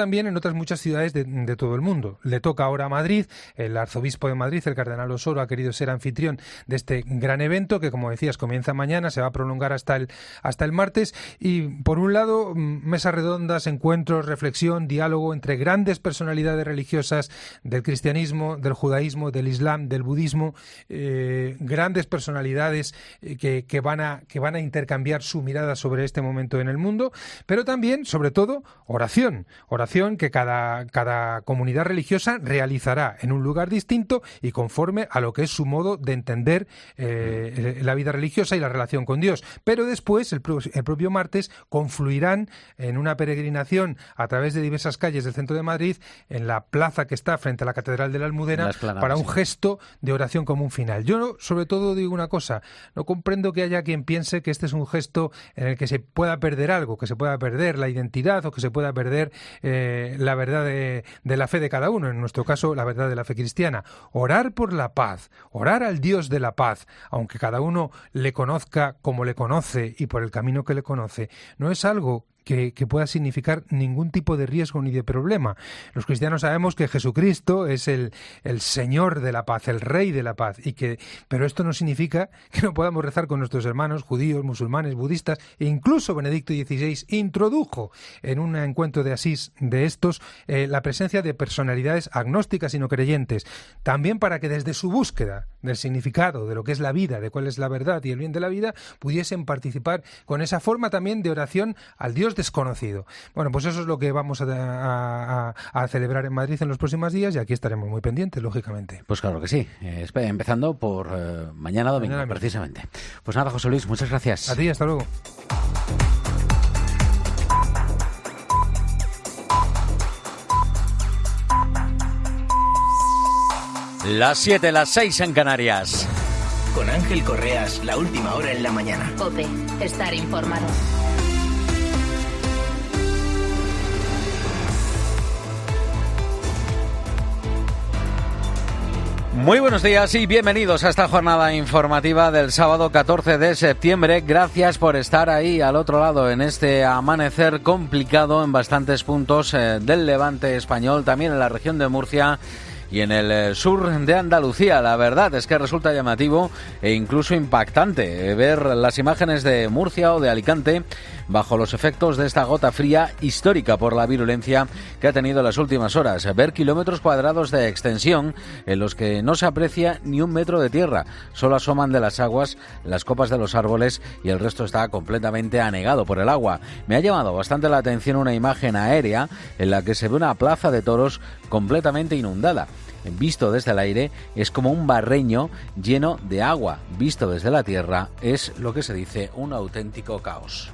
otras muchas ciudades de todo el mundo. Le toca ahora a Madrid. El arzobispo de Madrid, el cardenal Osoro, ha querido ser anfitrión de este gran evento que, como decías, comienza mañana, se va a prolongar hasta el martes. Y por un lado, mesas redondas, encuentros, reflexión, diálogo entre grandes personalidades religiosas del cristianismo, del judaísmo, del islam, del budismo, grandes personalidades que van a intercambiar su mirada sobre este momento en el mundo, pero también, sobre todo, oración que cada comunidad religiosa realizará en un lugar distinto y conforme a lo que es su modo de entender la vida religiosa y la relación con Dios. Pero después, el propio martes, confluirán en una peregrinación a través de diversas calles del centro de Madrid, en la plaza que está frente a la Catedral de la Almudena, para un gesto de oración como un final. Yo, sobre todo, digo una cosa: no comprendo que haya quien piense que este es un gesto en el que se pueda perder algo, que se pueda perder la identidad o que se pueda perder la verdad de la fe de cada uno, en nuestro caso la verdad de la fe cristiana. Orar por la paz, orar al Dios de la paz, aunque cada uno le conozca como le conoce y por el camino que le conoce, no es algo que pueda significar ningún tipo de riesgo ni de problema. Los cristianos sabemos que Jesucristo es el Señor de la paz, el Rey de la paz, pero esto no significa que no podamos rezar con nuestros hermanos judíos, musulmanes, budistas, e incluso Benedicto XVI introdujo en un encuentro de Asís de estos la presencia de personalidades agnósticas y no creyentes, también para que desde su búsqueda del significado de lo que es la vida, de cuál es la verdad y el bien de la vida, pudiesen participar con esa forma también de oración al Dios desconocido. Bueno, pues eso es lo que vamos a celebrar en Madrid en los próximos días, y aquí estaremos muy pendientes, lógicamente. Pues claro que sí, empezando por mañana domingo, precisamente. Pues nada, José Luis, muchas gracias. A ti, hasta luego. Las 7, las 6 en Canarias. Con Ángel Correas, la última hora en la mañana. COPE, estar informado. Muy buenos días y bienvenidos a esta jornada informativa del sábado 14 de septiembre. Gracias por estar ahí al otro lado en este amanecer complicado en bastantes puntos del levante español, también en la región de Murcia y en el sur de Andalucía. La verdad es que resulta llamativo e incluso impactante ver las imágenes de Murcia o de Alicante bajo los efectos de esta gota fría histórica por la virulencia que ha tenido en las últimas horas. Ver kilómetros cuadrados de extensión en los que no se aprecia ni un metro de tierra. Solo asoman de las aguas las copas de los árboles y el resto está completamente anegado por el agua. Me ha llamado bastante la atención una imagen aérea en la que se ve una plaza de toros completamente inundada. Visto desde el aire es como un barreño lleno de agua. Visto desde la tierra es lo que se dice un auténtico caos.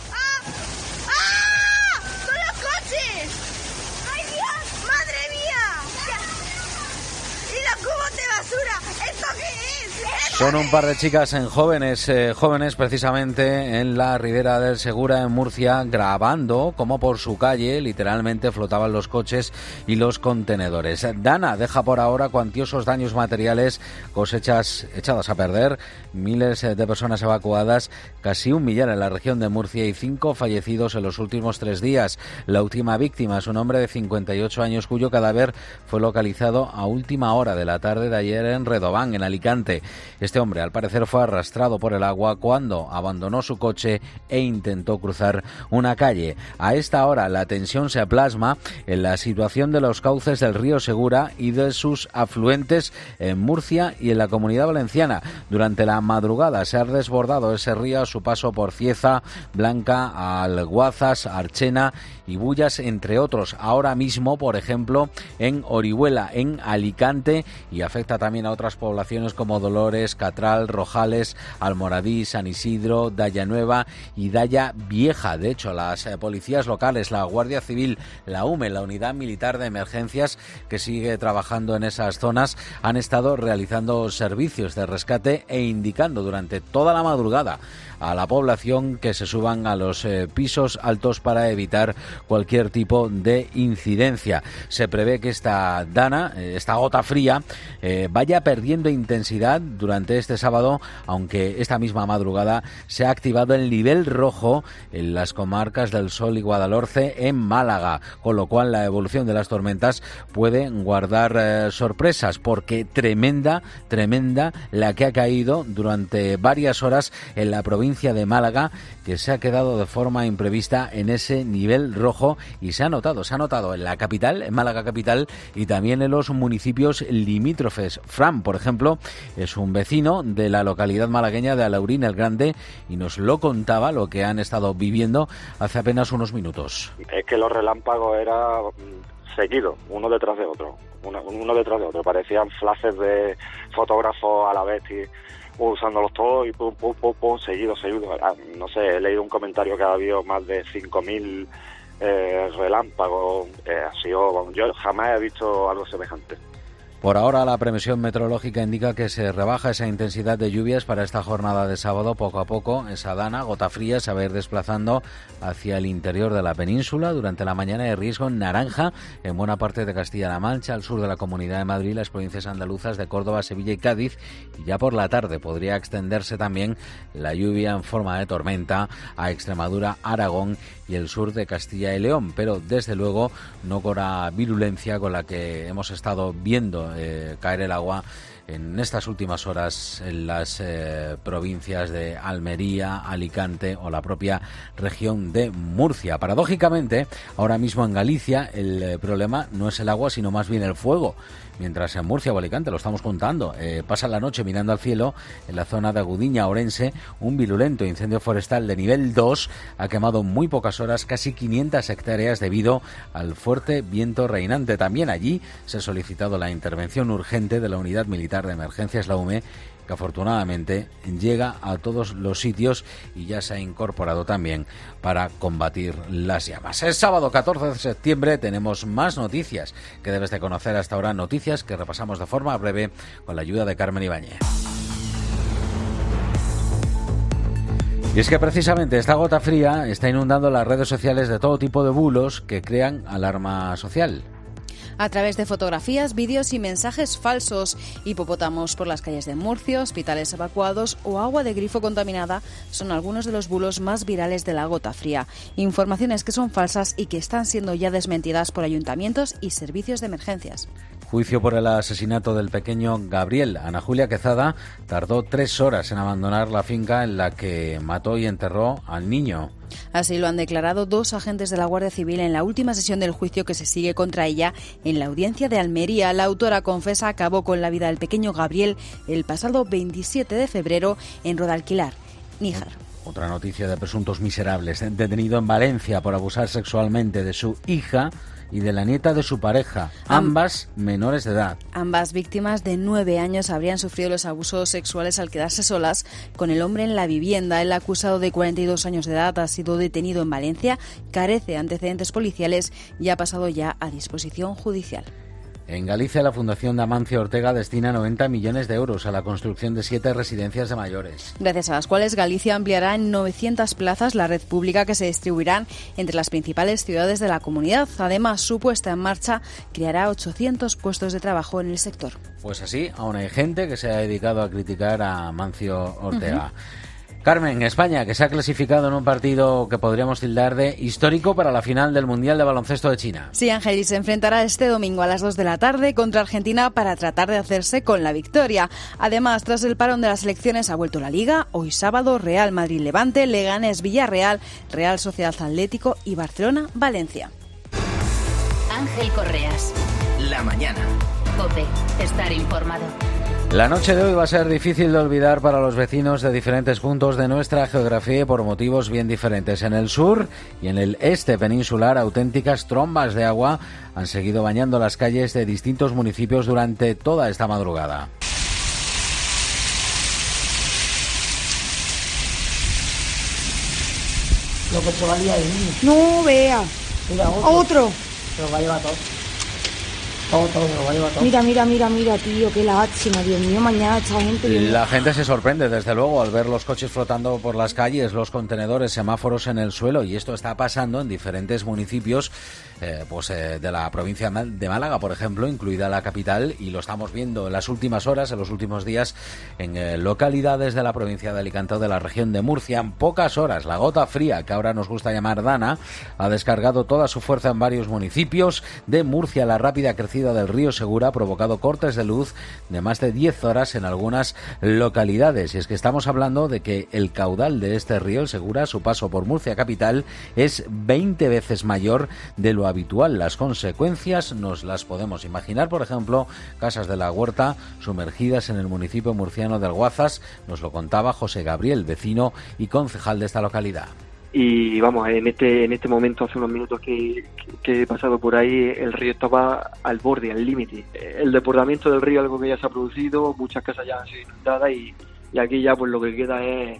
¡Son los coches! ¡Ay, Dios! ¡Madre mía! ¡Y los cubos de basura! ¿Esto qué es? Son un par de chicas jóvenes precisamente en la Ribera del Segura, en Murcia, grabando cómo por su calle literalmente flotaban los coches y los contenedores. Dana deja por ahora cuantiosos daños materiales, cosechas echadas a perder, miles de personas evacuadas, casi 1 millar en la región de Murcia y 5 fallecidos en los últimos 3 días. La última víctima es un hombre de 58 años cuyo cadáver fue localizado a última hora de la tarde de ayer en Redován, en Alicante. Este hombre, al parecer, fue arrastrado por el agua cuando abandonó su coche e intentó cruzar una calle. A esta hora, la tensión se plasma en la situación de los cauces del río Segura y de sus afluentes en Murcia y en la Comunidad Valenciana. Durante la madrugada se ha desbordado ese río a su paso por Cieza, Blanca, Alguazas, Archena y Bullas, entre otros. Ahora mismo, por ejemplo, en Orihuela, en Alicante, y afecta también a otras poblaciones como Dolores, Catral, Rojales, Almoradí, San Isidro, Daya Nueva y Daya Vieja. De hecho, las policías locales, la Guardia Civil, la UME, la Unidad Militar de Emergencias, que sigue trabajando en esas zonas, han estado realizando servicios de rescate e indicando durante toda la madrugada a la población que se suban a los pisos altos para evitar cualquier tipo de incidencia. Se prevé que esta dana, esta gota fría, vaya perdiendo intensidad durante Alicante. Este sábado, aunque esta misma madrugada se ha activado el nivel rojo en las comarcas del Sol y Guadalhorce en Málaga, con lo cual la evolución de las tormentas puede guardar sorpresas, porque tremenda la que ha caído durante varias horas en la provincia de Málaga, que se ha quedado de forma imprevista en ese nivel rojo, y se ha notado en la capital, en Málaga capital, y también en los municipios limítrofes. Fran, por ejemplo, es un vecino de la localidad malagueña de Alaurín el Grande y nos lo contaba, lo que han estado viviendo hace apenas unos minutos. Es que los relámpagos eran seguidos, uno detrás de otro, parecían flashes de fotógrafos a la vez y usándolos todos y pum, seguido. No sé, he leído un comentario que ha habido más de 5.000 relámpagos. Yo jamás he visto algo semejante. Por ahora, la previsión meteorológica indica que se rebaja esa intensidad de lluvias para esta jornada de sábado. Poco a poco, esa dana, gota fría, se va a ir desplazando hacia el interior de la península. Durante la mañana hay riesgo naranja en buena parte de Castilla-La Mancha, al sur de la Comunidad de Madrid, las provincias andaluzas de Córdoba, Sevilla y Cádiz. Y ya por la tarde podría extenderse también la lluvia en forma de tormenta a Extremadura, Aragón y el sur de Castilla y León, pero desde luego no con la virulencia con la que hemos estado viendo caer el agua en estas últimas horas en las provincias de Almería, Alicante o la propia región de Murcia. Paradójicamente, ahora mismo en Galicia el problema no es el agua, sino más bien el fuego. Mientras en Murcia o Alicante, lo estamos contando, pasa la noche mirando al cielo, en la zona de Agudiña, Orense, un virulento incendio forestal de nivel 2 ha quemado en muy pocas horas casi 500 hectáreas debido al fuerte viento reinante. También allí se ha solicitado la intervención urgente de la Unidad Militar de Emergencias, la UME, que afortunadamente llega a todos los sitios y ya se ha incorporado también para combatir las llamas. Es sábado 14 de septiembre, tenemos más noticias que debes de conocer hasta ahora, noticias que repasamos de forma breve con la ayuda de Carmen Ibáñez. Y es que precisamente esta gota fría está inundando las redes sociales de todo tipo de bulos que crean alarma social. A través de fotografías, vídeos y mensajes falsos, hipopótamos por las calles de Murcia, hospitales evacuados o agua de grifo contaminada son algunos de los bulos más virales de la gota fría. Informaciones que son falsas y que están siendo ya desmentidas por ayuntamientos y servicios de emergencias. Juicio por el asesinato del pequeño Gabriel. Ana Julia Quezada tardó 3 horas en abandonar la finca en la que mató y enterró al niño. Así lo han declarado 2 agentes de la Guardia Civil en la última sesión del juicio que se sigue contra ella en la audiencia de Almería. La autora confesa acabó con la vida del pequeño Gabriel el pasado 27 de febrero en Rodalquilar, Níjar. Otra noticia de presuntos miserables. Detenido en Valencia por abusar sexualmente de su hija y de la nieta de su pareja, ambas menores de edad. Ambas víctimas de 9 años habrían sufrido los abusos sexuales al quedarse solas con el hombre en la vivienda. El acusado de 42 años de edad ha sido detenido en Valencia, carece de antecedentes policiales y ha pasado ya a disposición judicial. En Galicia, la Fundación de Amancio Ortega destina 90 millones de euros a la construcción de 7 residencias de mayores. Gracias a las cuales Galicia ampliará en 900 plazas la red pública que se distribuirán entre las principales ciudades de la comunidad. Además, su puesta en marcha creará 800 puestos de trabajo en el sector. Pues así, aún hay gente que se ha dedicado a criticar a Amancio Ortega. Carmen, España, que se ha clasificado en un partido que podríamos tildar de histórico para la final del Mundial de Baloncesto de China. Sí, Ángel, y se enfrentará este domingo a las 2 de la tarde contra Argentina para tratar de hacerse con la victoria. Además, tras el parón de las elecciones ha vuelto la Liga. Hoy sábado, Real Madrid-Levante, Leganés Villarreal, Real Sociedad Atlético y Barcelona-Valencia. Ángel Correas. La mañana. COPE. Estar informado. La noche de hoy va a ser difícil de olvidar para los vecinos de diferentes puntos de nuestra geografía y por motivos bien diferentes. En el sur y en el este peninsular, auténticas trombas de agua han seguido bañando las calles de distintos municipios durante toda esta madrugada. Lo que se valía ahí. No, vea. Mira, otro. Se lo va a llevar todo. Mira, tío, qué lástima, Dios mío, mañana esta gente... La gente se sorprende, desde luego, al ver los coches flotando por las calles, los contenedores, semáforos en el suelo, y esto está pasando en diferentes municipios de la provincia de Málaga, por ejemplo, incluida la capital, y lo estamos viendo en las últimas horas, en los últimos días, en localidades de la provincia de Alicante o de la región de Murcia. En pocas horas, la gota fría, que ahora nos gusta llamar Dana, ha descargado toda su fuerza en varios municipios de Murcia. La rápida crecida del río Segura ha provocado cortes de luz de más de 10 horas en algunas localidades. Y es que estamos hablando de que el caudal de este río, el Segura, a su paso por Murcia capital, es 20 veces mayor de lo habitual. Las consecuencias nos las podemos imaginar. Por ejemplo, casas de la Huerta sumergidas en el municipio murciano de Alguazas. Nos lo contaba José Gabriel, vecino y concejal de esta localidad. Y vamos, en este momento, hace unos minutos que he pasado por ahí, el río estaba al borde, al límite. El desbordamiento del río, algo que ya se ha producido, muchas casas ya han sido inundadas y aquí ya pues lo que queda es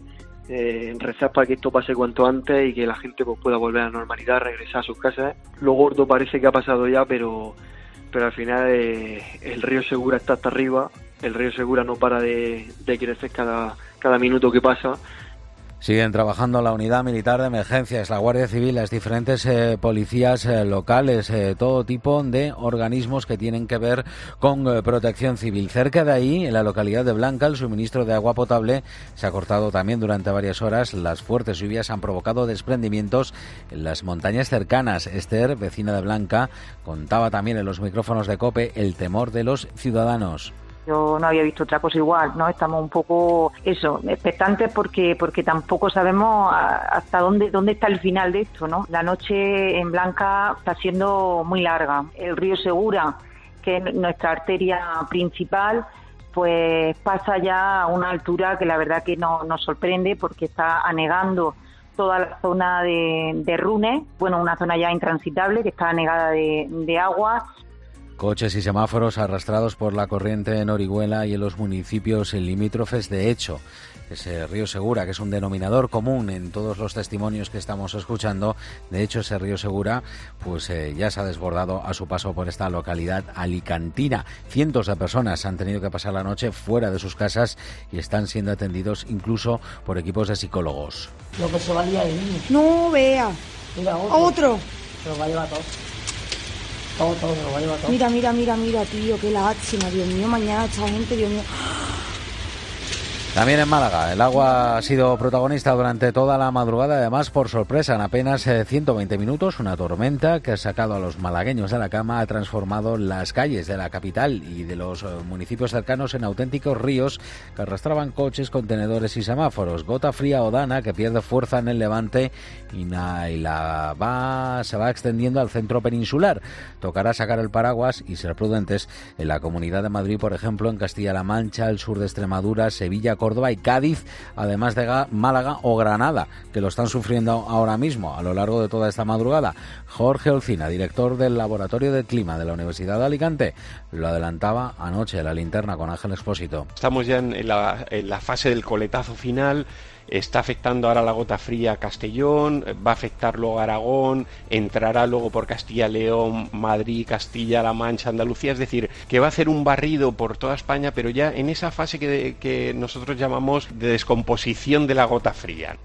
rezar para que esto pase cuanto antes y que la gente pues pueda volver a la normalidad, regresar a sus casas. Lo gordo parece que ha pasado ya, pero al final el río Segura está hasta arriba. El río Segura no para de crecer cada minuto que pasa. Siguen trabajando la unidad militar de emergencias, la Guardia Civil, las diferentes policías locales, todo tipo de organismos que tienen que ver con protección civil. Cerca de ahí, en la localidad de Blanca, el suministro de agua potable se ha cortado también durante varias horas. Las fuertes lluvias han provocado desprendimientos en las montañas cercanas. Esther, vecina de Blanca, contaba también en los micrófonos de COPE el temor de los ciudadanos. Yo no había visto otra cosa igual, ¿no? Estamos un poco, expectantes porque tampoco sabemos hasta dónde está el final de esto, ¿no? La noche en Blanca está siendo muy larga. El río Segura, que es nuestra arteria principal, pues pasa ya a una altura que la verdad que nos sorprende porque está anegando toda la zona de Runes, una zona ya intransitable que está anegada de agua. Coches y semáforos arrastrados por la corriente en Orihuela y en los municipios limítrofes. De hecho, ese río Segura, que es un denominador común en todos los testimonios que estamos escuchando, de hecho ese río Segura pues ya se ha desbordado a su paso por esta localidad alicantina. Cientos de personas han tenido que pasar la noche fuera de sus casas y están siendo atendidos incluso por equipos de psicólogos. Lo que se va a liar el niño. No, vea. Mira, otro. Se lo va a llevar todo. Todo, se lo va a llevar todo. Mira, tío, qué lástima, Dios mío, mañana esta gente, Dios mío. También en Málaga, el agua ha sido protagonista durante toda la madrugada, además por sorpresa, en apenas 120 minutos, una tormenta que ha sacado a los malagueños de la cama ha transformado las calles de la capital y de los municipios cercanos en auténticos ríos que arrastraban coches, contenedores y semáforos. Gota fría o Dana, que pierde fuerza en el levante y se va extendiendo al centro peninsular. Tocará sacar el paraguas y ser prudentes en la Comunidad de Madrid, por ejemplo, en Castilla-La Mancha, el sur de Extremadura, Sevilla, Córdoba y Cádiz, además de Málaga o Granada, que lo están sufriendo ahora mismo a lo largo de toda esta madrugada. Jorge Olcina, director del Laboratorio de Clima de la Universidad de Alicante, lo adelantaba anoche en La Linterna con Ángel Expósito. Estamos ya en la fase del coletazo final. Está afectando ahora la gota fría a Castellón, va a afectar luego a Aragón, entrará luego por Castilla-León, Madrid, Castilla-La Mancha, Andalucía, es decir, que va a hacer un barrido por toda España, pero ya en esa fase que nosotros llamamos de descomposición de la gota fría.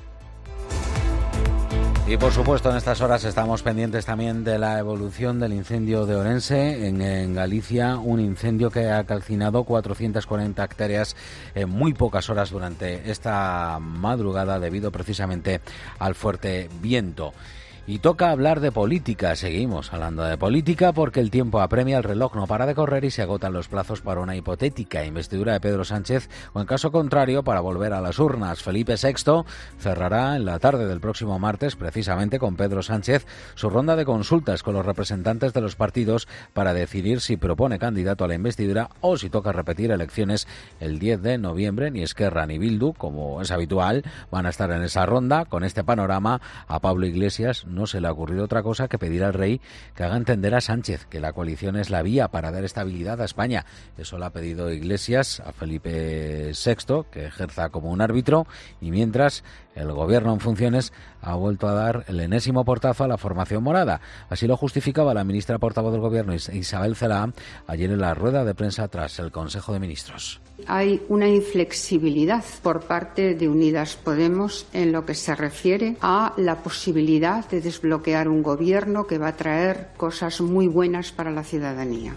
Y por supuesto en estas horas estamos pendientes también de la evolución del incendio de Orense en Galicia, un incendio que ha calcinado 440 hectáreas en muy pocas horas durante esta madrugada debido precisamente al fuerte viento. Y toca hablar de política. Seguimos hablando de política porque el tiempo apremia, el reloj no para de correr y se agotan los plazos para una hipotética investidura de Pedro Sánchez o, en caso contrario, para volver a las urnas. Felipe VI cerrará en la tarde del próximo martes, precisamente con Pedro Sánchez, su ronda de consultas con los representantes de los partidos para decidir si propone candidato a la investidura o si toca repetir elecciones el 10 de noviembre. Ni Esquerra ni Bildu, como es habitual, van a estar en esa ronda. Con este panorama, a Pablo Iglesias no se le ha ocurrido otra cosa que pedir al rey que haga entender a Sánchez que la coalición es la vía para dar estabilidad a España. Eso lo ha pedido Iglesias a Felipe VI, que ejerza como un árbitro, y mientras el Gobierno en funciones ha vuelto a dar el enésimo portazo a la formación morada. Así lo justificaba la ministra portavoz del Gobierno, Isabel Celaá, ayer en la rueda de prensa tras el Consejo de Ministros. Hay una inflexibilidad por parte de Unidas Podemos en lo que se refiere a la posibilidad de desbloquear un gobierno que va a traer cosas muy buenas para la ciudadanía.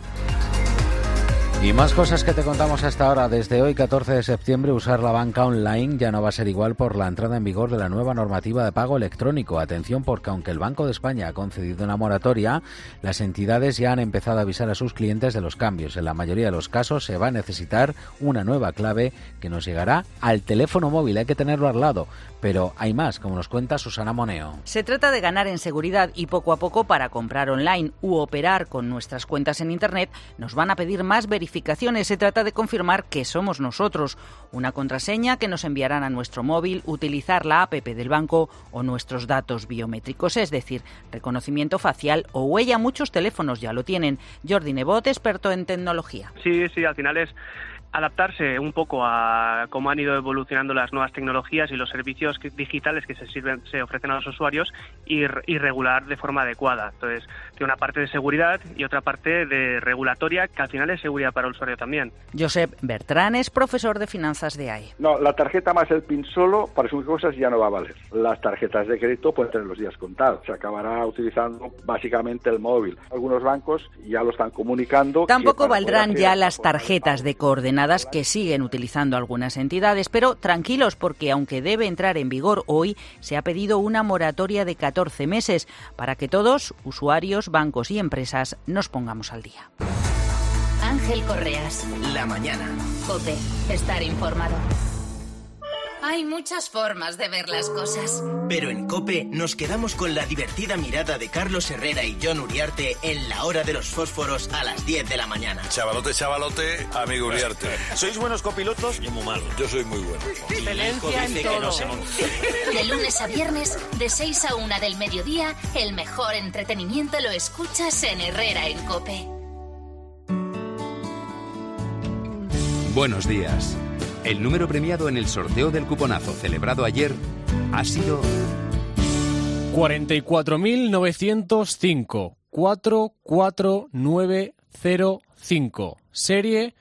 Y más cosas que te contamos hasta ahora. Desde hoy, 14 de septiembre, usar la banca online ya no va a ser igual por la entrada en vigor de la nueva normativa de pago electrónico. Atención, porque aunque el Banco de España ha concedido una moratoria, las entidades ya han empezado a avisar a sus clientes de los cambios. En la mayoría de los casos se va a necesitar una nueva clave que nos llegará al teléfono móvil. Hay que tenerlo al lado. Pero hay más, como nos cuenta Susana Moneo. Se trata de ganar en seguridad y poco a poco, para comprar online u operar con nuestras cuentas en Internet, nos van a pedir más verificaciones. Se trata de confirmar que somos nosotros, una contraseña que nos enviarán a nuestro móvil, utilizar la app del banco o nuestros datos biométricos, es decir, reconocimiento facial o huella. Muchos teléfonos ya lo tienen. Jordi Nebot, experto en tecnología. Sí, al final es adaptarse un poco a cómo han ido evolucionando las nuevas tecnologías y los servicios digitales que se ofrecen a los usuarios y regular de forma adecuada. Entonces, tiene una parte de seguridad y otra parte de regulatoria, que al final es seguridad para el usuario también. Josep Bertrán es profesor de finanzas de AI. No, la tarjeta más el PIN solo para sus cosas ya no va a valer. Las tarjetas de crédito pueden tener los días contados. Se acabará utilizando básicamente el móvil. Algunos bancos ya lo están comunicando. Tampoco valdrán ya las tarjetas de coordenadas que siguen utilizando algunas entidades, pero tranquilos, porque aunque debe entrar en vigor hoy, se ha pedido una moratoria de 14 meses para que todos, usuarios, bancos y empresas, nos pongamos al día. Ángel Correas. La mañana. COPE. Estar informado. Hay muchas formas de ver las cosas. Pero en COPE nos quedamos con la divertida mirada de Carlos Herrera y Jon Uriarte en la hora de los fósforos a las 10 de la mañana. Chavalote, amigo Uriarte. ¿Sois buenos copilotos? Yo muy malo. Yo soy muy bueno. Excelencia en todo. De lunes a viernes, de 6 a 1 del mediodía, el mejor entretenimiento lo escuchas en Herrera en COPE. Buenos días. El número premiado en el sorteo del cuponazo celebrado ayer ha sido 44.905 44905, serie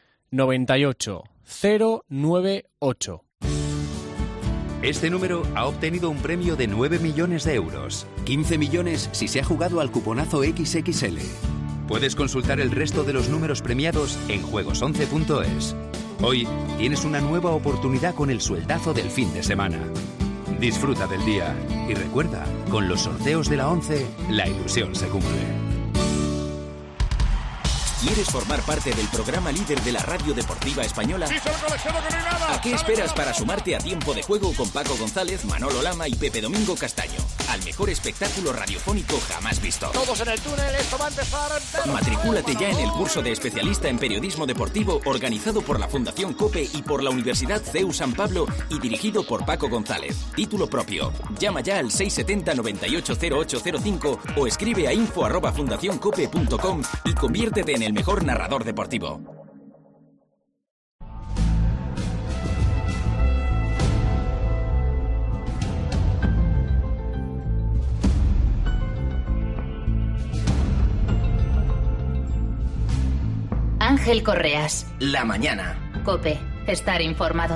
98098. Este número ha obtenido un premio de 9 millones de euros. 15 millones si se ha jugado al cuponazo XXL. Puedes consultar el resto de los números premiados en juegos11.es. Hoy tienes una nueva oportunidad con el sueldazo del fin de semana. Disfruta del día y recuerda, con los sorteos de la 11, la ilusión se cumple. ¿Quieres formar parte del programa líder de la radio deportiva española? ¿A qué esperas para sumarte a Tiempo de Juego con Paco González, Manolo Lama y Pepe Domingo Castaño? Al mejor espectáculo radiofónico jamás visto. Todos en el túnel, esto va a empezar. Matricúlate ya en el curso de especialista en periodismo deportivo organizado por la Fundación COPE y por la Universidad CEU San Pablo y dirigido por Paco González. Título propio. Llama ya al 670 980805 o escribe a info@fundacioncope.com y conviértete en el mejor narrador deportivo. Ángel Correas. La mañana. COPE. Estar informado.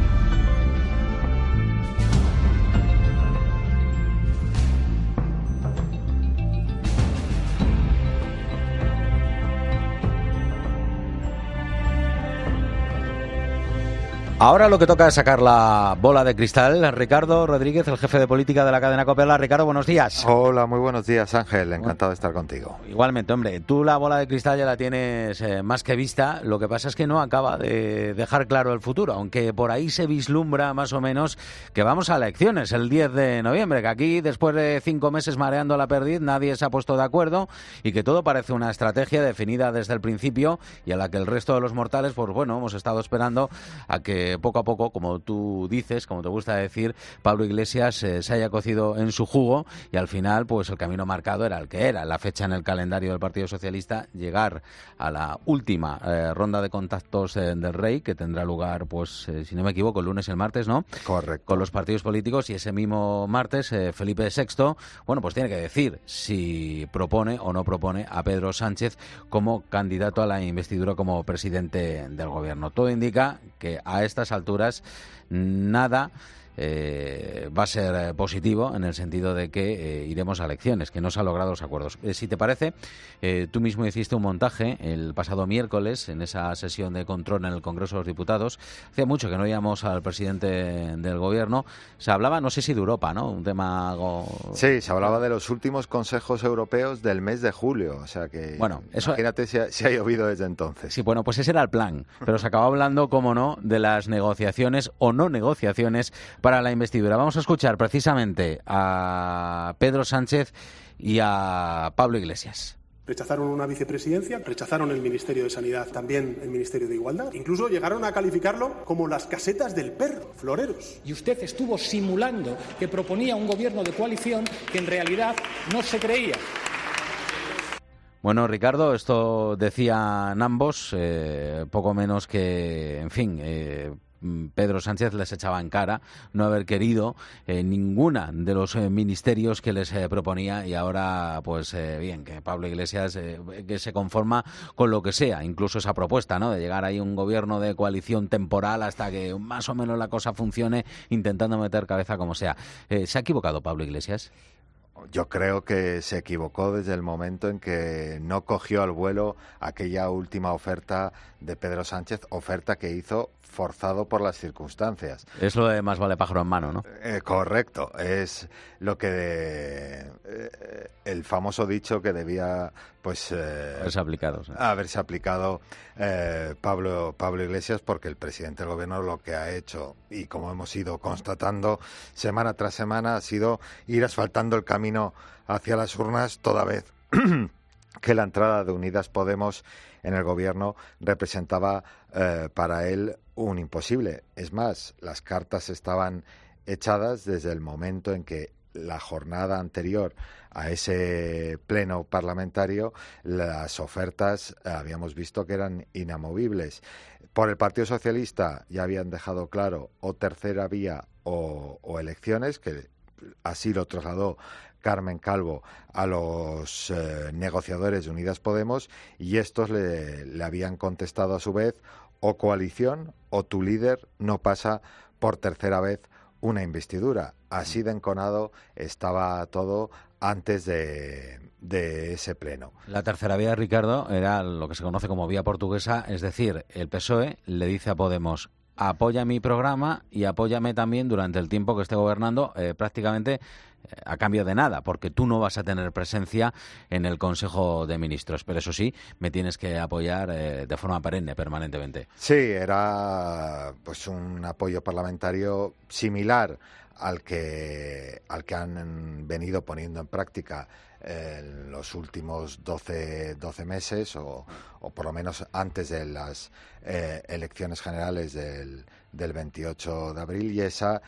Ahora lo que toca es sacar la bola de cristal. Ricardo Rodríguez, el jefe de política de la cadena COPE. Ricardo, buenos días. Hola, muy buenos días, Ángel. Encantado de estar contigo. Igualmente, hombre. Tú la bola de cristal ya la tienes más que vista. Lo que pasa es que no acaba de dejar claro el futuro, aunque por ahí se vislumbra más o menos que vamos a elecciones el 10 de noviembre, que aquí, después de 5 meses mareando la perdiz, nadie se ha puesto de acuerdo y que todo parece una estrategia definida desde el principio y a la que el resto de los mortales, pues bueno, hemos estado esperando a que que poco a poco, como tú dices, como te gusta decir, Pablo Iglesias se haya cocido en su jugo y al final pues el camino marcado era el que era. La fecha en el calendario del Partido Socialista, llegar a la última ronda de contactos del Rey, que tendrá lugar, pues si no me equivoco, el lunes y el martes, ¿no? Correcto. Con los partidos políticos, y ese mismo martes Felipe VI, bueno, pues tiene que decir si propone o no propone a Pedro Sánchez como candidato a la investidura como presidente del gobierno. Todo indica que a estas alturas nada va a ser positivo, en el sentido de que iremos a elecciones, que no se han logrado los acuerdos. Si te parece, tú mismo hiciste un montaje el pasado miércoles en esa sesión de control en el Congreso de los Diputados. Hacía mucho que no íbamos al presidente del gobierno. Se hablaba, no sé si de Europa, ¿no? Un tema algo... Sí, se hablaba de los últimos consejos europeos del mes de julio. O sea que, bueno, eso... imagínate si ha llovido desde entonces. Sí, bueno, pues ese era el plan. Pero se acabó hablando, como no, de las negociaciones o no negociaciones para la investidura. Vamos a escuchar precisamente a Pedro Sánchez y a Pablo Iglesias. Rechazaron una vicepresidencia, rechazaron el Ministerio de Sanidad, también el Ministerio de Igualdad. Incluso llegaron a calificarlo como las casetas del perro, floreros. Y usted estuvo simulando que proponía un gobierno de coalición que en realidad no se creía. Bueno, Ricardo, esto decían ambos, poco menos que, en fin... Pedro Sánchez les echaba en cara no haber querido ninguna de los ministerios que les proponía, y ahora pues bien, que Pablo Iglesias que se conforma con lo que sea, incluso esa propuesta, ¿no?, de llegar ahí un gobierno de coalición temporal hasta que más o menos la cosa funcione, intentando meter cabeza como sea. ¿Se ha equivocado Pablo Iglesias? Yo creo que se equivocó desde el momento en que no cogió al vuelo aquella última oferta de Pedro Sánchez, oferta que hizo forzado por las circunstancias. Es lo de más vale pájaro en mano, ¿no? Correcto, es lo que el famoso dicho que debía pues haberse aplicado Pablo Iglesias, porque el presidente del gobierno lo que ha hecho, y como hemos ido constatando semana tras semana, ha sido ir asfaltando el camino hacia las urnas, toda vez que la entrada de Unidas Podemos en el gobierno representaba para él un imposible. Es más, las cartas estaban echadas desde el momento en que la jornada anterior a ese pleno parlamentario las ofertas habíamos visto que eran inamovibles. Por el Partido Socialista ya habían dejado claro o tercera vía o elecciones, que así lo trasladó Carmen Calvo a los negociadores de Unidas Podemos, y estos le habían contestado a su vez: o coalición o tu líder no pasa por tercera vez una investidura. Así de enconado estaba todo antes de ese pleno. La tercera vía, Ricardo, era lo que se conoce como vía portuguesa, es decir, el PSOE le dice a Podemos: apoya mi programa y apóyame también durante el tiempo que esté gobernando, prácticamente a cambio de nada, porque tú no vas a tener presencia en el Consejo de Ministros, pero eso sí, me tienes que apoyar de forma perenne, permanentemente. Sí, era pues un apoyo parlamentario similar al que han venido poniendo en práctica en los últimos 12 meses, o por lo menos antes de las elecciones generales del 28 de abril, y esa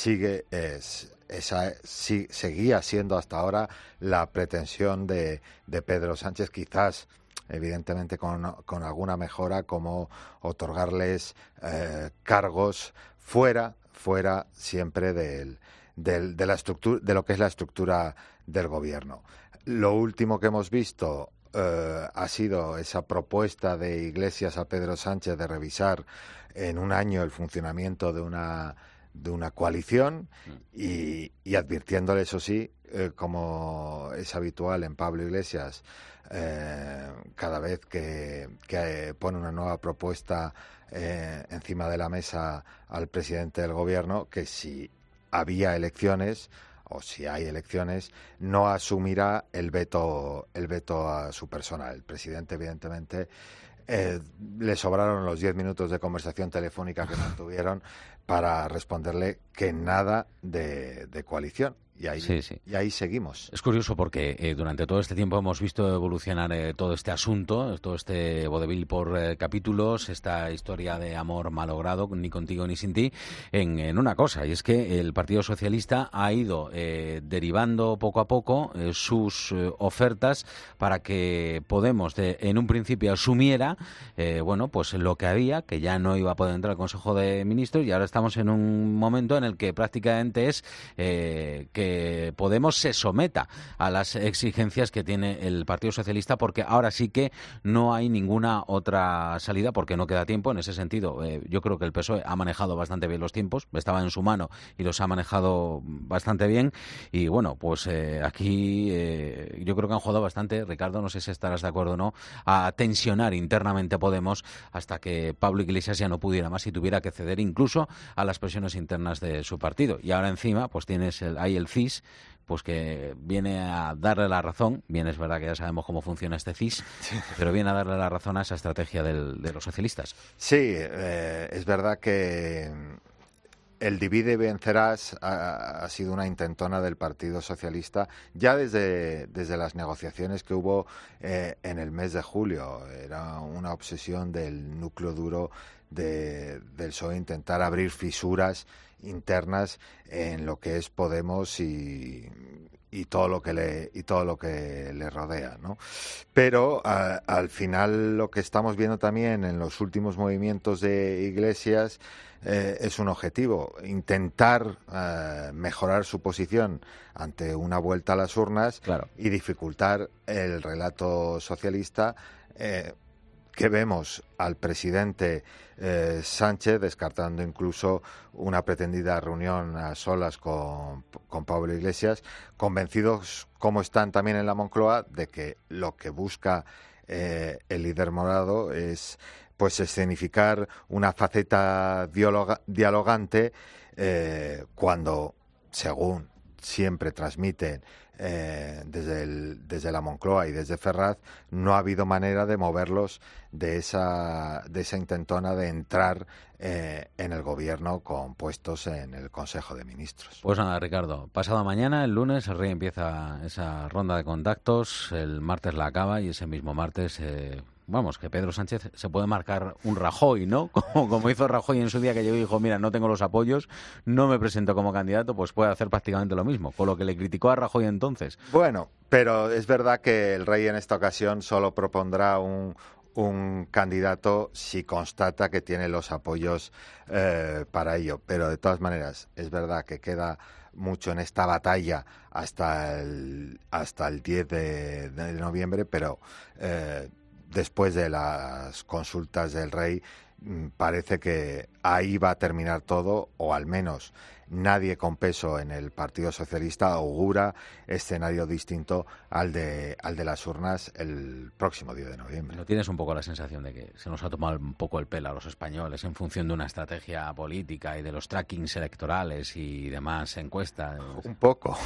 seguía siendo hasta ahora la pretensión de Pedro Sánchez, quizás evidentemente con alguna mejora, como otorgarles cargos fuera siempre de la estructura, de lo que es la estructura del gobierno. Lo último que hemos visto ha sido esa propuesta de Iglesias a Pedro Sánchez de revisar en un año el funcionamiento de una coalición, y advirtiéndole, eso sí, como es habitual en Pablo Iglesias, cada vez que pone una nueva propuesta encima de la mesa al presidente del gobierno, que si había elecciones o si hay elecciones, no asumirá el veto a su persona. El presidente, evidentemente, le sobraron los 10 minutos de conversación telefónica que mantuvieron para responderle que nada de coalición. Y ahí seguimos. Es curioso porque durante todo este tiempo hemos visto evolucionar todo este asunto, todo este vodevil por capítulos, esta historia de amor malogrado, ni contigo ni sin ti, en una cosa, y es que el Partido Socialista ha ido derivando poco a poco sus ofertas para que Podemos en un principio asumiera pues lo que había, que ya no iba a poder entrar al Consejo de Ministros, y ahora estamos en un momento en el que prácticamente es que Podemos se someta a las exigencias que tiene el Partido Socialista, porque ahora sí que no hay ninguna otra salida, porque no queda tiempo. En ese sentido, yo creo que el PSOE ha manejado bastante bien los tiempos, estaba en su mano y los ha manejado bastante bien, y bueno, pues aquí yo creo que han jugado bastante, Ricardo, no sé si estarás de acuerdo o no, a tensionar internamente a Podemos hasta que Pablo Iglesias ya no pudiera más y tuviera que ceder incluso a las presiones internas de su partido. Y ahora encima pues tienes ahí el CIS, pues que viene a darle la razón. Bien, es verdad que ya sabemos cómo funciona este CIS, pero viene a darle la razón a esa estrategia de los socialistas. Sí, es verdad que el divide y vencerás ha sido una intentona del Partido Socialista ya desde las negociaciones que hubo en el mes de julio. Era una obsesión del núcleo duro del PSOE intentar abrir fisuras internas en lo que es Podemos y todo lo que le rodea, ¿no? Pero al final lo que estamos viendo también en los últimos movimientos de Iglesias es un objetivo: intentar mejorar su posición ante una vuelta a las urnas, claro, y dificultar el relato socialista. Que vemos al presidente Sánchez descartando incluso una pretendida reunión a solas con Pablo Iglesias, convencidos, como están también en la Moncloa, de que lo que busca el líder morado es pues escenificar una faceta dialogante cuando, según siempre transmiten desde la Moncloa y desde Ferraz, no ha habido manera de moverlos de esa intentona de entrar en el gobierno con puestos en el Consejo de Ministros. Pues nada, Ricardo, pasado mañana, el lunes, el Rey empieza esa ronda de contactos, el martes la acaba y ese mismo martes vamos, que Pedro Sánchez se puede marcar un Rajoy, ¿no? Como hizo Rajoy en su día, que llegó y dijo, mira, no tengo los apoyos, no me presento como candidato, pues puede hacer prácticamente lo mismo, con lo que le criticó a Rajoy entonces. Bueno, pero es verdad que el Rey en esta ocasión solo propondrá un candidato si constata que tiene los apoyos para ello. Pero de todas maneras, es verdad que queda mucho en esta batalla hasta el 10 de noviembre, pero después de las consultas del Rey parece que ahí va a terminar todo, o al menos nadie con peso en el Partido Socialista augura escenario distinto al de las urnas el próximo 10 de noviembre. ¿No tienes un poco la sensación de que se nos ha tomado un poco el pelo a los españoles en función de una estrategia política y de los trackings electorales y demás encuestas? Un poco.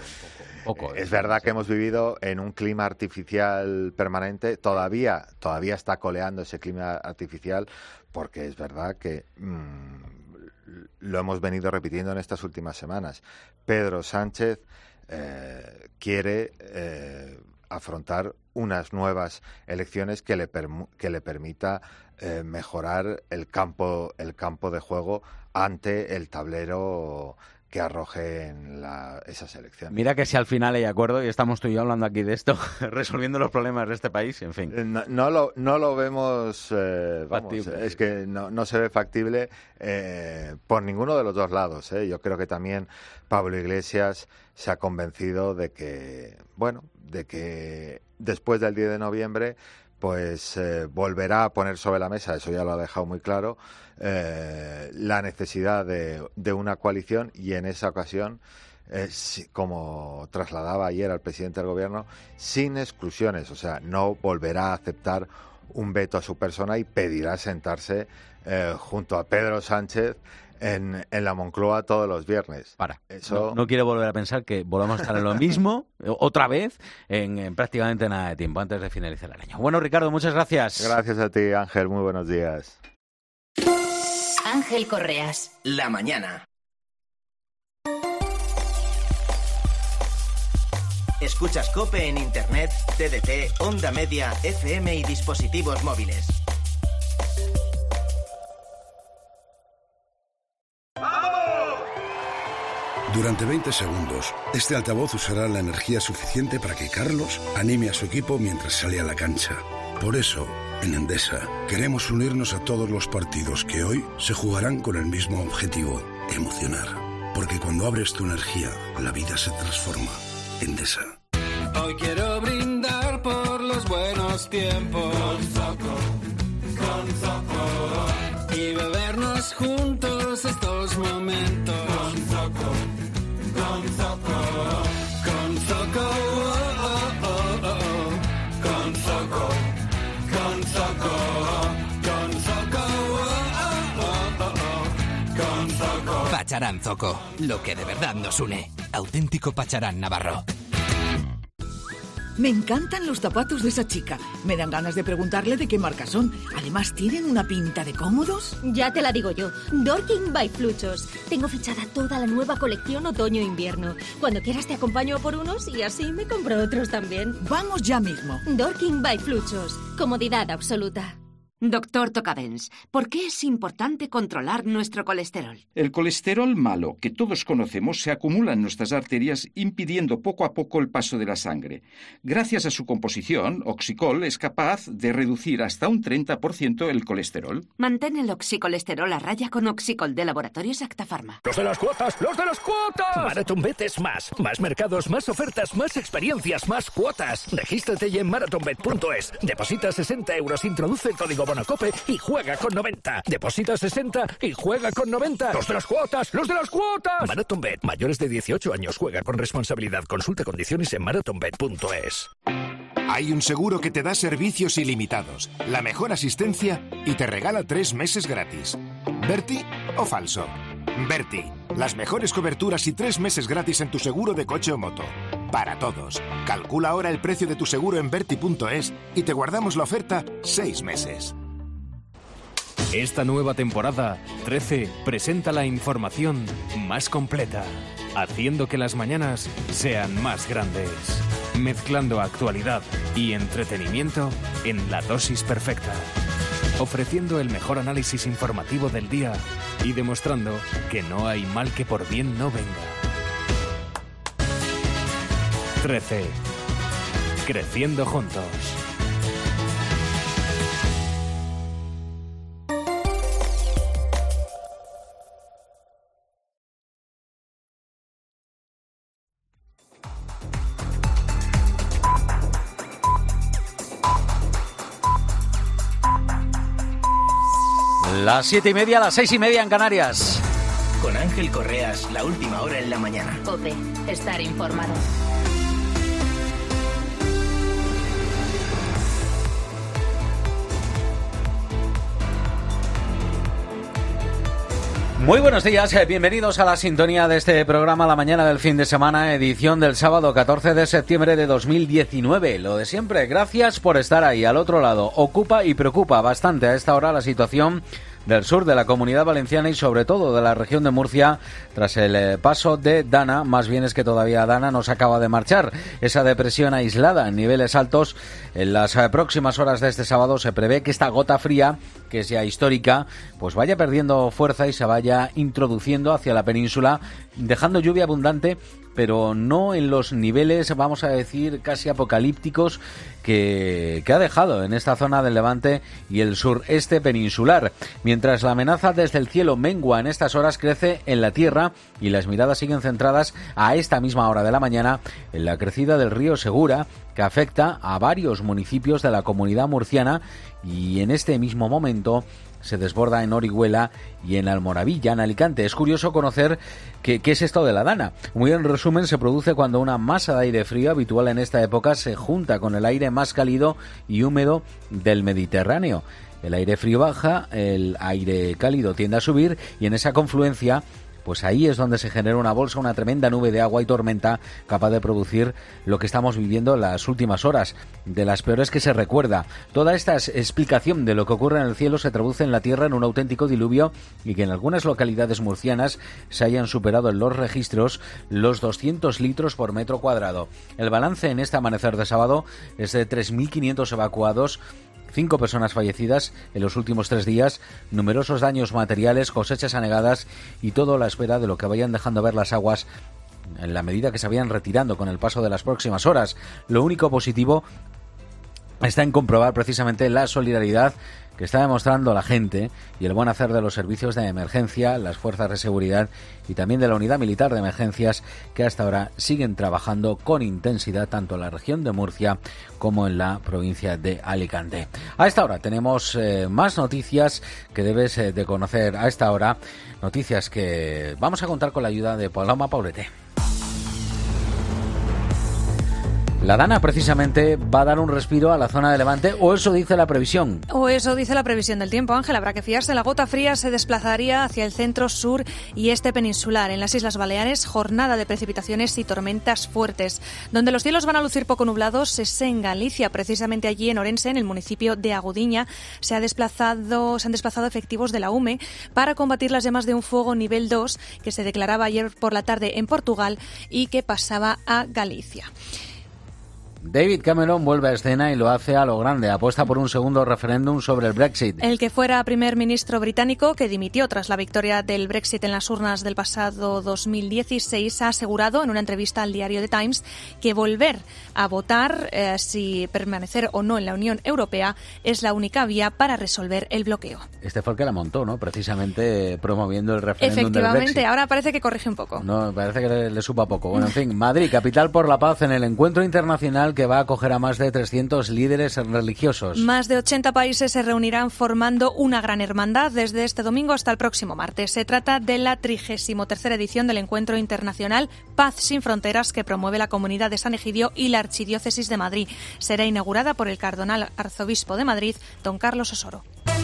Es verdad que hemos vivido en un clima artificial permanente. Todavía está coleando ese clima artificial, porque es verdad que lo hemos venido repitiendo en estas últimas semanas. Pedro Sánchez quiere afrontar unas nuevas elecciones que le permita mejorar el campo de juego ante el tablero que arroje en esas elecciones. Mira que si al final hay acuerdo, y estamos tú y yo hablando aquí de esto, resolviendo los problemas de este país, en fin. No lo vemos factible. Es que no se ve factible por ninguno de los dos lados. Yo creo que también Pablo Iglesias se ha convencido de que después del 10 de noviembre pues volverá a poner sobre la mesa, eso ya lo ha dejado muy claro, la necesidad de una coalición, y en esa ocasión, como trasladaba ayer al presidente del gobierno, sin exclusiones, o sea, no volverá a aceptar un veto a su persona y pedirá sentarse junto a Pedro Sánchez en la Moncloa todos los viernes. Eso... No quiero volver a pensar que volvamos a estar en lo mismo otra vez en prácticamente nada de tiempo antes de finalizar el año. Bueno, Ricardo, muchas gracias. Gracias a ti, Ángel. Muy buenos días. Ángel Correas. La mañana. Escuchas COPE en Internet, TDT, Onda Media, FM y dispositivos móviles. Durante 20 segundos, este altavoz usará la energía suficiente para que Carlos anime a su equipo mientras sale a la cancha. Por eso, en Endesa, queremos unirnos a todos los partidos que hoy se jugarán con el mismo objetivo, emocionar. Porque cuando abres tu energía, la vida se transforma. Endesa. Hoy quiero brindar por los buenos tiempos. Con Zoco. Y bebernos juntos estos momentos. Con Zoco. Con Zoco, oh, oh, oh, oh. Con Zoco, con Zoco, con Zoco, oh, oh, oh, oh. Con Zoco. Pacharán Zoco, lo que de verdad nos une. Auténtico Pacharán navarro. Me encantan los zapatos de esa chica. Me dan ganas de preguntarle de qué marca son. Además, ¿tienen una pinta de cómodos? Ya te la digo yo. Dorking by Fluchos. Tengo fichada toda la nueva colección otoño-invierno. Cuando quieras te acompaño a por unos y así me compro otros también. Vamos ya mismo. Dorking by Fluchos. Comodidad absoluta. Doctor Tocadens, ¿por qué es importante controlar nuestro colesterol? El colesterol malo, que todos conocemos, se acumula en nuestras arterias impidiendo poco a poco el paso de la sangre. Gracias a su composición, Oxicol es capaz de reducir hasta un 30% el colesterol. Mantén el oxicolesterol a raya con Oxicol de Laboratorios Acta Pharma. ¡Los de las cuotas! ¡Los de las cuotas! MarathonBet es más. Más mercados, más ofertas, más experiencias, más cuotas. Regístrate ya en marathonbet.es. Deposita 60 euros, introduce el código Bonacope y juega con 90. Deposita 60 y juega con 90. ¡Los de las cuotas! ¡Los de las cuotas! MarathonBet. Mayores de 18 años. Juega con responsabilidad. Consulta condiciones en marathonbet.es. Hay un seguro que te da servicios ilimitados, la mejor asistencia y te regala 3 meses gratis. ¿Berti o falso? Berti. Las mejores coberturas y 3 meses gratis en tu seguro de coche o moto. Para todos. Calcula ahora el precio de tu seguro en Berti.es y te guardamos la oferta 6 meses. Esta nueva temporada, 13 presenta la información más completa, haciendo que las mañanas sean más grandes, mezclando actualidad y entretenimiento en la dosis perfecta, ofreciendo el mejor análisis informativo del día y demostrando que no hay mal que por bien no venga. 13. Creciendo juntos. Las 7:30, las 6:30 en Canarias. Con Ángel Correas, la última hora en la mañana. COPE, estar informado. Muy buenos días, bienvenidos a la sintonía de este programa La Mañana del Fin de Semana, edición del sábado 14 de septiembre de 2019. Lo de siempre, gracias por estar ahí al otro lado. Ocupa y preocupa bastante a esta hora la situación del sur de la Comunidad Valenciana y sobre todo de la región de Murcia tras el paso de Dana. Más bien es que todavía Dana no se acaba de marchar. Esa depresión aislada en niveles altos. En las próximas horas de este sábado se prevé que esta gota fría, que es ya histórica, pues vaya perdiendo fuerza y se vaya introduciendo hacia la península, dejando lluvia abundante, pero no en los niveles, vamos a decir, casi apocalípticos que ha dejado en esta zona del Levante y el sureste peninsular. Mientras la amenaza desde el cielo mengua en estas horas, crece en la tierra y las miradas siguen centradas a esta misma hora de la mañana en la crecida del río Segura, que afecta a varios municipios de la Comunidad Murciana y en este mismo momento se desborda en Orihuela y en Almoravilla, en Alicante. Es curioso conocer qué es esto de la Dana. Muy en resumen, se produce cuando una masa de aire frío habitual en esta época se junta con el aire más cálido y húmedo del Mediterráneo. El aire frío baja, el aire cálido tiende a subir y en esa confluencia pues ahí es donde se genera una bolsa, una tremenda nube de agua y tormenta capaz de producir lo que estamos viviendo en las últimas horas, de las peores que se recuerda. Toda esta explicación de lo que ocurre en el cielo se traduce en la tierra en un auténtico diluvio y que en algunas localidades murcianas se hayan superado en los registros los 200 litros por metro cuadrado. El balance en este amanecer de sábado es de 3.500 evacuados, 5 personas fallecidas en los últimos 3 días, numerosos daños materiales, cosechas anegadas y todo a la espera de lo que vayan dejando ver las aguas en la medida que se vayan retirando con el paso de las próximas horas. Lo único positivo está en comprobar precisamente la solidaridad que está demostrando la gente y el buen hacer de los servicios de emergencia, las fuerzas de seguridad y también de la unidad militar de emergencias que hasta ahora siguen trabajando con intensidad tanto en la región de Murcia como en la provincia de Alicante. A esta hora tenemos más noticias que debes de conocer a esta hora, noticias que vamos a contar con la ayuda de Paloma Paulete. La Dana precisamente va a dar un respiro a la zona de Levante, o eso dice la previsión. O eso dice la previsión del tiempo, Ángel. Habrá que fiarse. La gota fría se desplazaría hacia el centro, sur y este peninsular. En las Islas Baleares, jornada de precipitaciones y tormentas fuertes. Donde los cielos van a lucir poco nublados es en Galicia. Precisamente allí en Orense, en el municipio de Agudiña, se han desplazado efectivos de la UME para combatir las llamas de un fuego nivel 2 que se declaraba ayer por la tarde en Portugal y que pasaba a Galicia. David Cameron vuelve a escena y lo hace a lo grande. Apuesta por un segundo referéndum sobre el Brexit. El que fuera primer ministro británico, que dimitió tras la victoria del Brexit en las urnas del pasado 2016, ha asegurado en una entrevista al diario The Times que volver a votar si permanecer o no en la Unión Europea es la única vía para resolver el bloqueo. Este fue el que la montó, ¿no? Precisamente promoviendo el referéndum del Brexit. Efectivamente, ahora parece que corrige un poco. No, parece que le supa poco. Bueno, en fin, Madrid, capital por la paz, en el encuentro internacional que va a acoger a más de 300 líderes religiosos. Más de 80 países se reunirán formando una gran hermandad desde este domingo hasta el próximo martes. Se trata de la 33ª edición del Encuentro Internacional Paz sin Fronteras que promueve la Comunidad de San Egidio y la Archidiócesis de Madrid. Será inaugurada por el cardenal arzobispo de Madrid, don Carlos Osoro.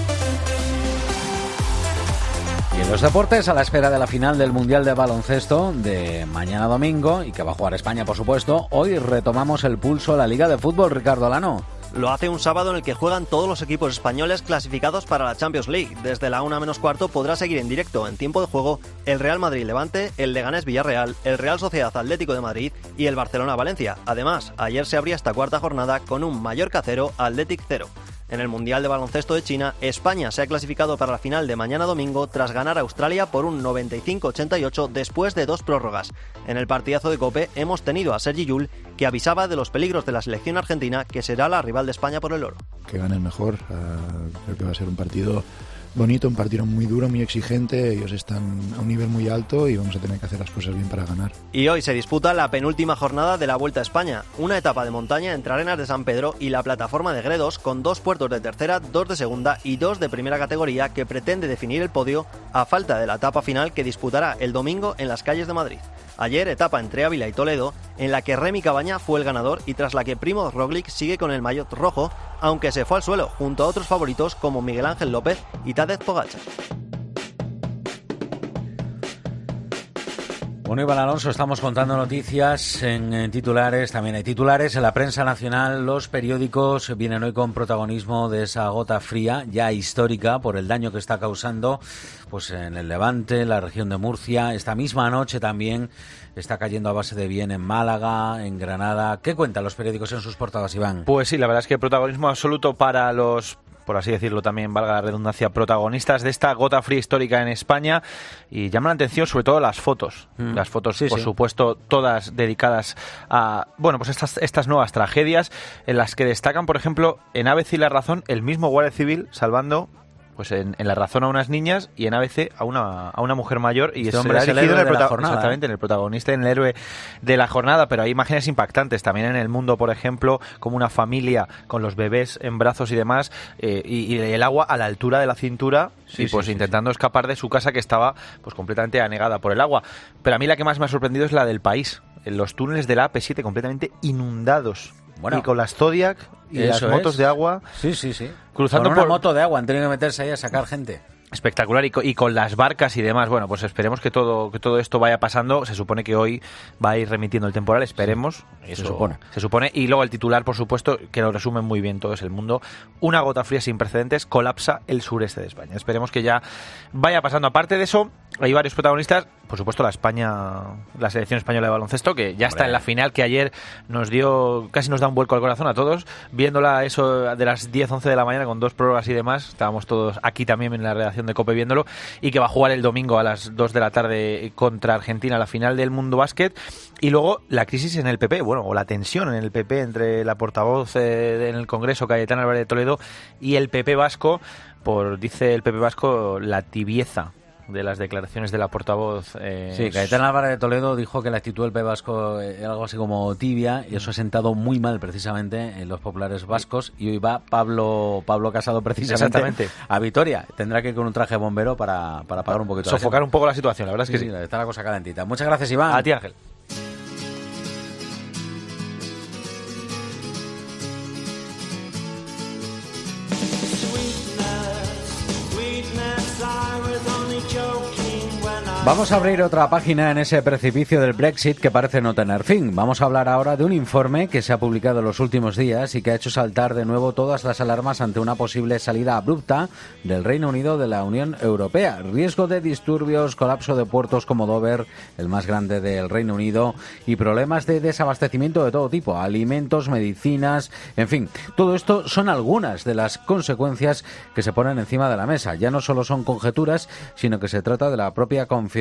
Y en los deportes, a la espera de la final del Mundial de Baloncesto de mañana domingo, y que va a jugar España, por supuesto, hoy retomamos el pulso a la Liga de Fútbol. Ricardo Lano. Lo hace un sábado en el que juegan todos los equipos españoles clasificados para la Champions League. Desde la 1:15 podrá seguir en directo, en tiempo de juego, el Real Madrid-Levante, el Leganés Villarreal, el Real Sociedad Atlético de Madrid y el Barcelona-Valencia. Además, ayer se abría esta cuarta jornada con un Mallorca 0, Athletic 0. En el Mundial de Baloncesto de China, España se ha clasificado para la final de mañana domingo tras ganar a Australia por un 95-88 después de 2 prórrogas. En el partidazo de COPE hemos tenido a Sergi Llull, que avisaba de los peligros de la selección argentina, que será la rival de España por el oro. Que gane el mejor, creo que va a ser un partido bonito, un partido muy duro, muy exigente. Ellos están a un nivel muy alto y vamos a tener que hacer las cosas bien para ganar. Y hoy se disputa la penúltima jornada de la Vuelta a España, una etapa de montaña entre Arenas de San Pedro y la plataforma de Gredos, con 2 puertos de tercera, 2 de segunda y 2 de primera categoría, que pretende definir el podio a falta de la etapa final que disputará el domingo en las calles de Madrid. Ayer, etapa entre Ávila y Toledo, en la que Remy Cabaña fue el ganador y tras la que Primoz Roglic sigue con el maillot rojo, aunque se fue al suelo junto a otros favoritos como Miguel Ángel López y Tadej Pogačar. Bueno, Iván Alonso, estamos contando noticias en titulares, también hay titulares en la prensa nacional. Los periódicos vienen hoy con protagonismo de esa gota fría, ya histórica, por el daño que está causando pues en el Levante, en la región de Murcia. Esta misma noche también está cayendo a base de bien en Málaga, en Granada. ¿Qué cuentan los periódicos en sus portadas, Iván? Pues sí, la verdad es que protagonismo absoluto para los, por así decirlo también, valga la redundancia, protagonistas de esta gota fría histórica en España, y llama la atención sobre todo las fotos. Las fotos, por supuesto, todas dedicadas a, bueno, pues estas nuevas tragedias, en las que destacan, por ejemplo, en ABC y La Razón, el mismo guardia civil salvando, pues en La Razón a unas niñas y en ABC a una mujer mayor, y este hombre es el héroe de la jornada. Exactamente, en el protagonista, en el héroe de la jornada. Pero hay imágenes impactantes también en El Mundo, por ejemplo, como una familia con los bebés en brazos y demás, y el agua a la altura de la cintura, intentando escapar de su casa, que estaba pues completamente anegada por el agua. Pero a mí la que más me ha sorprendido es la del País, en los túneles de la AP7 completamente inundados. Bueno, y con las Zodiac y las motos de agua. Sí. Cruzando con una moto de agua, han tenido que meterse ahí a sacar gente. espectacular y con las barcas y demás. Bueno, pues esperemos que todo esto vaya pasando. Se supone que hoy va a ir remitiendo el temporal, esperemos. Eso se supone. Y luego el titular, por supuesto, que lo resume muy bien todo es El Mundo. Una gota fría sin precedentes, colapsa el sureste de España. Esperemos que ya vaya pasando. Aparte de eso, hay varios protagonistas. Por supuesto, la selección española de baloncesto, que ya está en la final, que ayer casi nos da un vuelco al corazón a todos, viéndola eso de las 10, 11 de la mañana con 2 prórrogas y demás. Estábamos todos aquí también en la redacción de COPE viéndolo, y que va a jugar el domingo a las 2 de la tarde contra Argentina, la final del Mundo Básquet. Y luego la crisis en el PP, o la tensión en el PP entre la portavoz en el Congreso, Cayetana Álvarez de Toledo, y el PP vasco, dice el PP vasco, la tibieza de las declaraciones de la portavoz. Sí, Cayetana Álvarez de Toledo dijo que la actitud del PP vasco era algo así como tibia, y eso ha sentado muy mal precisamente en los populares vascos, y hoy va Pablo Casado precisamente a Vitoria. Tendrá que ir con un traje bombero para apagar un poquito. Sofocar un poco la situación, la verdad es que sí. Está la cosa calentita. Muchas gracias, Iván. A ti, Ángel. Vamos a abrir otra página en ese precipicio del Brexit que parece no tener fin. Vamos a hablar ahora de un informe que se ha publicado en los últimos días y que ha hecho saltar de nuevo todas las alarmas ante una posible salida abrupta del Reino Unido de la Unión Europea. Riesgo de disturbios, colapso de puertos como Dover, el más grande del Reino Unido, y problemas de desabastecimiento de todo tipo, alimentos, medicinas, en fin. Todo esto son algunas de las consecuencias que se ponen encima de la mesa. Ya no solo son conjeturas, sino que se trata de la propia confirmación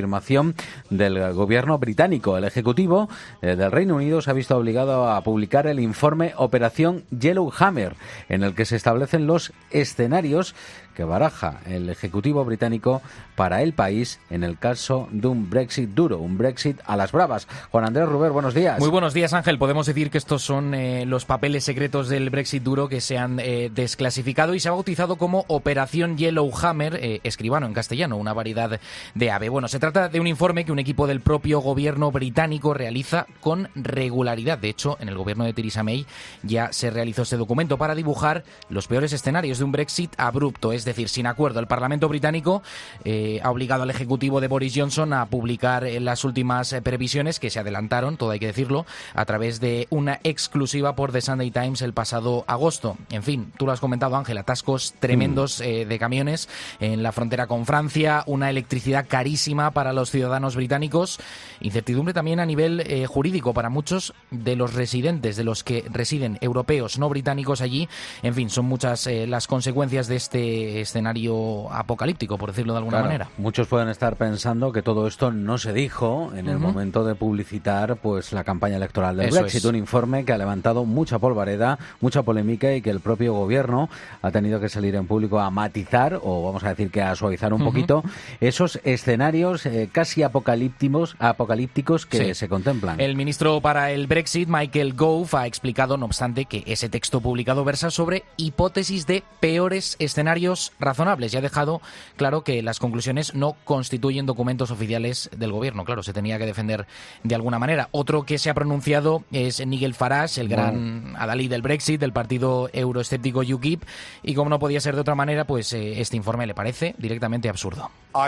del gobierno británico. El Ejecutivo del Reino Unido se ha visto obligado a publicar el informe Operación Yellowhammer, en el que se establecen los escenarios que baraja el Ejecutivo británico para el país en el caso de un Brexit duro, un Brexit a las bravas. Juan Andrés Ruber, buenos días. Muy buenos días, Ángel. Podemos decir que estos son los papeles secretos del Brexit duro que se han desclasificado y se ha bautizado como Operación Yellowhammer, escribano en castellano, una variedad de ave. Bueno, se trata de un informe que un equipo del propio gobierno británico realiza con regularidad. De hecho, en el gobierno de Theresa May ya se realizó este documento para dibujar los peores escenarios de un Brexit abrupto, es decir, sin acuerdo. El Parlamento británico ha obligado al Ejecutivo de Boris Johnson a publicar las últimas previsiones, que se adelantaron, todo hay que decirlo, a través de una exclusiva por The Sunday Times el pasado agosto. En fin, tú lo has comentado, Ángel, atascos tremendos de camiones en la frontera con Francia, una electricidad carísima para los ciudadanos británicos, incertidumbre también a nivel jurídico para muchos de los residentes, de los que residen europeos no británicos allí. En fin, son muchas las consecuencias de este escenario apocalíptico, por decirlo de alguna manera. Muchos pueden estar pensando que todo esto no se dijo en el momento de publicitar pues la campaña electoral del Brexit. Un informe que ha levantado mucha polvareda, mucha polémica, y que el propio gobierno ha tenido que salir en público a matizar, o vamos a decir que a suavizar un poquito esos escenarios casi apocalípticos que se contemplan. El ministro para el Brexit, Michael Gove, ha explicado, no obstante, que ese texto publicado versa sobre hipótesis de peores escenarios razonables, y ha dejado claro que las conclusiones no constituyen documentos oficiales del gobierno. Claro, se tenía que defender de alguna manera. Otro que se ha pronunciado es Nigel Farage, el gran adalid del Brexit, del partido euroescéptico UKIP, y como no podía ser de otra manera, pues este informe le parece directamente absurdo.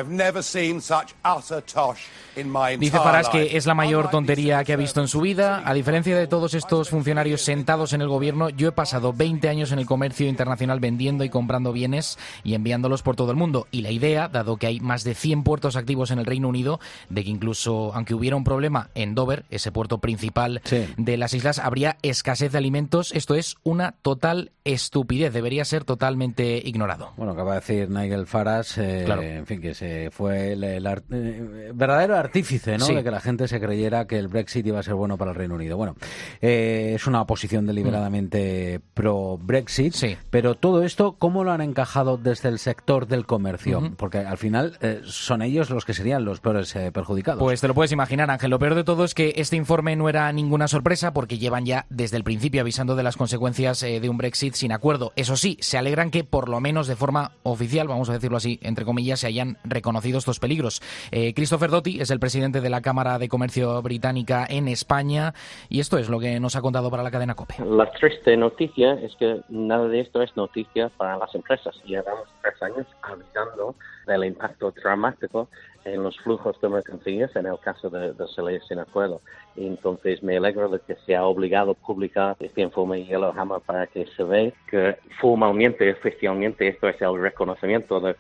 Dice Farage que es la mayor tontería que ha visto en su vida. A diferencia de todos estos funcionarios sentados en el gobierno, yo he pasado 20 años en el comercio internacional vendiendo y comprando bienes y enviándolos por todo el mundo. Y la idea, dado que hay más de 100 puertos activos en el Reino Unido, de que incluso aunque hubiera un problema en Dover, ese puerto principal de las islas, habría escasez de alimentos, esto es una total estupidez. Debería ser totalmente ignorado. Bueno, acaba de decir Nigel Farage, en fin, que se fue el verdadero artífice, ¿no? De que la gente se creyera que el Brexit iba a ser bueno para el Reino Unido. Bueno, es una oposición deliberadamente pro-Brexit, pero todo esto, ¿cómo lo han encajado desde el sector del comercio? Porque al final son ellos los que serían los peores perjudicados. Pues te lo puedes imaginar, Ángel. Lo peor de todo es que este informe no era ninguna sorpresa, porque llevan ya desde el principio avisando de las consecuencias de un Brexit sin acuerdo. Eso sí, se alegran que por lo menos de forma oficial, vamos a decirlo así, entre comillas, se hayan reconocido estos peligros. Christopher Doty es el presidente de la Cámara de Comercio británica en España y esto es lo que nos ha contado para la cadena COPE. La triste noticia es que nada de esto es noticia para las empresas. Llevamos 3 años avisando del impacto dramático en los flujos de mercancías en el caso de salir sin acuerdo. Entonces me alegro de que se ha obligado a publicar este informe Yellowhammer para que se vea que formalmente, oficialmente, esto es el reconocimiento del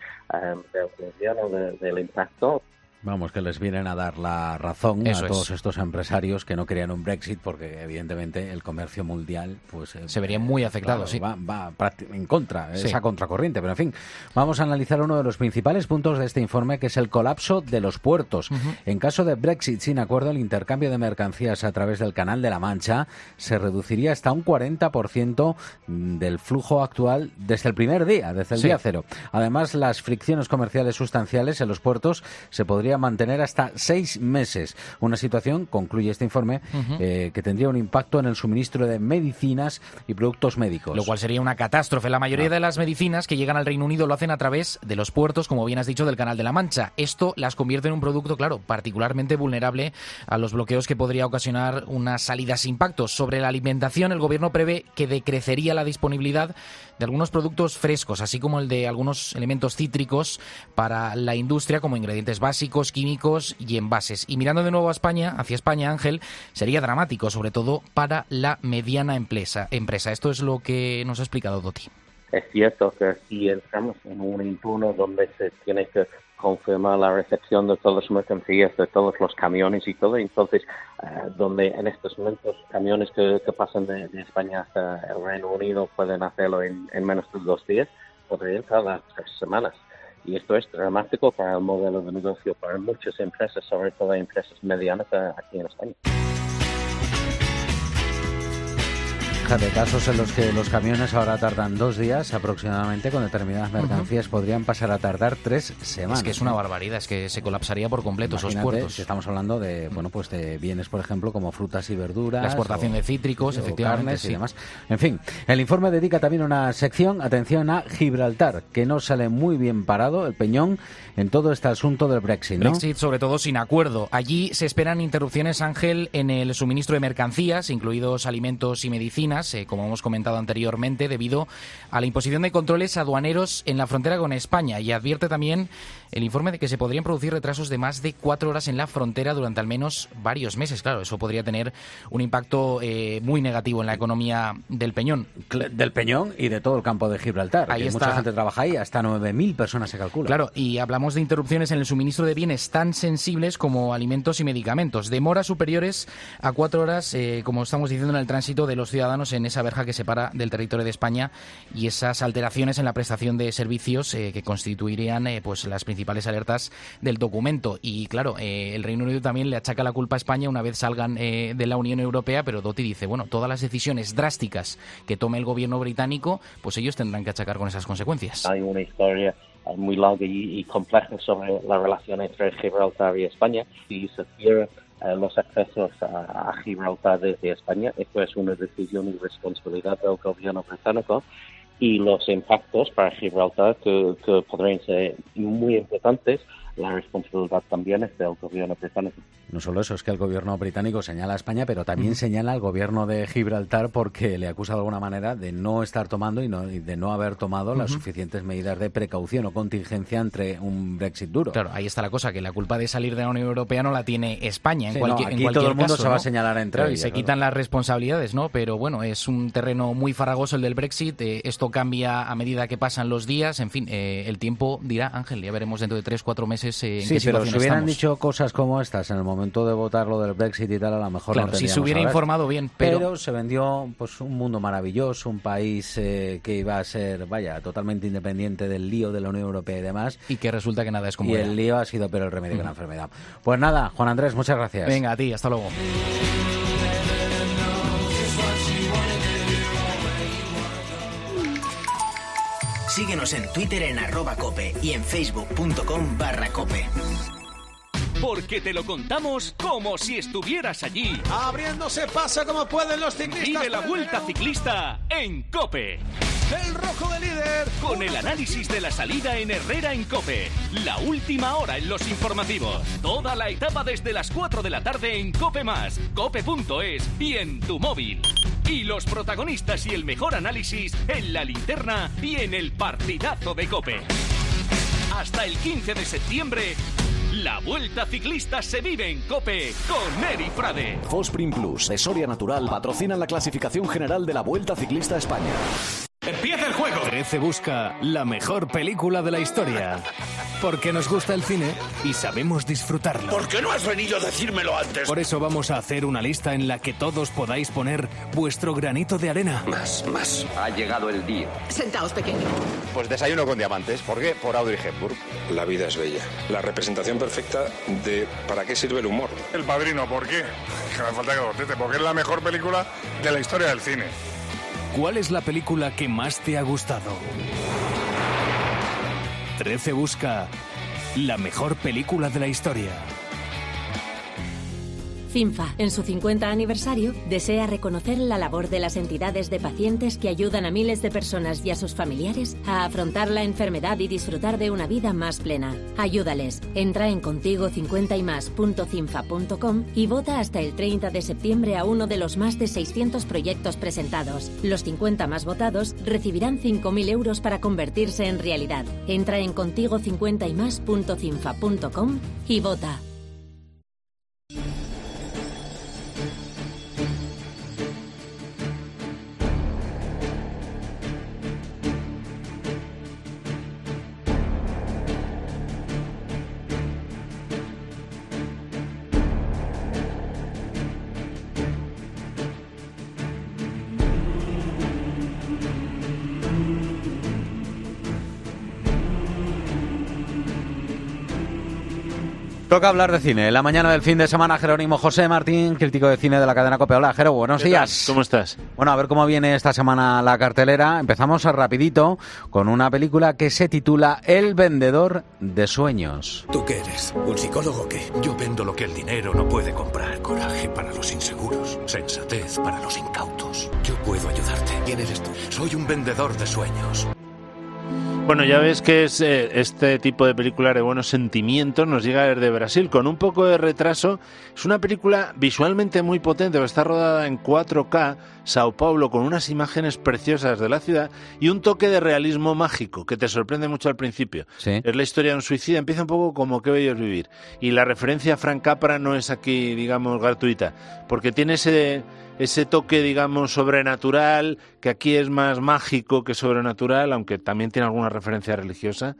gobierno del impacto. Vamos, que les vienen a dar la razón Eso a todos estos empresarios que no querían un Brexit porque evidentemente el comercio mundial pues se vería muy afectado, claro, va en contra, sí, esa contracorriente. Pero en fin, vamos a analizar uno de los principales puntos de este informe, que es el colapso de los puertos. En caso de Brexit sin acuerdo, el intercambio de mercancías a través del Canal de la Mancha se reduciría hasta un 40% del flujo actual desde el primer día, desde el día cero. Además, las fricciones comerciales sustanciales en los puertos se podrían mantener hasta 6 meses. Una situación, concluye este informe, que tendría un impacto en el suministro de medicinas y productos médicos. Lo cual sería una catástrofe. La mayoría de las medicinas que llegan al Reino Unido lo hacen a través de los puertos, como bien has dicho, del Canal de la Mancha. Esto las convierte en un producto, claro, particularmente vulnerable a los bloqueos que podría ocasionar una salida sin impactos. Sobre la alimentación, el gobierno prevé que decrecería la disponibilidad de algunos productos frescos, así como el de algunos elementos cítricos para la industria, como ingredientes básicos, químicos y envases. Y mirando de nuevo hacia España, Ángel, sería dramático, sobre todo para la mediana empresa. Esto es lo que nos ha explicado Doty. Es cierto que si entramos en un entorno donde se tiene que confirmar la recepción de todas las mercancías, de todos los camiones y todo, entonces donde en estos momentos camiones que pasan de España hasta el Reino Unido pueden hacerlo en menos de 2 días, podrían tardar 3 semanas. Y esto es dramático para el modelo de negocio, para muchas empresas, sobre todo empresas medianas aquí en España. De casos en los que los camiones ahora tardan 2 días aproximadamente, con determinadas mercancías podrían pasar a tardar 3 semanas. Es que es una barbaridad, es que se colapsaría por completo esos puertos. Si estamos hablando de pues de bienes, por ejemplo, como frutas y verduras, la exportación de cítricos, efectivamente, carnes y demás. En fin, el informe dedica también una sección, atención, a Gibraltar, que no sale muy bien parado el peñón en todo este asunto del Brexit, ¿no? Brexit, sobre todo sin acuerdo. Allí se esperan interrupciones, Ángel, en el suministro de mercancías, incluidos alimentos y medicinas, como hemos comentado anteriormente, debido a la imposición de controles aduaneros en la frontera con España. Y advierte también el informe de que se podrían producir retrasos de más de 4 horas en la frontera durante al menos varios meses. Claro, eso podría tener un impacto muy negativo en la economía del Peñón. Del Peñón y de todo el campo de Gibraltar. Ahí está. Mucha gente trabaja ahí, hasta 9.000 personas se calcula. Claro, y hablamos de interrupciones en el suministro de bienes tan sensibles como alimentos y medicamentos. Demoras superiores a 4 horas, como estamos diciendo, en el tránsito de los ciudadanos en esa verja que separa del territorio de España, y esas alteraciones en la prestación de servicios que constituirían pues las principales alertas del documento. Y claro, el Reino Unido también le achaca la culpa a España una vez salgan de la Unión Europea, pero Doty dice, bueno, todas las decisiones drásticas que tome el gobierno británico, pues ellos tendrán que achacar con esas consecuencias. Hay una historia muy larga y compleja sobre la relación entre Gibraltar y España. Si se cierra los accesos a Gibraltar desde España, esto es una decisión y responsabilidad del gobierno británico, y los impactos para Gibraltar que podrían ser muy importantes, la responsabilidad también es del gobierno británico. No solo eso, es que el gobierno británico señala a España, pero también señala al gobierno de Gibraltar, porque le acusa de alguna manera de no estar tomando y de no haber tomado las suficientes medidas de precaución o contingencia entre un Brexit duro. Claro, ahí está la cosa, que la culpa de salir de la Unión Europea no la tiene España. Aquí todo el mundo caso, se va ¿no? a señalar entre ellos. Y se quitan las responsabilidades, ¿no? Pero bueno, es un terreno muy farragoso el del Brexit. Esto cambia a medida que pasan los días. En fin, el tiempo dirá, Ángel, ya veremos dentro de 3-4 meses en qué situación pero si hubieran estamos. dicho cosas como estas en el momento de votar lo del Brexit y tal, a lo mejor claro, no tendríamos. Si se hubiera informado bien, pero se vendió pues un mundo maravilloso, un país que iba a ser, totalmente independiente del lío de la Unión Europea y demás. Y que resulta que nada es como era. Y el lío ha sido pero el remedio que la enfermedad. Pues nada, Juan Andrés, muchas gracias. Venga, a ti, hasta luego. Síguenos en Twitter en @cope y en facebook.com/cope. Porque te lo contamos como si estuvieras allí. Abriéndose paso como pueden los ciclistas. Vive la Vuelta Ciclista en COPE. el rojo de líder. Con el análisis de la salida en Herrera en COPE. La última hora en los informativos. Toda la etapa desde las 4 de la tarde en COPE+, cope.es y en tu móvil. Y los protagonistas y el mejor análisis en La Linterna y en el partidazo de COPE. Hasta el 15 de septiembre, la Vuelta Ciclista se vive en COPE con Eri Frade. Fosprin Plus de Soria Natural patrocinan la clasificación general de la Vuelta Ciclista a España. ¡Empieza el juego! 13 busca la mejor película de la historia. Porque nos gusta el cine y sabemos disfrutarlo. ¿Por qué no has venido a decírmelo antes? Por eso vamos a hacer una lista en la que todos podáis poner vuestro granito de arena. Más. Ha llegado el día. Sentaos, pequeño. Pues desayuno con diamantes. ¿Por qué? Por Audrey Hepburn. La vida es bella. La representación perfecta de ¿para qué sirve el humor? El Padrino, ¿por qué? Que me falta que lo tete, porque es la mejor película de la historia del cine. ¿Cuál es la película que más te ha gustado? 13 busca la mejor película de la historia. CINFA, en su 50 aniversario, desea reconocer la labor de las entidades de pacientes que ayudan a miles de personas y a sus familiares a afrontar la enfermedad y disfrutar de una vida más plena. Ayúdales. Entra en contigo50ymas.cinfa.com y vota hasta el 30 de septiembre a uno de los más de 600 proyectos presentados. Los 50 más votados recibirán 5.000 euros para convertirse en realidad. Entra en contigo50ymas.cinfa.com y vota. Toca hablar de cine. La mañana del fin de semana, Jerónimo José Martín, crítico de cine de la cadena COPE. Hola, Jero, buenos días. ¿Cómo estás? Bueno, a ver cómo viene esta semana la cartelera. Empezamos rapidito con una película que se titula El vendedor de sueños. ¿Tú qué eres? ¿Un psicólogo o qué? Yo vendo lo que el dinero no puede comprar. Coraje para los inseguros. Sensatez para los incautos. Yo puedo ayudarte. ¿Quién eres tú? Soy un vendedor de sueños. Bueno, ya ves que es este tipo de película de buenos sentimientos nos llega desde Brasil con un poco de retraso. Es una película visualmente muy potente, está rodada en 4K, Sao Paulo, con unas imágenes preciosas de la ciudad y un toque de realismo mágico que te sorprende mucho al principio. Sí. Es la historia de un suicida, empieza un poco como Qué bello es vivir. Y la referencia a Frank Capra no es aquí, digamos, gratuita, porque tiene ese toque, digamos, sobrenatural, que aquí es más mágico que sobrenatural, aunque también tiene alguna referencia religiosa,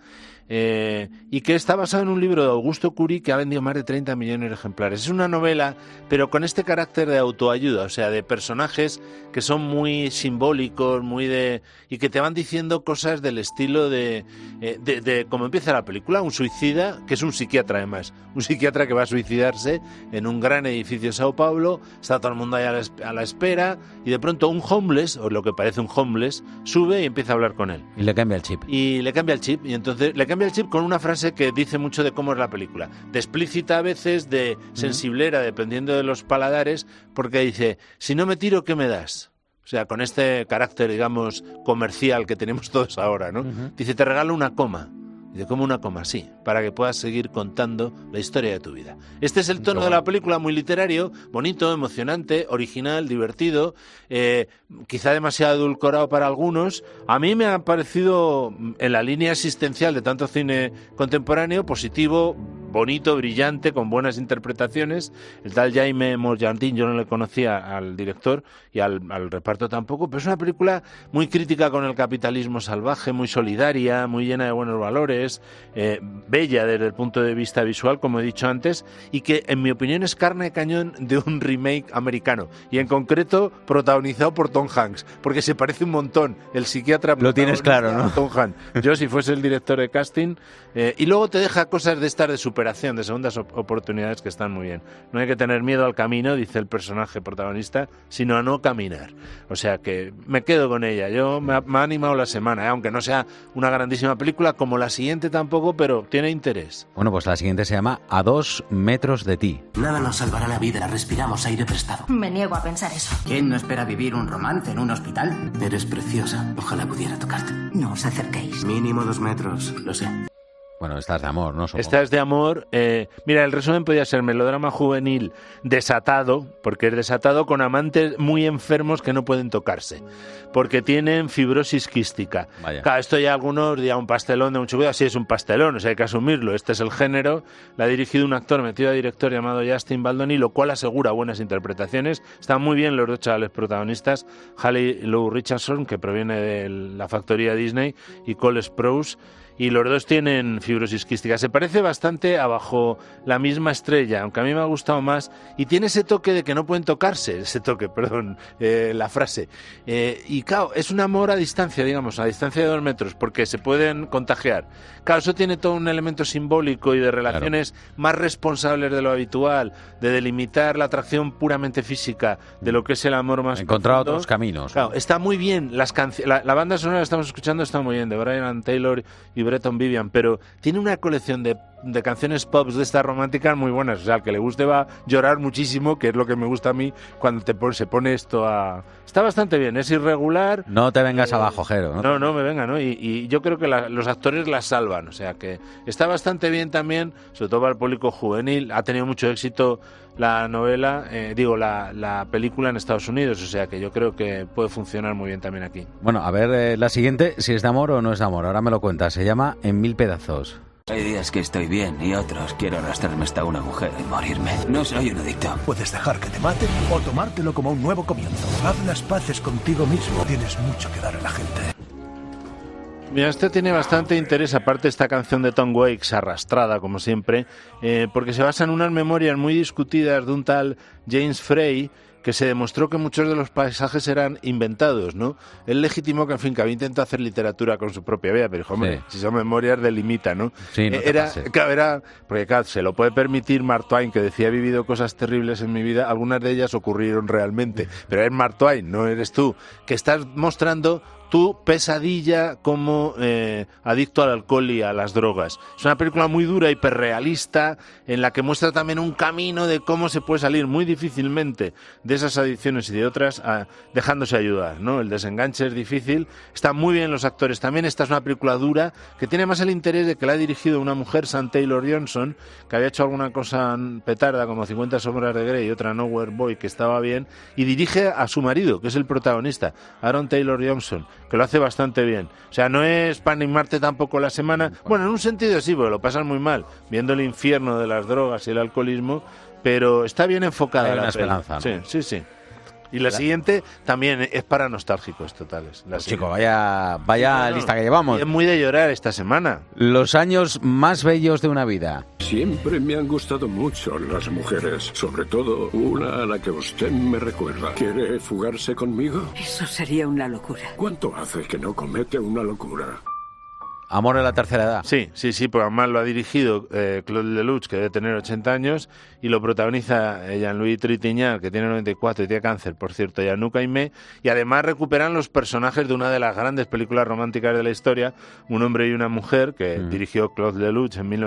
y que está basado en un libro de Augusto Cury que ha vendido más de 30 millones de ejemplares. Es una novela, pero con este carácter de autoayuda, o sea, de personajes que son muy simbólicos, y que te van diciendo cosas del estilo de cómo empieza la película, un suicida, que es un psiquiatra además, un psiquiatra que va a suicidarse en un gran edificio de Sao Paulo, está todo el mundo ahí a la espera, y de pronto un homeless, o lo que parece un homeless, sube y empieza a hablar con él. Y le cambia el chip. Y entonces le cambia el chip con una frase que dice mucho de cómo es la película. De explícita a veces, de sensiblera, dependiendo de los paladares, porque dice, si no me tiro, ¿qué me das? O sea, con este carácter, digamos, comercial que tenemos todos ahora, ¿no? Dice, te regalo una coma. Y de cómo una coma, sí, para que puedas seguir contando la historia de tu vida. Este es el tono de la película, muy literario, bonito, emocionante, original, divertido, quizá demasiado edulcorado para algunos. A mí me ha parecido, en la línea existencial de tanto cine contemporáneo, positivo, bonito, brillante, con buenas interpretaciones. El tal Jaime Morjardin, yo no le conocía al director y al reparto tampoco, pero es una película muy crítica con el capitalismo salvaje, muy solidaria, muy llena de buenos valores, bella desde el punto de vista visual, como he dicho antes, y que en mi opinión es carne de cañón de un remake americano, y en concreto protagonizado por Tom Hanks, porque se parece un montón el psiquiatra. Lo tienes claro, ¿no? Tom Hanks. Yo, si fuese el director de casting, y luego te deja cosas de estas de superación, recuperación, de segundas oportunidades que están muy bien. No hay que tener miedo al camino, dice el personaje protagonista, sino a no caminar. O sea que me quedo con ella. Yo me ha animado la semana, aunque no sea una grandísima película, como la siguiente tampoco, pero tiene interés. Bueno, pues la siguiente se llama A 2 metros de ti. Nada nos salvará la vida, respiramos aire prestado. Me niego a pensar eso. ¿Quién no espera vivir un romance en un hospital? Eres preciosa, ojalá pudiera tocarte. No os acerquéis. Mínimo 2 metros, lo sé. Bueno, esta es de amor, ¿no? Supongo. Esta es de amor. Mira, el resumen podría ser melodrama juvenil desatado, porque es desatado con amantes muy enfermos que no pueden tocarse, porque tienen fibrosis quística. Vaya. Claro, esto ya algunos dirían un pastelón de mucho cuidado. Sí, es un pastelón, o sea, hay que asumirlo. Este es el género. La ha dirigido un actor metido a director llamado Justin Baldoni, lo cual asegura buenas interpretaciones. Están muy bien los dos chavales protagonistas, Haley Lou Richardson, que proviene de la factoría Disney, y Cole Sprouse. Y los dos tienen fibrosis quística. Se parece bastante a Bajo la misma estrella, aunque a mí me ha gustado más. Y tiene ese toque de que no pueden tocarse, la frase. Y claro, es un amor a distancia, digamos, a distancia de 2 metros, porque se pueden contagiar. Claro, eso tiene todo un elemento simbólico y de relaciones más responsables de lo habitual, de delimitar la atracción puramente física de lo que es el amor más Encontrar profundo. otros caminos. Claro, está muy bien. La banda sonora que estamos escuchando está muy bien, de Brian Taylor y Breton Vivian, pero tiene una colección de canciones pop de estas románticas muy buenas. O sea, al que le guste va a llorar muchísimo, que es lo que me gusta a mí cuando se pone esto a... Está bastante bien, es irregular. No te vengas abajo, Jero. No me venga, ¿no? Y yo creo que los actores la salvan. O sea, que está bastante bien también, sobre todo para el público juvenil. Ha tenido mucho éxito la novela, la película en Estados Unidos. O sea, que yo creo que puede funcionar muy bien también aquí. Bueno, a ver la siguiente, si es de amor o no es de amor. Ahora me lo cuentas. Se llama En 1000 pedazos. Hay días que estoy bien y otros quiero arrastrarme hasta una mujer y morirme. No soy un adicto. Puedes dejar que te maten o tomártelo como un nuevo comienzo. Haz las paces contigo mismo. Tienes mucho que dar a la gente. Mira, este tiene bastante interés, aparte de esta canción de Tom Waits, arrastrada como siempre, porque se basa en unas memorias muy discutidas de un tal James Frey, que se demostró que muchos de los paisajes eran inventados, ¿no? Él legitimó que, en fin, que había intentado hacer literatura con su propia vida, pero dijo, hombre, si son memorias, delimita, ¿no? Sí, no porque claro, se lo puede permitir Mark Twain, que decía, he vivido cosas terribles en mi vida, algunas de ellas ocurrieron realmente, pero es Mark Twain, no eres tú, que estás mostrando tu pesadilla como adicto al alcohol y a las drogas. Es una película muy dura, hiperrealista, en la que muestra también un camino de cómo se puede salir muy difícilmente de esas adicciones y de otras dejándose ayudar, ¿no? El desenganche es difícil. Están muy bien los actores también. Esta es una película dura que tiene más el interés de que la ha dirigido una mujer, Sam Taylor Johnson, que había hecho alguna cosa petarda como 50 sombras de Grey y otra Nowhere Boy, que estaba bien, y dirige a su marido, que es el protagonista, Aaron Taylor Johnson, que lo hace bastante bien. O sea, no es para animarte tampoco la semana. Bueno, en un sentido sí, porque lo pasas muy mal viendo el infierno de las drogas y el alcoholismo, pero está bien enfocada. Hay una esperanza, ¿no? Sí. Y la siguiente también es para nostálgicos totales. Chico, vaya lista que llevamos. Es muy de llorar esta semana. Los años más bellos de una vida. Siempre me han gustado mucho las mujeres, sobre todo una a la que usted me recuerda. ¿Quiere fugarse conmigo? Eso sería una locura. ¿Cuánto hace que no comete una locura? Amor en la tercera edad. Sí, porque además lo ha dirigido Claude Lelouch, que debe tener 80 años, y lo protagoniza Jean-Louis Trintignant, que tiene 94 y tiene cáncer, por cierto, y Anouk Aimée, y además recuperan los personajes de una de las grandes películas románticas de la historia, Un hombre y una mujer, que dirigió Claude Lelouch en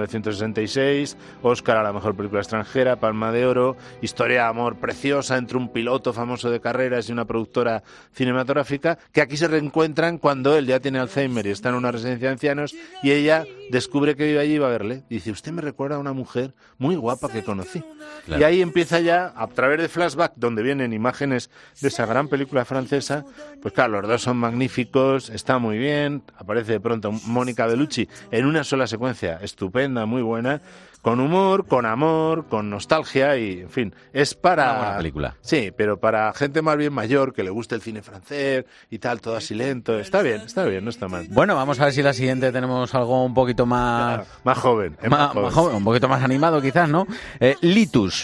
1966, Oscar a la mejor película extranjera, Palma de Oro, historia de amor preciosa entre un piloto famoso de carreras y una productora cinematográfica, que aquí se reencuentran cuando él ya tiene Alzheimer y está en una residencia de ancianos, y ella descubre que vive allí y va a verle. Dice, usted me recuerda a una mujer muy guapa que conocí. Claro. Y ahí empieza ya, a través de flashback, donde vienen imágenes de esa gran película francesa, pues claro, los dos son magníficos, está muy bien, aparece de pronto Mónica Bellucci en una sola secuencia, estupenda, muy buena, con humor, con amor, con nostalgia y, en fin, es para... Una buena película. Sí, pero para gente más bien mayor, que le guste el cine francés y tal, todo así lento. Está bien, no está mal. Bueno, vamos a ver si la siguiente tenemos algo un poquito más... Más joven. Más joven, un poquito más animado quizás, ¿no? Litus.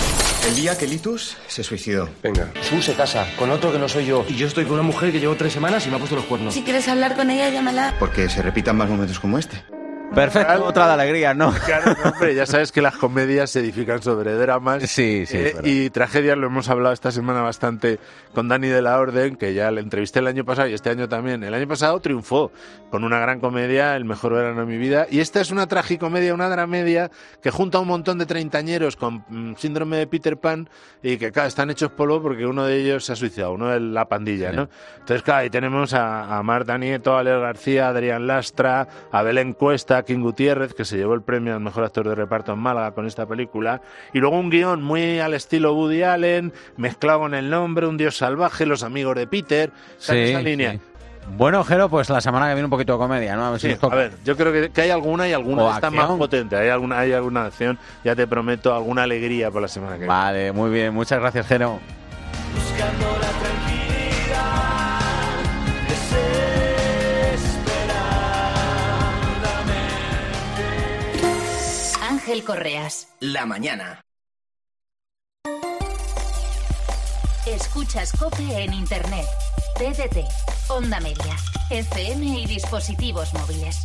El día que Litus se suicidó. Venga. Sue se casa con otro que no soy yo. Y yo estoy con una mujer que llevo 3 semanas y me ha puesto los cuernos. Si quieres hablar con ella, llámala. Porque se repitan más momentos como este. Perfecto, otra de alegría, ¿no? Claro, no, hombre, ya sabes que las comedias se edifican sobre dramas. Sí, y tragedias lo hemos hablado esta semana bastante con Dani de la Orden, que ya le entrevisté el año pasado y este año también. El año pasado triunfó con una gran comedia, El mejor verano de mi vida, y esta es una tragicomedia, una dramedia que junta a un montón de treintañeros con síndrome de Peter Pan y que, claro, están hechos polvo porque uno de ellos se ha suicidado, uno de la pandilla, ¿no? Entonces, claro, ahí tenemos a Marta Nieto, a Alex García, a Adrián Lastra, a Belén Cuesta, a King Gutiérrez, que se llevó el premio al mejor actor de reparto en Málaga con esta película, y luego un guión muy al estilo Woody Allen, mezclado con El nombre, Un dios salvaje, Los amigos de Peter, esa línea. Sí. Bueno, Jero, pues la semana que viene un poquito de comedia, ¿no? A ver, si nos toca. A ver, yo creo que hay alguna y alguna está más potente. Hay alguna acción, ya te prometo, alguna alegría por la semana que viene. Vale, muy bien. Muchas gracias, Jero. Buscando la tranquilidad, Ángel Correas. La mañana. Escuchas COPE en Internet, TDT, Onda Media, FM y dispositivos móviles.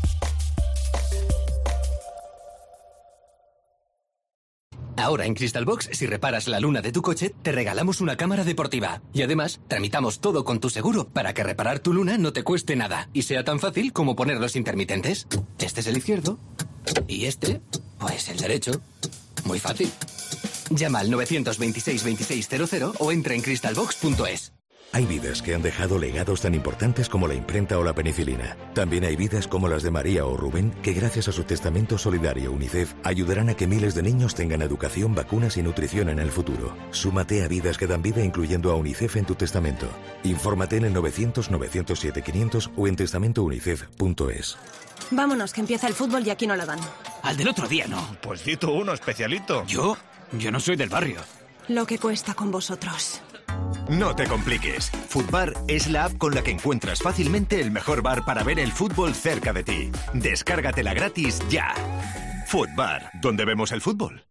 Ahora en Crystal Box, si reparas la luna de tu coche, te regalamos una cámara deportiva. Y además, tramitamos todo con tu seguro para que reparar tu luna no te cueste nada y sea tan fácil como poner los intermitentes. Este es el izquierdo y este, pues el derecho. Muy fácil. Llama al 926-2600 o entra en crystalbox.es. Hay vidas que han dejado legados tan importantes como la imprenta o la penicilina. También hay vidas como las de María o Rubén que gracias a su testamento solidario UNICEF ayudarán a que miles de niños tengan educación, vacunas y nutrición en el futuro. Súmate a Vidas que dan vida incluyendo a UNICEF en tu testamento. Infórmate en el 900-907-500 o en testamentounicef.es. Vámonos, que empieza el fútbol y aquí no la dan. Al del otro día no. Pues di tú uno, especialito. Yo no soy del barrio. Lo que cuesta con vosotros. No te compliques. Foodbar es la app con la que encuentras fácilmente el mejor bar para ver el fútbol cerca de ti. Descárgatela gratis ya. Foodbar, donde vemos el fútbol.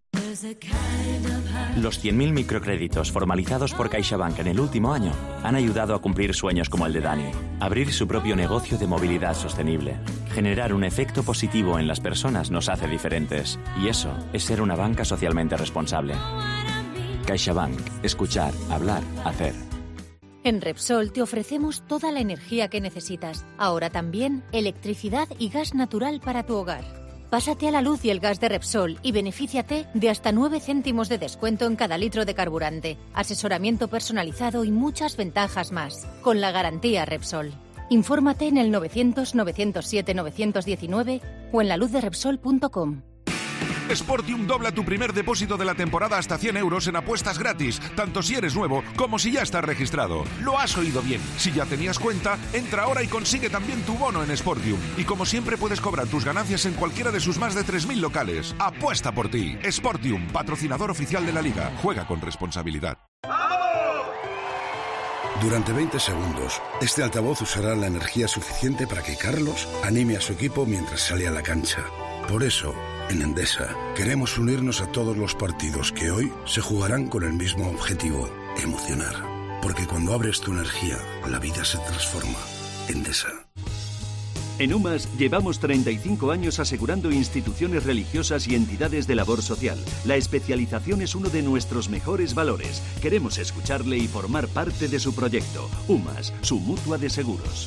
Los 100.000 microcréditos formalizados por CaixaBank en el último año han ayudado a cumplir sueños como el de Dani. Abrir su propio negocio de movilidad sostenible. Generar un efecto positivo en las personas nos hace diferentes. Y eso es ser una banca socialmente responsable. CaixaBank. Escuchar, hablar, hacer. En Repsol te ofrecemos toda la energía que necesitas. Ahora también electricidad y gas natural para tu hogar. Pásate a la luz y el gas de Repsol y benefíciate de hasta 9 céntimos de descuento en cada litro de carburante, asesoramiento personalizado y muchas ventajas más, con la garantía Repsol. Infórmate en el 900-907-919 o en laluzderepsol.com. Sportium dobla tu primer depósito de la temporada hasta 100 euros en apuestas gratis, tanto si eres nuevo como si ya estás registrado. Lo has oído bien. Si ya tenías cuenta, entra ahora y consigue también tu bono en Sportium. Y como siempre puedes cobrar tus ganancias en cualquiera de sus más de 3.000 locales. Apuesta por ti. Sportium, patrocinador oficial de la Liga. Juega con responsabilidad. Durante 20 segundos, este altavoz usará la energía suficiente para que Carlos anime a su equipo mientras sale a la cancha. Por eso, en Endesa, queremos unirnos a todos los partidos que hoy se jugarán con el mismo objetivo, emocionar. Porque cuando abres tu energía, la vida se transforma. Endesa. En UMAS llevamos 35 años asegurando instituciones religiosas y entidades de labor social. La especialización es uno de nuestros mejores valores. Queremos escucharle y formar parte de su proyecto. UMAS, su mutua de seguros.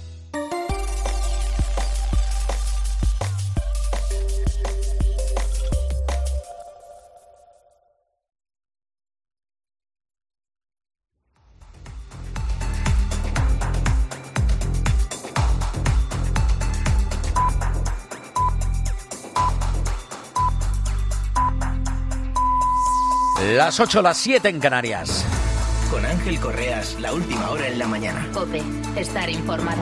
Las 8, las 7 en Canarias. Con Ángel Correas, la última hora en la mañana. COPE, estar informado.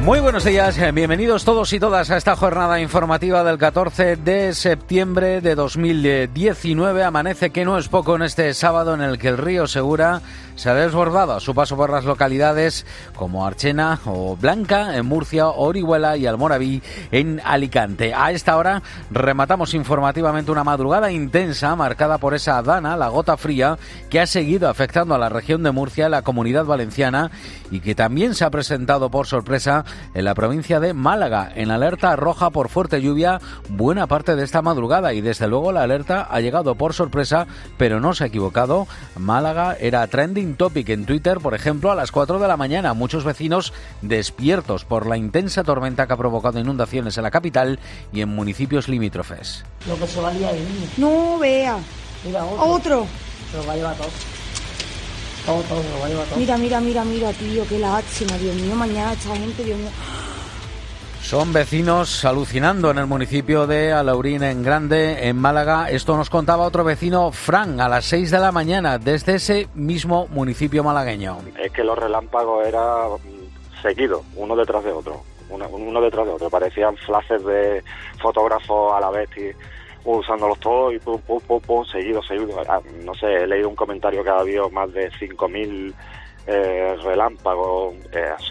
Muy buenos días, bienvenidos todos y todas a esta jornada informativa del 14 de septiembre de 2019. Amanece que no es poco en este sábado en el que el río Segura se ha desbordado a su paso por las localidades como Archena o Blanca en Murcia, Orihuela y Almoraví en Alicante. A esta hora rematamos informativamente una madrugada intensa marcada por esa dana, la gota fría, que ha seguido afectando a la región de Murcia, la Comunidad Valenciana, y que también se ha presentado por sorpresa en la provincia de Málaga, en alerta roja por fuerte lluvia buena parte de esta madrugada, y desde luego la alerta ha llegado por sorpresa, pero no se ha equivocado. Málaga era trending topic en Twitter, por ejemplo, a las 4 de la mañana. Muchos vecinos despiertos por la intensa tormenta que ha provocado inundaciones en la capital y en municipios limítrofes. Lo que se va a liar ahí. No, vea. Mira, Otro. Se lo va a llevar todo. Todo, se lo va a llevar todo. Mira, tío, qué lástima, Dios mío, mañana esta gente, Dios mío. Son vecinos alucinando en el municipio de Alaurín en Grande, en Málaga. Esto nos contaba otro vecino, Fran, a las 6 de la mañana, desde ese mismo municipio malagueño. Es que los relámpagos eran seguidos, uno detrás de otro. Parecían flashes de fotógrafos a la vez y usándolos todos y pum, seguido. No sé, he leído un comentario que ha habido más de 5.000 relámpagos.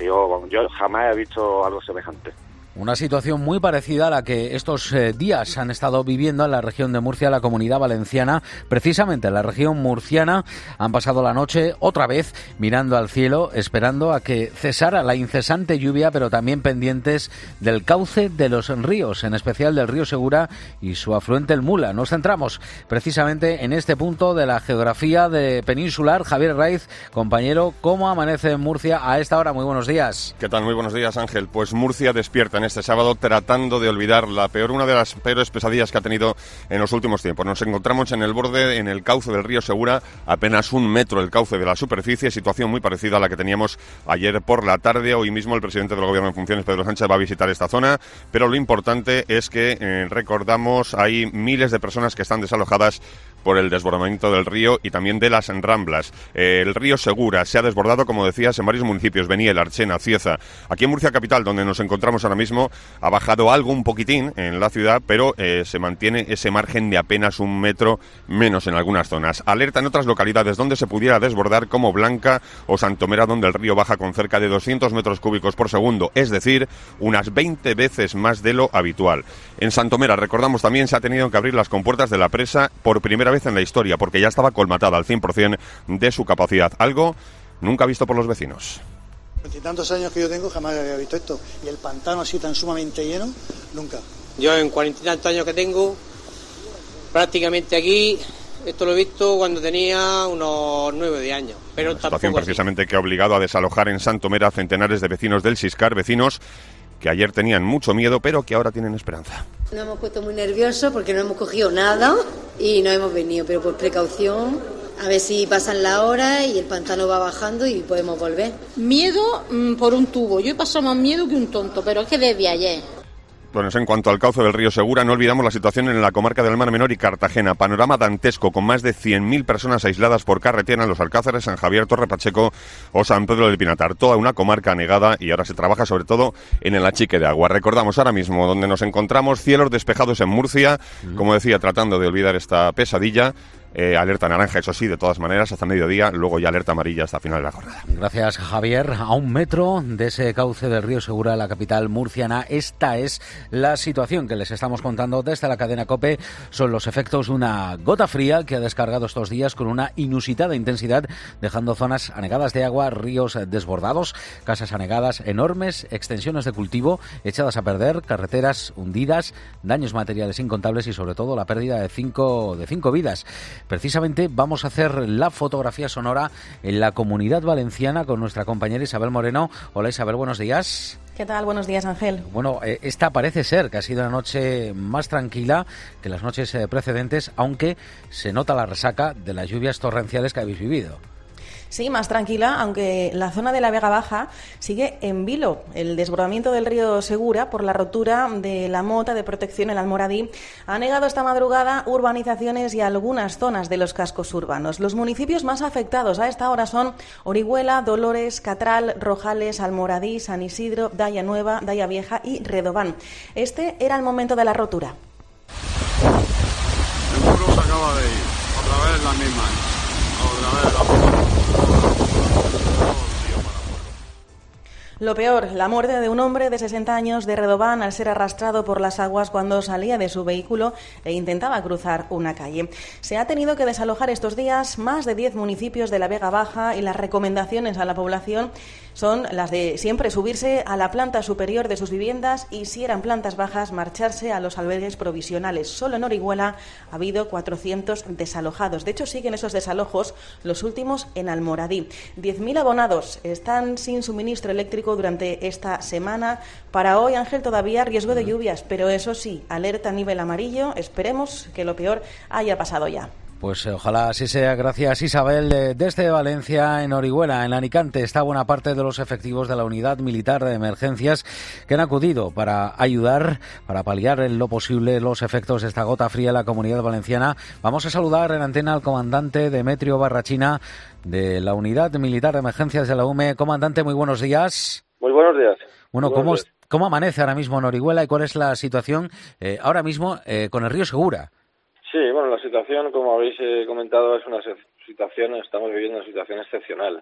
Yo jamás he visto algo semejante. Una situación muy parecida a la que estos días han estado viviendo en la región de Murcia, la Comunidad Valenciana. Precisamente en la región murciana han pasado la noche otra vez mirando al cielo, esperando a que cesara la incesante lluvia, pero también pendientes del cauce de los ríos, en especial del río Segura y su afluente el Mula. Nos centramos precisamente en este punto de la geografía de peninsular. Javier Raiz, compañero, ¿cómo amanece en Murcia a esta hora? Muy buenos días. ¿Qué tal? Muy buenos días, Ángel. Pues Murcia despierta este sábado tratando de olvidar una de las peores pesadillas que ha tenido en los últimos tiempos. Nos encontramos en el borde, en el cauce del río Segura, apenas 1 metro el cauce de la superficie, situación muy parecida a la que teníamos ayer por la tarde. Hoy mismo el presidente del Gobierno en funciones, Pedro Sánchez, va a visitar esta zona, pero lo importante es que, recordamos, hay miles de personas que están desalojadas por el desbordamiento del río y también de las ramblas. El río Segura se ha desbordado, como decías, en varios municipios, Beniel, Archena, Cieza. Aquí en Murcia capital, donde nos encontramos ahora mismo, ha bajado algo un poquitín en la ciudad, pero se mantiene ese margen de apenas 1 metro menos en algunas zonas. Alerta en otras localidades donde se pudiera desbordar, como Blanca o Santomera, donde el río baja con cerca de 200 metros cúbicos por segundo, es decir, unas 20 veces más de lo habitual. En Santomera, recordamos, también se ha tenido que abrir las compuertas de la presa por primera vez en la historia, porque ya estaba colmatada al 100% de su capacidad, algo nunca visto por los vecinos. Y tantos años que yo tengo jamás había visto esto, y el pantano así tan sumamente lleno, nunca. Yo en 40 y tantos años que tengo, prácticamente aquí, esto lo he visto cuando tenía unos 9 o 10 años. Pero una situación precisamente que ha obligado a desalojar en Santomera a centenares de vecinos del Siscar, vecinos que ayer tenían mucho miedo, pero que ahora tienen esperanza. Nos hemos puesto muy nerviosos porque no hemos cogido nada y no hemos venido, pero por precaución, a ver si pasan la hora y el pantano va bajando y podemos volver. Miedo por un tubo. Yo he pasado más miedo que un tonto, pero es que desde ayer. Bueno, en cuanto al cauce del río Segura, no olvidamos la situación en la comarca del Mar Menor y Cartagena. Panorama dantesco, con más de 100.000 personas aisladas por carretera en Los Alcázares, San Javier, Torre Pacheco o San Pedro del Pinatar. Toda una comarca anegada, y ahora se trabaja sobre todo en el achique de agua. Recordamos ahora mismo donde nos encontramos, cielos despejados en Murcia, como decía, tratando de olvidar esta pesadilla. Alerta naranja, eso sí, de todas maneras, hasta mediodía, luego ya alerta amarilla hasta final de la jornada. Gracias, Javier. A 1 metro de ese cauce del río Segura, la capital murciana, esta es la situación que les estamos contando desde la cadena COPE. Son los efectos de una gota fría que ha descargado estos días con una inusitada intensidad, dejando zonas anegadas de agua, ríos desbordados, casas anegadas, enormes extensiones de cultivo echadas a perder, carreteras hundidas, daños materiales incontables y sobre todo la pérdida de cinco vidas. Precisamente vamos a hacer la fotografía sonora en la Comunidad Valenciana con nuestra compañera Isabel Moreno. Hola Isabel, buenos días. ¿Qué tal? Buenos días, Ángel. Bueno, esta parece ser que ha sido una noche más tranquila que las noches precedentes, aunque se nota la resaca de las lluvias torrenciales que habéis vivido. Sí, más tranquila, aunque la zona de la Vega Baja sigue en vilo. El desbordamiento del río Segura por la rotura de la mota de protección en Almoradí ha negado esta madrugada urbanizaciones y algunas zonas de los cascos urbanos. Los municipios más afectados a esta hora son Orihuela, Dolores, Catral, Rojales, Almoradí, San Isidro, Daya Nueva, Daya Vieja y Redován. Este era el momento de la rotura. El muro se acaba de ir, otra vez la misma, otra vez la misma. Lo peor, la muerte de un hombre de 60 años de Redován al ser arrastrado por las aguas cuando salía de su vehículo e intentaba cruzar una calle. Se ha tenido que desalojar estos días más de 10 municipios de la Vega Baja y las recomendaciones a la población son las de siempre subirse a la planta superior de sus viviendas y, si eran plantas bajas, marcharse a los albergues provisionales. Solo en Orihuela ha habido 400 desalojados. De hecho, siguen esos desalojos, los últimos en Almoradí. 10.000 abonados están sin suministro eléctrico durante esta semana. Para hoy, Ángel, todavía riesgo de lluvias, pero eso sí, alerta a nivel amarillo. Esperemos que lo peor haya pasado ya. Pues ojalá así sea. Gracias, Isabel. Desde Valencia, en Orihuela, en Alicante, está buena parte de los efectivos de la Unidad Militar de Emergencias que han acudido para ayudar, para paliar en lo posible los efectos de esta gota fría en la Comunidad Valenciana. Vamos a saludar en antena al comandante Demetrio Barrachina de la Unidad Militar de Emergencias de la UME. Comandante, muy buenos días. Muy buenos días. Bueno, ¿cómo amanece ahora mismo en Orihuela y cuál es la situación ahora mismo con el río Segura? Sí, bueno, la situación, como habéis comentado, es una situación, estamos viviendo una situación excepcional.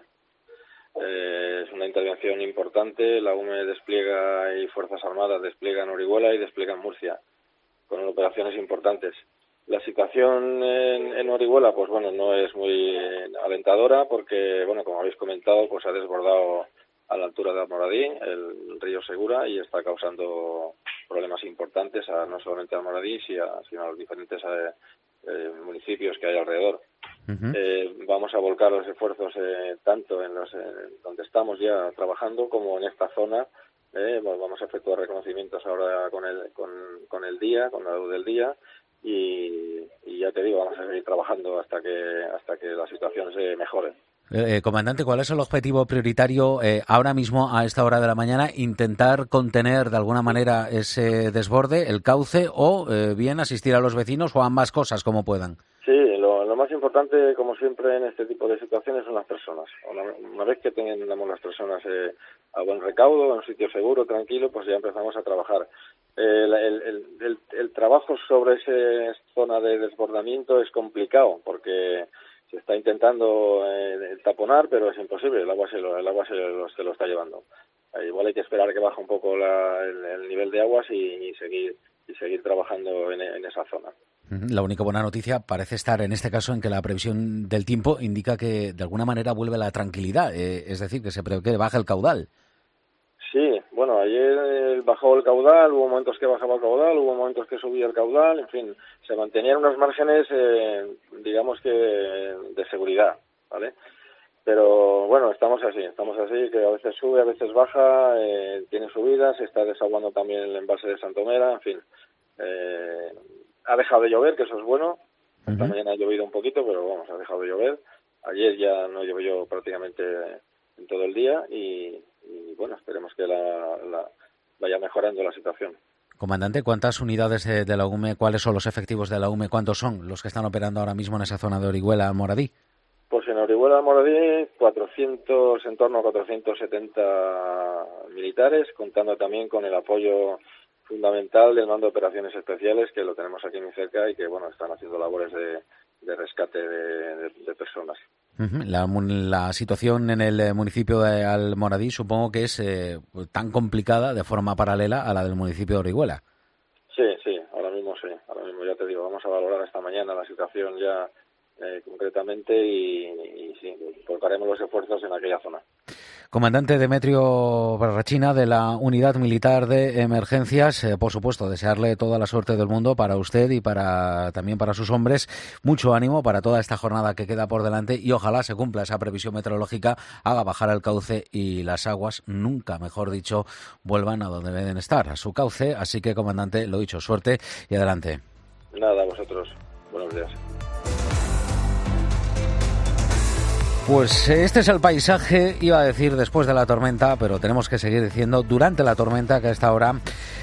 Es una intervención importante, la UME despliega y Fuerzas Armadas despliegan en Orihuela y despliegan en Murcia, con operaciones importantes. La situación en Orihuela, pues bueno, no es muy alentadora porque, bueno, como habéis comentado, pues ha desbordado a la altura de Almoradí el río Segura y está causando problemas importantes no solamente a Almoradí, sino a los diferentes municipios que hay alrededor. Uh-huh. Vamos a volcar los esfuerzos tanto en donde estamos ya trabajando como en esta zona. Vamos a efectuar reconocimientos ahora con el día, con la luz del día y ya te digo, vamos a seguir trabajando hasta que la situación se mejore. Comandante, ¿cuál es el objetivo prioritario ahora mismo a esta hora de la mañana? ¿Intentar contener de alguna manera ese desborde, el cauce, o bien asistir a los vecinos o ambas cosas como puedan? Sí, lo más importante, como siempre en este tipo de situaciones, son las personas. Una vez que tengamos las personas a buen recaudo, en un sitio seguro, tranquilo, pues ya empezamos a trabajar. El trabajo sobre esa zona de desbordamiento es complicado porque se está intentando taponar, pero es imposible, el agua se lo está llevando. Igual hay que esperar que baje un poco el nivel de aguas y seguir trabajando en esa zona. La única buena noticia parece estar en este caso en que la previsión del tiempo indica que de alguna manera vuelve la tranquilidad, es decir, que baja el caudal. Sí, bueno, ayer bajó el caudal, hubo momentos que bajaba el caudal, hubo momentos que subía el caudal, en fin, se mantenían unos márgenes, digamos que de seguridad, ¿vale? Pero bueno, estamos así, que a veces sube, a veces baja, tiene subidas, se está desaguando también el embalse de Santomera, en fin. Ha dejado de llover, que eso es bueno. Esta mañana ha llovido un poquito, pero vamos, ha dejado de llover. Ayer ya no llovió prácticamente en todo el día y bueno, esperemos que vaya mejorando la situación. Comandante, ¿cuántas unidades de la UME, cuáles son los efectivos de la UME, cuántos son los que están operando ahora mismo en esa zona de Orihuela, Almoradí? Pues en Orihuela, Almoradí, en torno a 470 militares, contando también con el apoyo fundamental del Mando de Operaciones Especiales, que lo tenemos aquí muy cerca y que, bueno, están haciendo labores de rescate de personas. La situación en el municipio de Almoradí supongo que es tan complicada de forma paralela a la del municipio de Orihuela. Sí, ahora mismo ya te digo, vamos a valorar esta mañana la situación ya concretamente y sí, volcaremos los esfuerzos en aquella zona. Comandante Demetrio Barrachina de la Unidad Militar de Emergencias, por supuesto, desearle toda la suerte del mundo para usted y también para sus hombres. Mucho ánimo para toda esta jornada que queda por delante y ojalá se cumpla esa previsión meteorológica, haga bajar el cauce y las aguas, nunca mejor dicho, vuelvan a donde deben estar, a su cauce. Así que, comandante, lo dicho, suerte y adelante. Nada, a vosotros. Buenos días. Pues este es el paisaje, iba a decir después de la tormenta, pero tenemos que seguir diciendo durante la tormenta, que a esta hora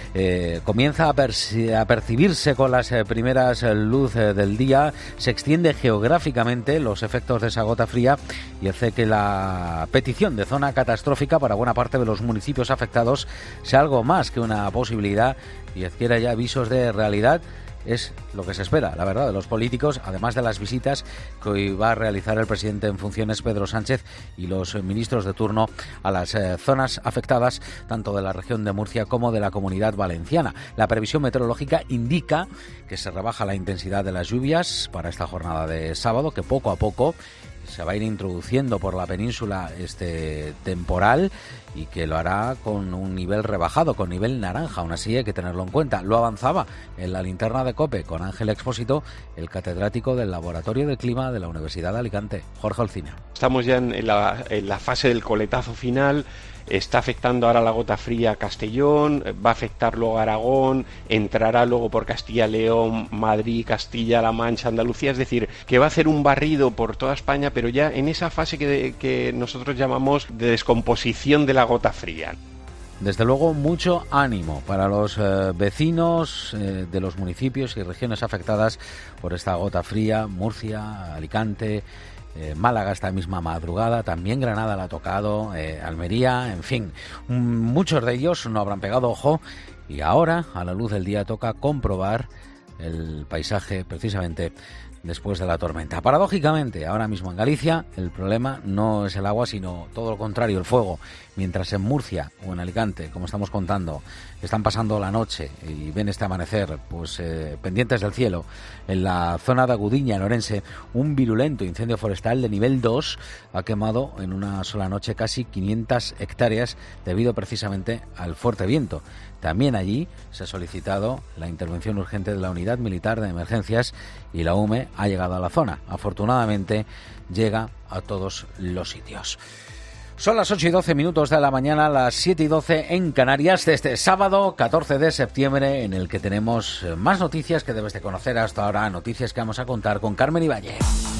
comienza a percibirse con las primeras luces del día, se extiende geográficamente los efectos de esa gota fría y hace que la petición de zona catastrófica para buena parte de los municipios afectados sea algo más que una posibilidad y adquiera ya visos de realidad. Es lo que se espera, la verdad, de los políticos, además de las visitas que hoy va a realizar el presidente en funciones, Pedro Sánchez, y los ministros de turno a las zonas afectadas, tanto de la región de Murcia como de la Comunidad Valenciana. La previsión meteorológica indica que se rebaja la intensidad de las lluvias para esta jornada de sábado, que poco a poco se va a ir introduciendo por la península este temporal y que lo hará con un nivel rebajado, con nivel naranja. Aún así hay que tenerlo en cuenta. Lo avanzaba en la linterna de COPE con Ángel Expósito, el catedrático del Laboratorio de Clima de la Universidad de Alicante, Jorge Olcina. Estamos ya en la fase del coletazo final. Está afectando ahora la gota fría a Castellón, va a afectar luego a Aragón, entrará luego por Castilla-León, Madrid, Castilla-La Mancha, Andalucía, es decir, que va a hacer un barrido por toda España, pero ya en esa fase que nosotros llamamos de descomposición de la gota fría. Desde luego, mucho ánimo para los vecinos de los municipios y regiones afectadas por esta gota fría, Murcia, Alicante, Málaga esta misma madrugada, también Granada la ha tocado, Almería, en fin, muchos de ellos no habrán pegado ojo y ahora, a la luz del día, toca comprobar el paisaje precisamente después de la tormenta. Paradójicamente, ahora mismo en Galicia el problema no es el agua, sino todo lo contrario, el fuego. Mientras en Murcia o en Alicante, como estamos contando, están pasando la noche y ven este amanecer, pues pendientes del cielo, en la zona de Agudiña, en Orense, un virulento incendio forestal de nivel 2 ha quemado en una sola noche casi 500 hectáreas debido precisamente al fuerte viento. También allí se ha solicitado la intervención urgente de la Unidad Militar de Emergencias y la UME ha llegado a la zona. Afortunadamente llega a todos los sitios. Son las 8 y 12 minutos de la mañana, las 7 y 12 en Canarias, de este sábado 14 de septiembre, en el que tenemos más noticias que debes de conocer hasta ahora, noticias que vamos a contar con Carmen Ibañez.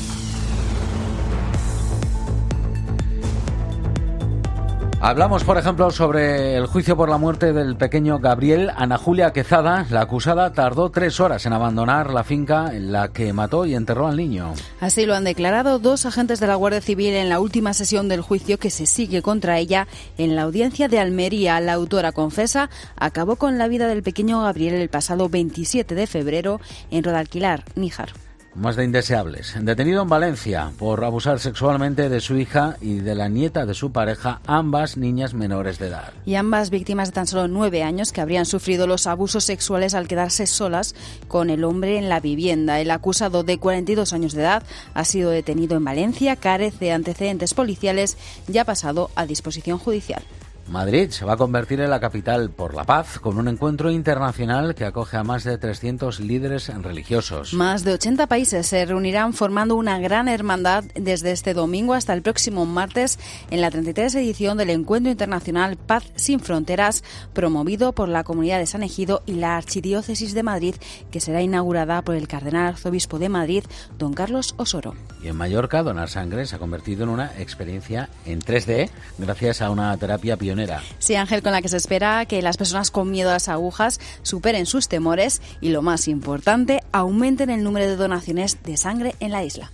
Hablamos, por ejemplo, sobre el juicio por la muerte del pequeño Gabriel. Ana Julia Quezada, la acusada, tardó 3 horas en abandonar la finca en la que mató y enterró al niño. Así lo han declarado 2 agentes de la Guardia Civil en la última sesión del juicio que se sigue contra ella en la audiencia de Almería. La autora confesa acabó con la vida del pequeño Gabriel el pasado 27 de febrero en Rodalquilar, Níjar. Más de indeseables. Detenido en Valencia por abusar sexualmente de su hija y de la nieta de su pareja, ambas niñas menores de edad. Y ambas víctimas de tan solo 9 años que habrían sufrido los abusos sexuales al quedarse solas con el hombre en la vivienda. El acusado, de 42 años de edad, ha sido detenido en Valencia, carece de antecedentes policiales y ha pasado a disposición judicial. Madrid se va a convertir en la capital por la paz, con un encuentro internacional que acoge a más de 300 líderes religiosos. Más de 80 países se reunirán formando una gran hermandad desde este domingo hasta el próximo martes en la 33 edición del Encuentro Internacional Paz sin Fronteras, promovido por la Comunidad de San Egido y la Archidiócesis de Madrid, que será inaugurada por el Cardenal Arzobispo de Madrid, don Carlos Osoro. Y en Mallorca, donar sangre se ha convertido en una experiencia en 3D gracias a una terapia pionera. Sí, Ángel, con la que se espera que las personas con miedo a las agujas superen sus temores y, lo más importante, aumenten el número de donaciones de sangre en la isla.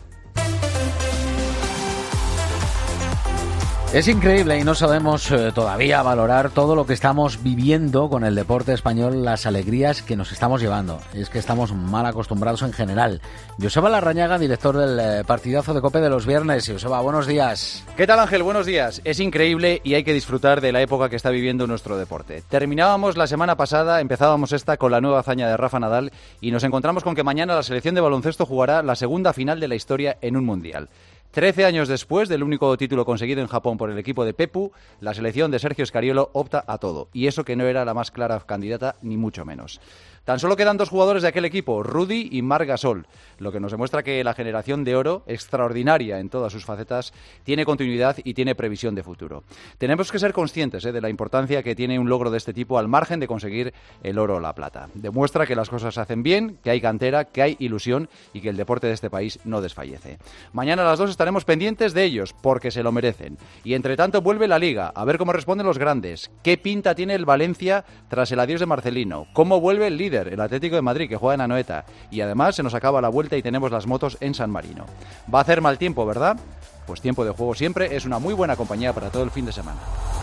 Es increíble y no sabemos todavía valorar todo lo que estamos viviendo con el deporte español, las alegrías que nos estamos llevando. Es que estamos mal acostumbrados en general. Joseba Larrañaga, director del partidazo de COPE de los viernes. Joseba, buenos días. ¿Qué tal, Ángel? Buenos días. Es increíble y hay que disfrutar de la época que está viviendo nuestro deporte. Terminábamos la semana pasada, empezábamos esta con la nueva hazaña de Rafa Nadal y nos encontramos con que mañana la selección de baloncesto jugará la segunda final de la historia en un mundial. 13 años después del único título conseguido en Japón por el equipo de Pepu, la selección de Sergio Scariolo opta a todo. Y eso que no era la más clara candidata, ni mucho menos. Tan solo quedan 2 jugadores de aquel equipo, Rudy y Marc Gasol, lo que nos demuestra que la generación de oro, extraordinaria en todas sus facetas, tiene continuidad y tiene previsión de futuro. Tenemos que ser conscientes de la importancia que tiene un logro de este tipo al margen de conseguir el oro o la plata. Demuestra que las cosas se hacen bien, que hay cantera, que hay ilusión y que el deporte de este país no desfallece. Mañana a las 2 estaremos estaremos pendientes de ellos, porque se lo merecen. Y entre tanto vuelve la Liga, a ver cómo responden los grandes. ¿Qué pinta tiene el Valencia tras el adiós de Marcelino? ¿Cómo vuelve el líder, el Atlético de Madrid, que juega en Anoeta? Y además se nos acaba la vuelta y tenemos las motos en San Marino. Va a hacer mal tiempo, ¿verdad? Pues Tiempo de Juego siempre es una muy buena compañía para todo el fin de semana.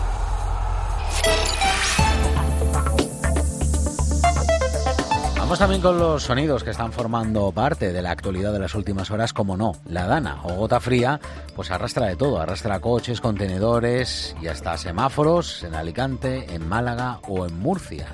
Vamos también con los sonidos que están formando parte de la actualidad de las últimas horas, como no, la Dana o gota fría, pues arrastra de todo, arrastra coches, contenedores y hasta semáforos en Alicante, en Málaga o en Murcia.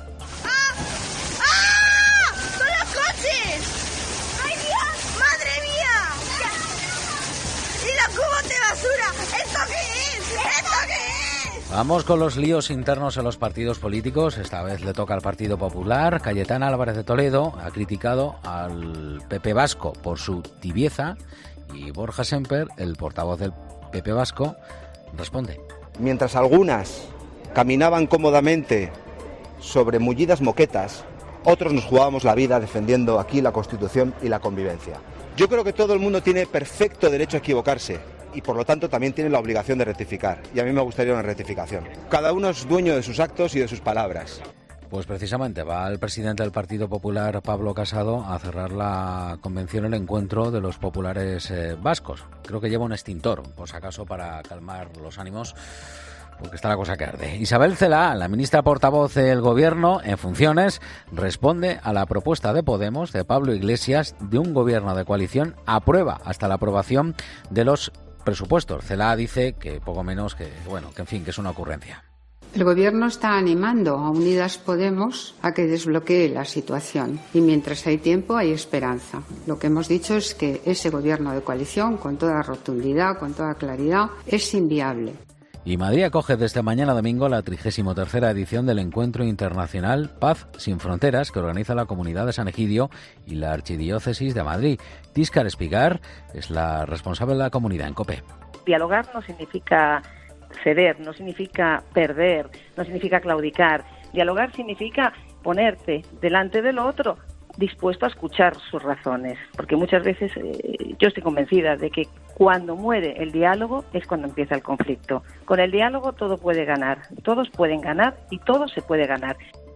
Vamos con los líos internos en los partidos políticos. Esta vez le toca al Partido Popular. Cayetana Álvarez de Toledo ha criticado al PP vasco por su tibieza y Borja Semper, el portavoz del PP vasco, responde. Mientras algunas caminaban cómodamente sobre mullidas moquetas, otros nos jugábamos la vida defendiendo aquí la Constitución y la convivencia. Yo creo que todo el mundo tiene perfecto derecho a equivocarse y por lo tanto también tiene la obligación de rectificar. Y a mí me gustaría una rectificación. Cada uno es dueño de sus actos y de sus palabras. Pues precisamente va el presidente del Partido Popular, Pablo Casado, a cerrar la convención, el encuentro de los populares vascos. Creo que lleva un extintor, por si acaso, para calmar los ánimos, porque está la cosa que arde. Isabel Celaá, la ministra portavoz del Gobierno en funciones, responde a la propuesta de Podemos, de Pablo Iglesias, de un gobierno de coalición, aprueba hasta la aprobación de los presupuestos. Celaá dice que poco menos que, bueno, que en fin, que es una ocurrencia. El Gobierno está animando a Unidas Podemos a que desbloquee la situación y mientras hay tiempo hay esperanza. Lo que hemos dicho es que ese Gobierno de coalición, con toda rotundidad, con toda claridad, es inviable. Y Madrid acoge desde mañana domingo la 33ª edición del Encuentro Internacional Paz sin Fronteras que organiza la Comunidad de San Egidio y la Archidiócesis de Madrid. Tíscar Espigar es la responsable de la comunidad en COPE. Dialogar no significa ceder, no significa perder, no significa claudicar. Dialogar significa ponerte delante del otro, dispuesto a escuchar sus razones, porque muchas veces yo estoy convencida de que cuando muere el diálogo es cuando empieza el conflicto. Con el diálogo todo puede ganar, todos pueden ganar y todo se puede ganar.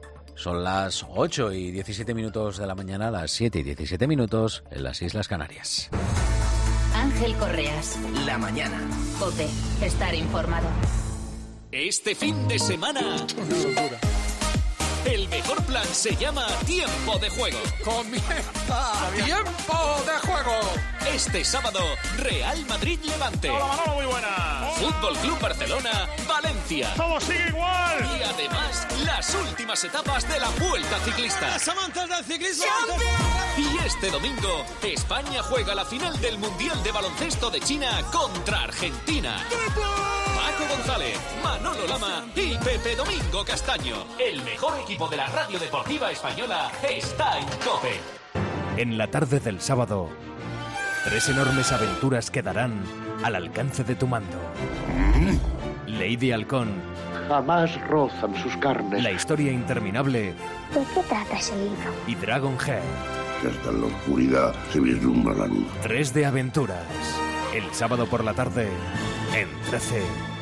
Son las 8:17 de la mañana, las 7:17 en las Islas Canarias. Ángel Correas. La mañana. COPE. Estar informado. Este fin de semana... Una locura. El mejor plan se llama Tiempo de Juego. ¡Comienza! ¡Tiempo de Juego! Este sábado, Real Madrid-Levante. Hola, Manolo, muy buena. Fútbol Club Barcelona-Valencia. ¡Todo sigue igual! Y además, las últimas etapas de la Vuelta Ciclista. ¡Los amantes del ciclismo! Y este domingo, España juega la final del Mundial de Baloncesto de China contra Argentina. Paco González, Manolo Lama y Pepe Domingo Castaño. El mejor equipo de la radio deportiva española está en COPE. En la tarde del sábado, 3 enormes aventuras quedarán al alcance de tu mando. Lady Halcón. Jamás rozan sus carnes. La historia interminable. ¿De qué trata ese libro? Y Dragonhead. Que hasta en la oscuridad se vislumbra la luz. 3 de aventuras. El sábado por la tarde, en 13.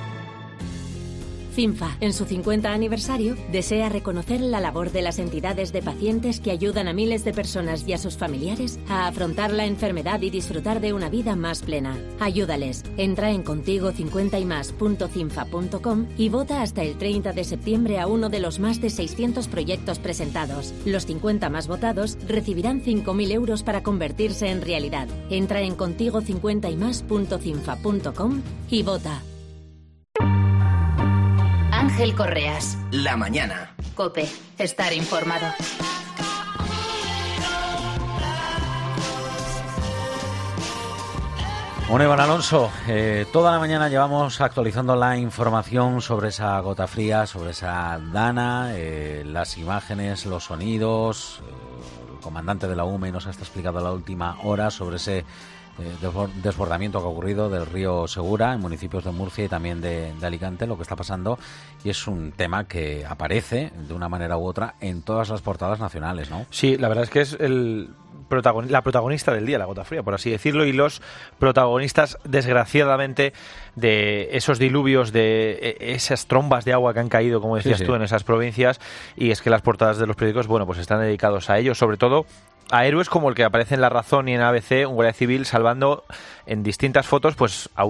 CINFA, en su 50 aniversario, desea reconocer la labor de las entidades de pacientes que ayudan a miles de personas y a sus familiares a afrontar la enfermedad y disfrutar de una vida más plena. Ayúdales. Entra en contigo50ymas.cinfa.com y vota hasta el 30 de septiembre a uno de los más de 600 proyectos presentados. Los 50 más votados recibirán 5.000 euros para convertirse en realidad. Entra en contigo50ymas.cinfa.com y vota. Ángel Correas. La mañana. COPE. Estar informado. Bueno, Iván Alonso, toda la mañana llevamos actualizando la información sobre esa gota fría, sobre esa Dana, las imágenes, los sonidos. El comandante de la UME nos ha explicado a la última hora sobre ese desbordamiento que ha ocurrido del río Segura en municipios de Murcia y también de Alicante, lo que está pasando, y es un tema que aparece de una manera u otra en todas las portadas nacionales, ¿no? Sí, la verdad es que es la protagonista del día, la gota fría, por así decirlo, y los protagonistas, desgraciadamente, de esos diluvios, de esas trombas de agua que han caído, como decías tú, en esas provincias. Y es que las portadas de los periódicos, bueno, pues están dedicados a ello, sobre todo a héroes como el que aparece en La Razón y en ABC, un guardia civil salvando en distintas fotos pues a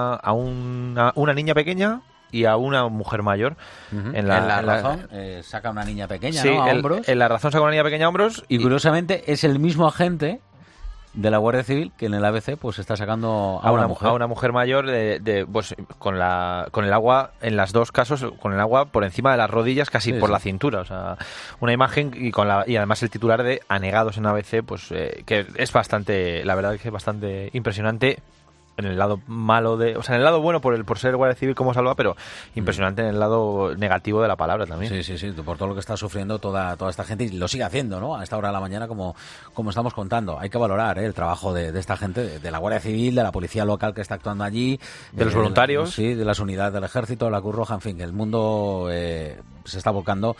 una niña pequeña y a una mujer mayor. En la Razón saca una niña pequeña, ¿no? A hombros. En La Razón saca una niña pequeña a hombros. Y curiosamente es el mismo agente de la Guardia Civil que en el ABC pues está sacando a una mujer mayor pues con el agua, en los dos casos con el agua por encima de las rodillas, casi por la cintura. O sea, una imagen y además el titular de anegados en ABC, pues que es bastante, la verdad que es bastante impresionante. En el lado malo o sea, en el lado bueno por ser Guardia Civil como salva, pero impresionante en el lado negativo de la palabra también. Sí, por todo lo que está sufriendo toda esta gente, y lo sigue haciendo, ¿no? A esta hora de la mañana, como estamos contando. Hay que valorar el trabajo de esta gente, de la Guardia Civil, de la policía local que está actuando allí, de los voluntarios, de las unidades del Ejército, de la Cruz Roja, en fin, que el mundo se está volcando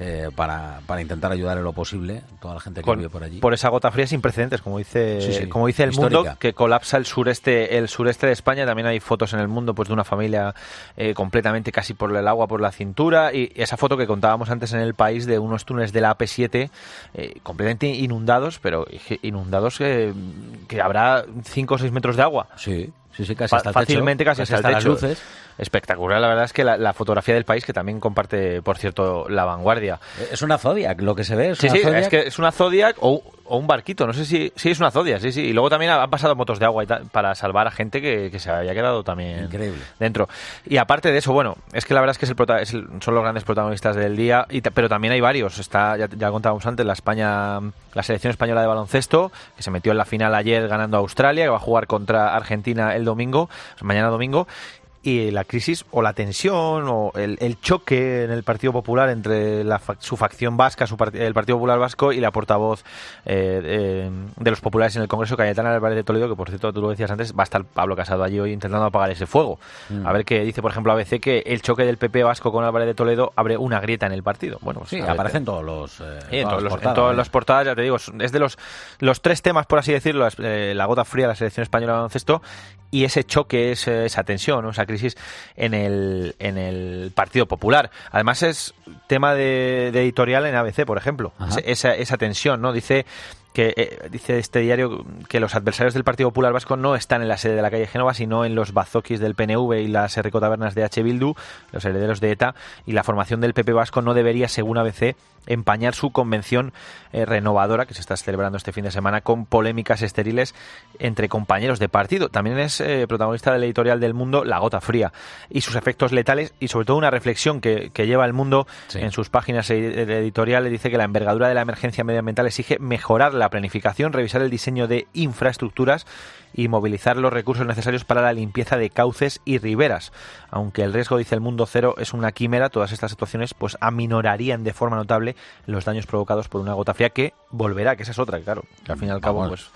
para intentar ayudar en lo posible a toda la gente que vive por allí. Por esa gota fría sin precedentes, como dice el histórica. Mundo, que colapsa el sureste de España. También hay fotos en el Mundo pues de una familia completamente casi por el agua por la cintura, y esa foto que contábamos antes en El País de unos túneles de la AP7 completamente inundados, pero inundados que habrá 5 o 6 metros de agua. Sí, casi hasta el fácilmente, techo, casi hasta el techo. Las luces. Espectacular, la verdad es que la fotografía del País, que también comparte, por cierto, La Vanguardia. Es una Zodiac, lo que se ve. Es que es una Zodiac o un barquito, no sé si es una Zodiac, sí. Y luego también han pasado motos de agua para salvar a gente que se había quedado también increíble dentro. Y aparte de eso, bueno, es que la verdad es que son los grandes protagonistas del día, pero también hay varios. Ya contábamos antes, la selección española de baloncesto, que se metió en la final ayer ganando a Australia, que va a jugar contra Argentina el domingo, mañana domingo. Y la crisis o la tensión o el choque en el Partido Popular entre su facción vasca, el Partido Popular Vasco, y la portavoz de los populares en el Congreso, Cayetana Álvarez de Toledo, que por cierto, tú lo decías antes, va a estar Pablo Casado allí hoy intentando apagar ese fuego. A ver qué dice, por ejemplo, ABC, que el choque del PP vasco con Álvarez de Toledo abre una grieta en el partido. Bueno, pues, aparecen todos en todas las portadas, ya te digo, es de los 3 temas, por así decirlo, la gota fría, la selección española de baloncesto, y ese choque, esa tensión, ¿no? Esa crisis en el Partido Popular. Además es tema de editorial en ABC, por ejemplo. Esa tensión, ¿no? Dice este diario que los adversarios del Partido Popular Vasco no están en la sede de la calle Génova, sino en los bazokis del PNV y las herricotabernas de H. Bildu, los herederos de ETA, y la formación del PP vasco no debería, según ABC, empañar su convención renovadora que se está celebrando este fin de semana con polémicas estériles entre compañeros de partido. También es protagonista del editorial del Mundo La gota fría y sus efectos letales, y sobre todo una reflexión que lleva el Mundo en sus páginas editoriales. Dice que la envergadura de la emergencia medioambiental exige mejorar la planificación, revisar el diseño de infraestructuras y movilizar los recursos necesarios para la limpieza de cauces y riberas. Aunque el riesgo, dice el Mundo Cero, es una quimera, todas estas situaciones pues aminorarían de forma notable los daños provocados por una gota fría que volverá, que esa es otra, claro, que al fin y al cabo pues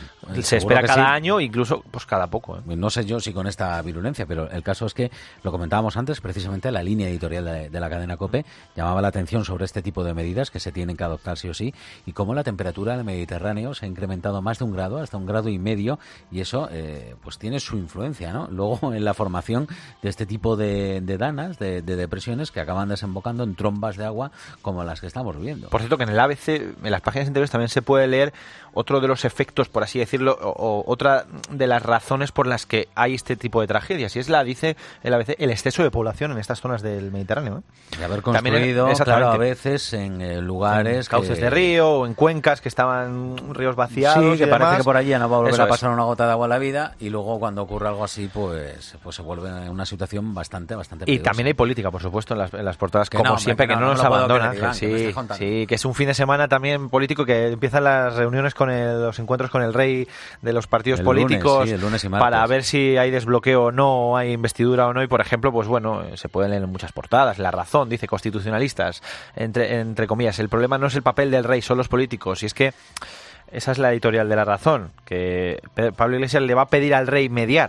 se espera cada año, incluso pues cada poco. No sé yo si con esta virulencia, pero el caso es que lo comentábamos antes, precisamente la línea editorial de la cadena COPE llamaba la atención sobre este tipo de medidas que se tienen que adoptar sí o sí, y cómo la temperatura del Mediterráneo se ha incrementado más de 1 grado, hasta 1,5 grados, y eso pues tiene su influencia, ¿no? Luego en la formación de este tipo de danas, de depresiones que acaban desembocando en trombas de agua como las que estamos viendo. Por cierto, que en el ABC, en las páginas interiores, también se puede leer otro de los efectos, por así decirlo, o otra de las razones por las que hay este tipo de tragedias, y es dice el ABC, el exceso de población en estas zonas del Mediterráneo. De haber construido, claro, a veces en lugares... En cauces de río o en cuencas que estaban ríos vaciados. Sí, que parece que por allí ya no va a volver a pasar una gota de agua en la vida, y luego cuando ocurre algo así, pues se vuelve una situación bastante peligrosa. Y también hay política, por supuesto, en las portadas, que como siempre, que no nos abandona. Sí, que es un fin de semana también político, que empiezan las reuniones los encuentros con el rey de los partidos políticos, el lunes y martes, para ver si hay desbloqueo o no, o hay investidura o no, y por ejemplo, pues bueno, se pueden leer en muchas portadas. La Razón dice: constitucionalistas, entre comillas, el problema no es el papel del rey, son los políticos. Y es que esa es la editorial de La Razón, que Pablo Iglesias le va a pedir al rey mediar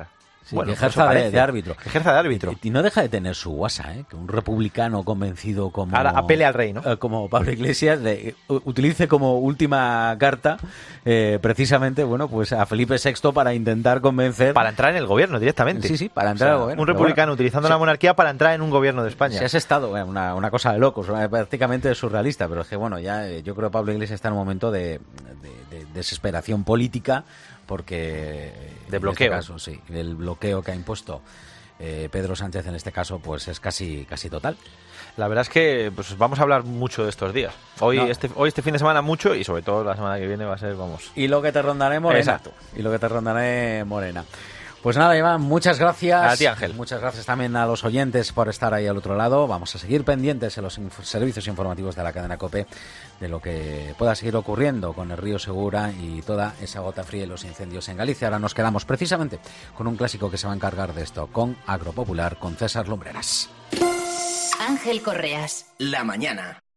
Sí, bueno, que ejerza de árbitro. Que ejerza de árbitro. Y no deja de tener su guasa, que un republicano convencido como... Ahora apele al rey, ¿no? Como Pablo Iglesias, utilice como última carta precisamente, bueno, pues a Felipe VI para intentar convencer... Para entrar en el gobierno directamente. Sí, para entrar al gobierno. Un republicano utilizando la monarquía para entrar en un gobierno de España. Si has estado, una cosa de locos, prácticamente surrealista, pero es que bueno, ya yo creo que Pablo Iglesias está en un momento de desesperación política, porque de bloqueo. En este caso, sí, el bloqueo que ha impuesto Pedro Sánchez en este caso pues es casi total. La verdad es que pues vamos a hablar mucho de estos días. Hoy este fin de semana mucho, y sobre todo la semana que viene va a ser, vamos... Y lo que te rondaré, Morena. Exacto. Y lo que te rondaré, Morena. Pues nada, Iván, muchas gracias. A ti, Ángel. Muchas gracias también a los oyentes por estar ahí al otro lado. Vamos a seguir pendientes en los servicios informativos de la cadena COPE de lo que pueda seguir ocurriendo con el río Segura y toda esa gota fría y los incendios en Galicia. Ahora nos quedamos precisamente con un clásico que se va a encargar de esto, con Agropopular, con César Lumbreras. Ángel Correas. La mañana.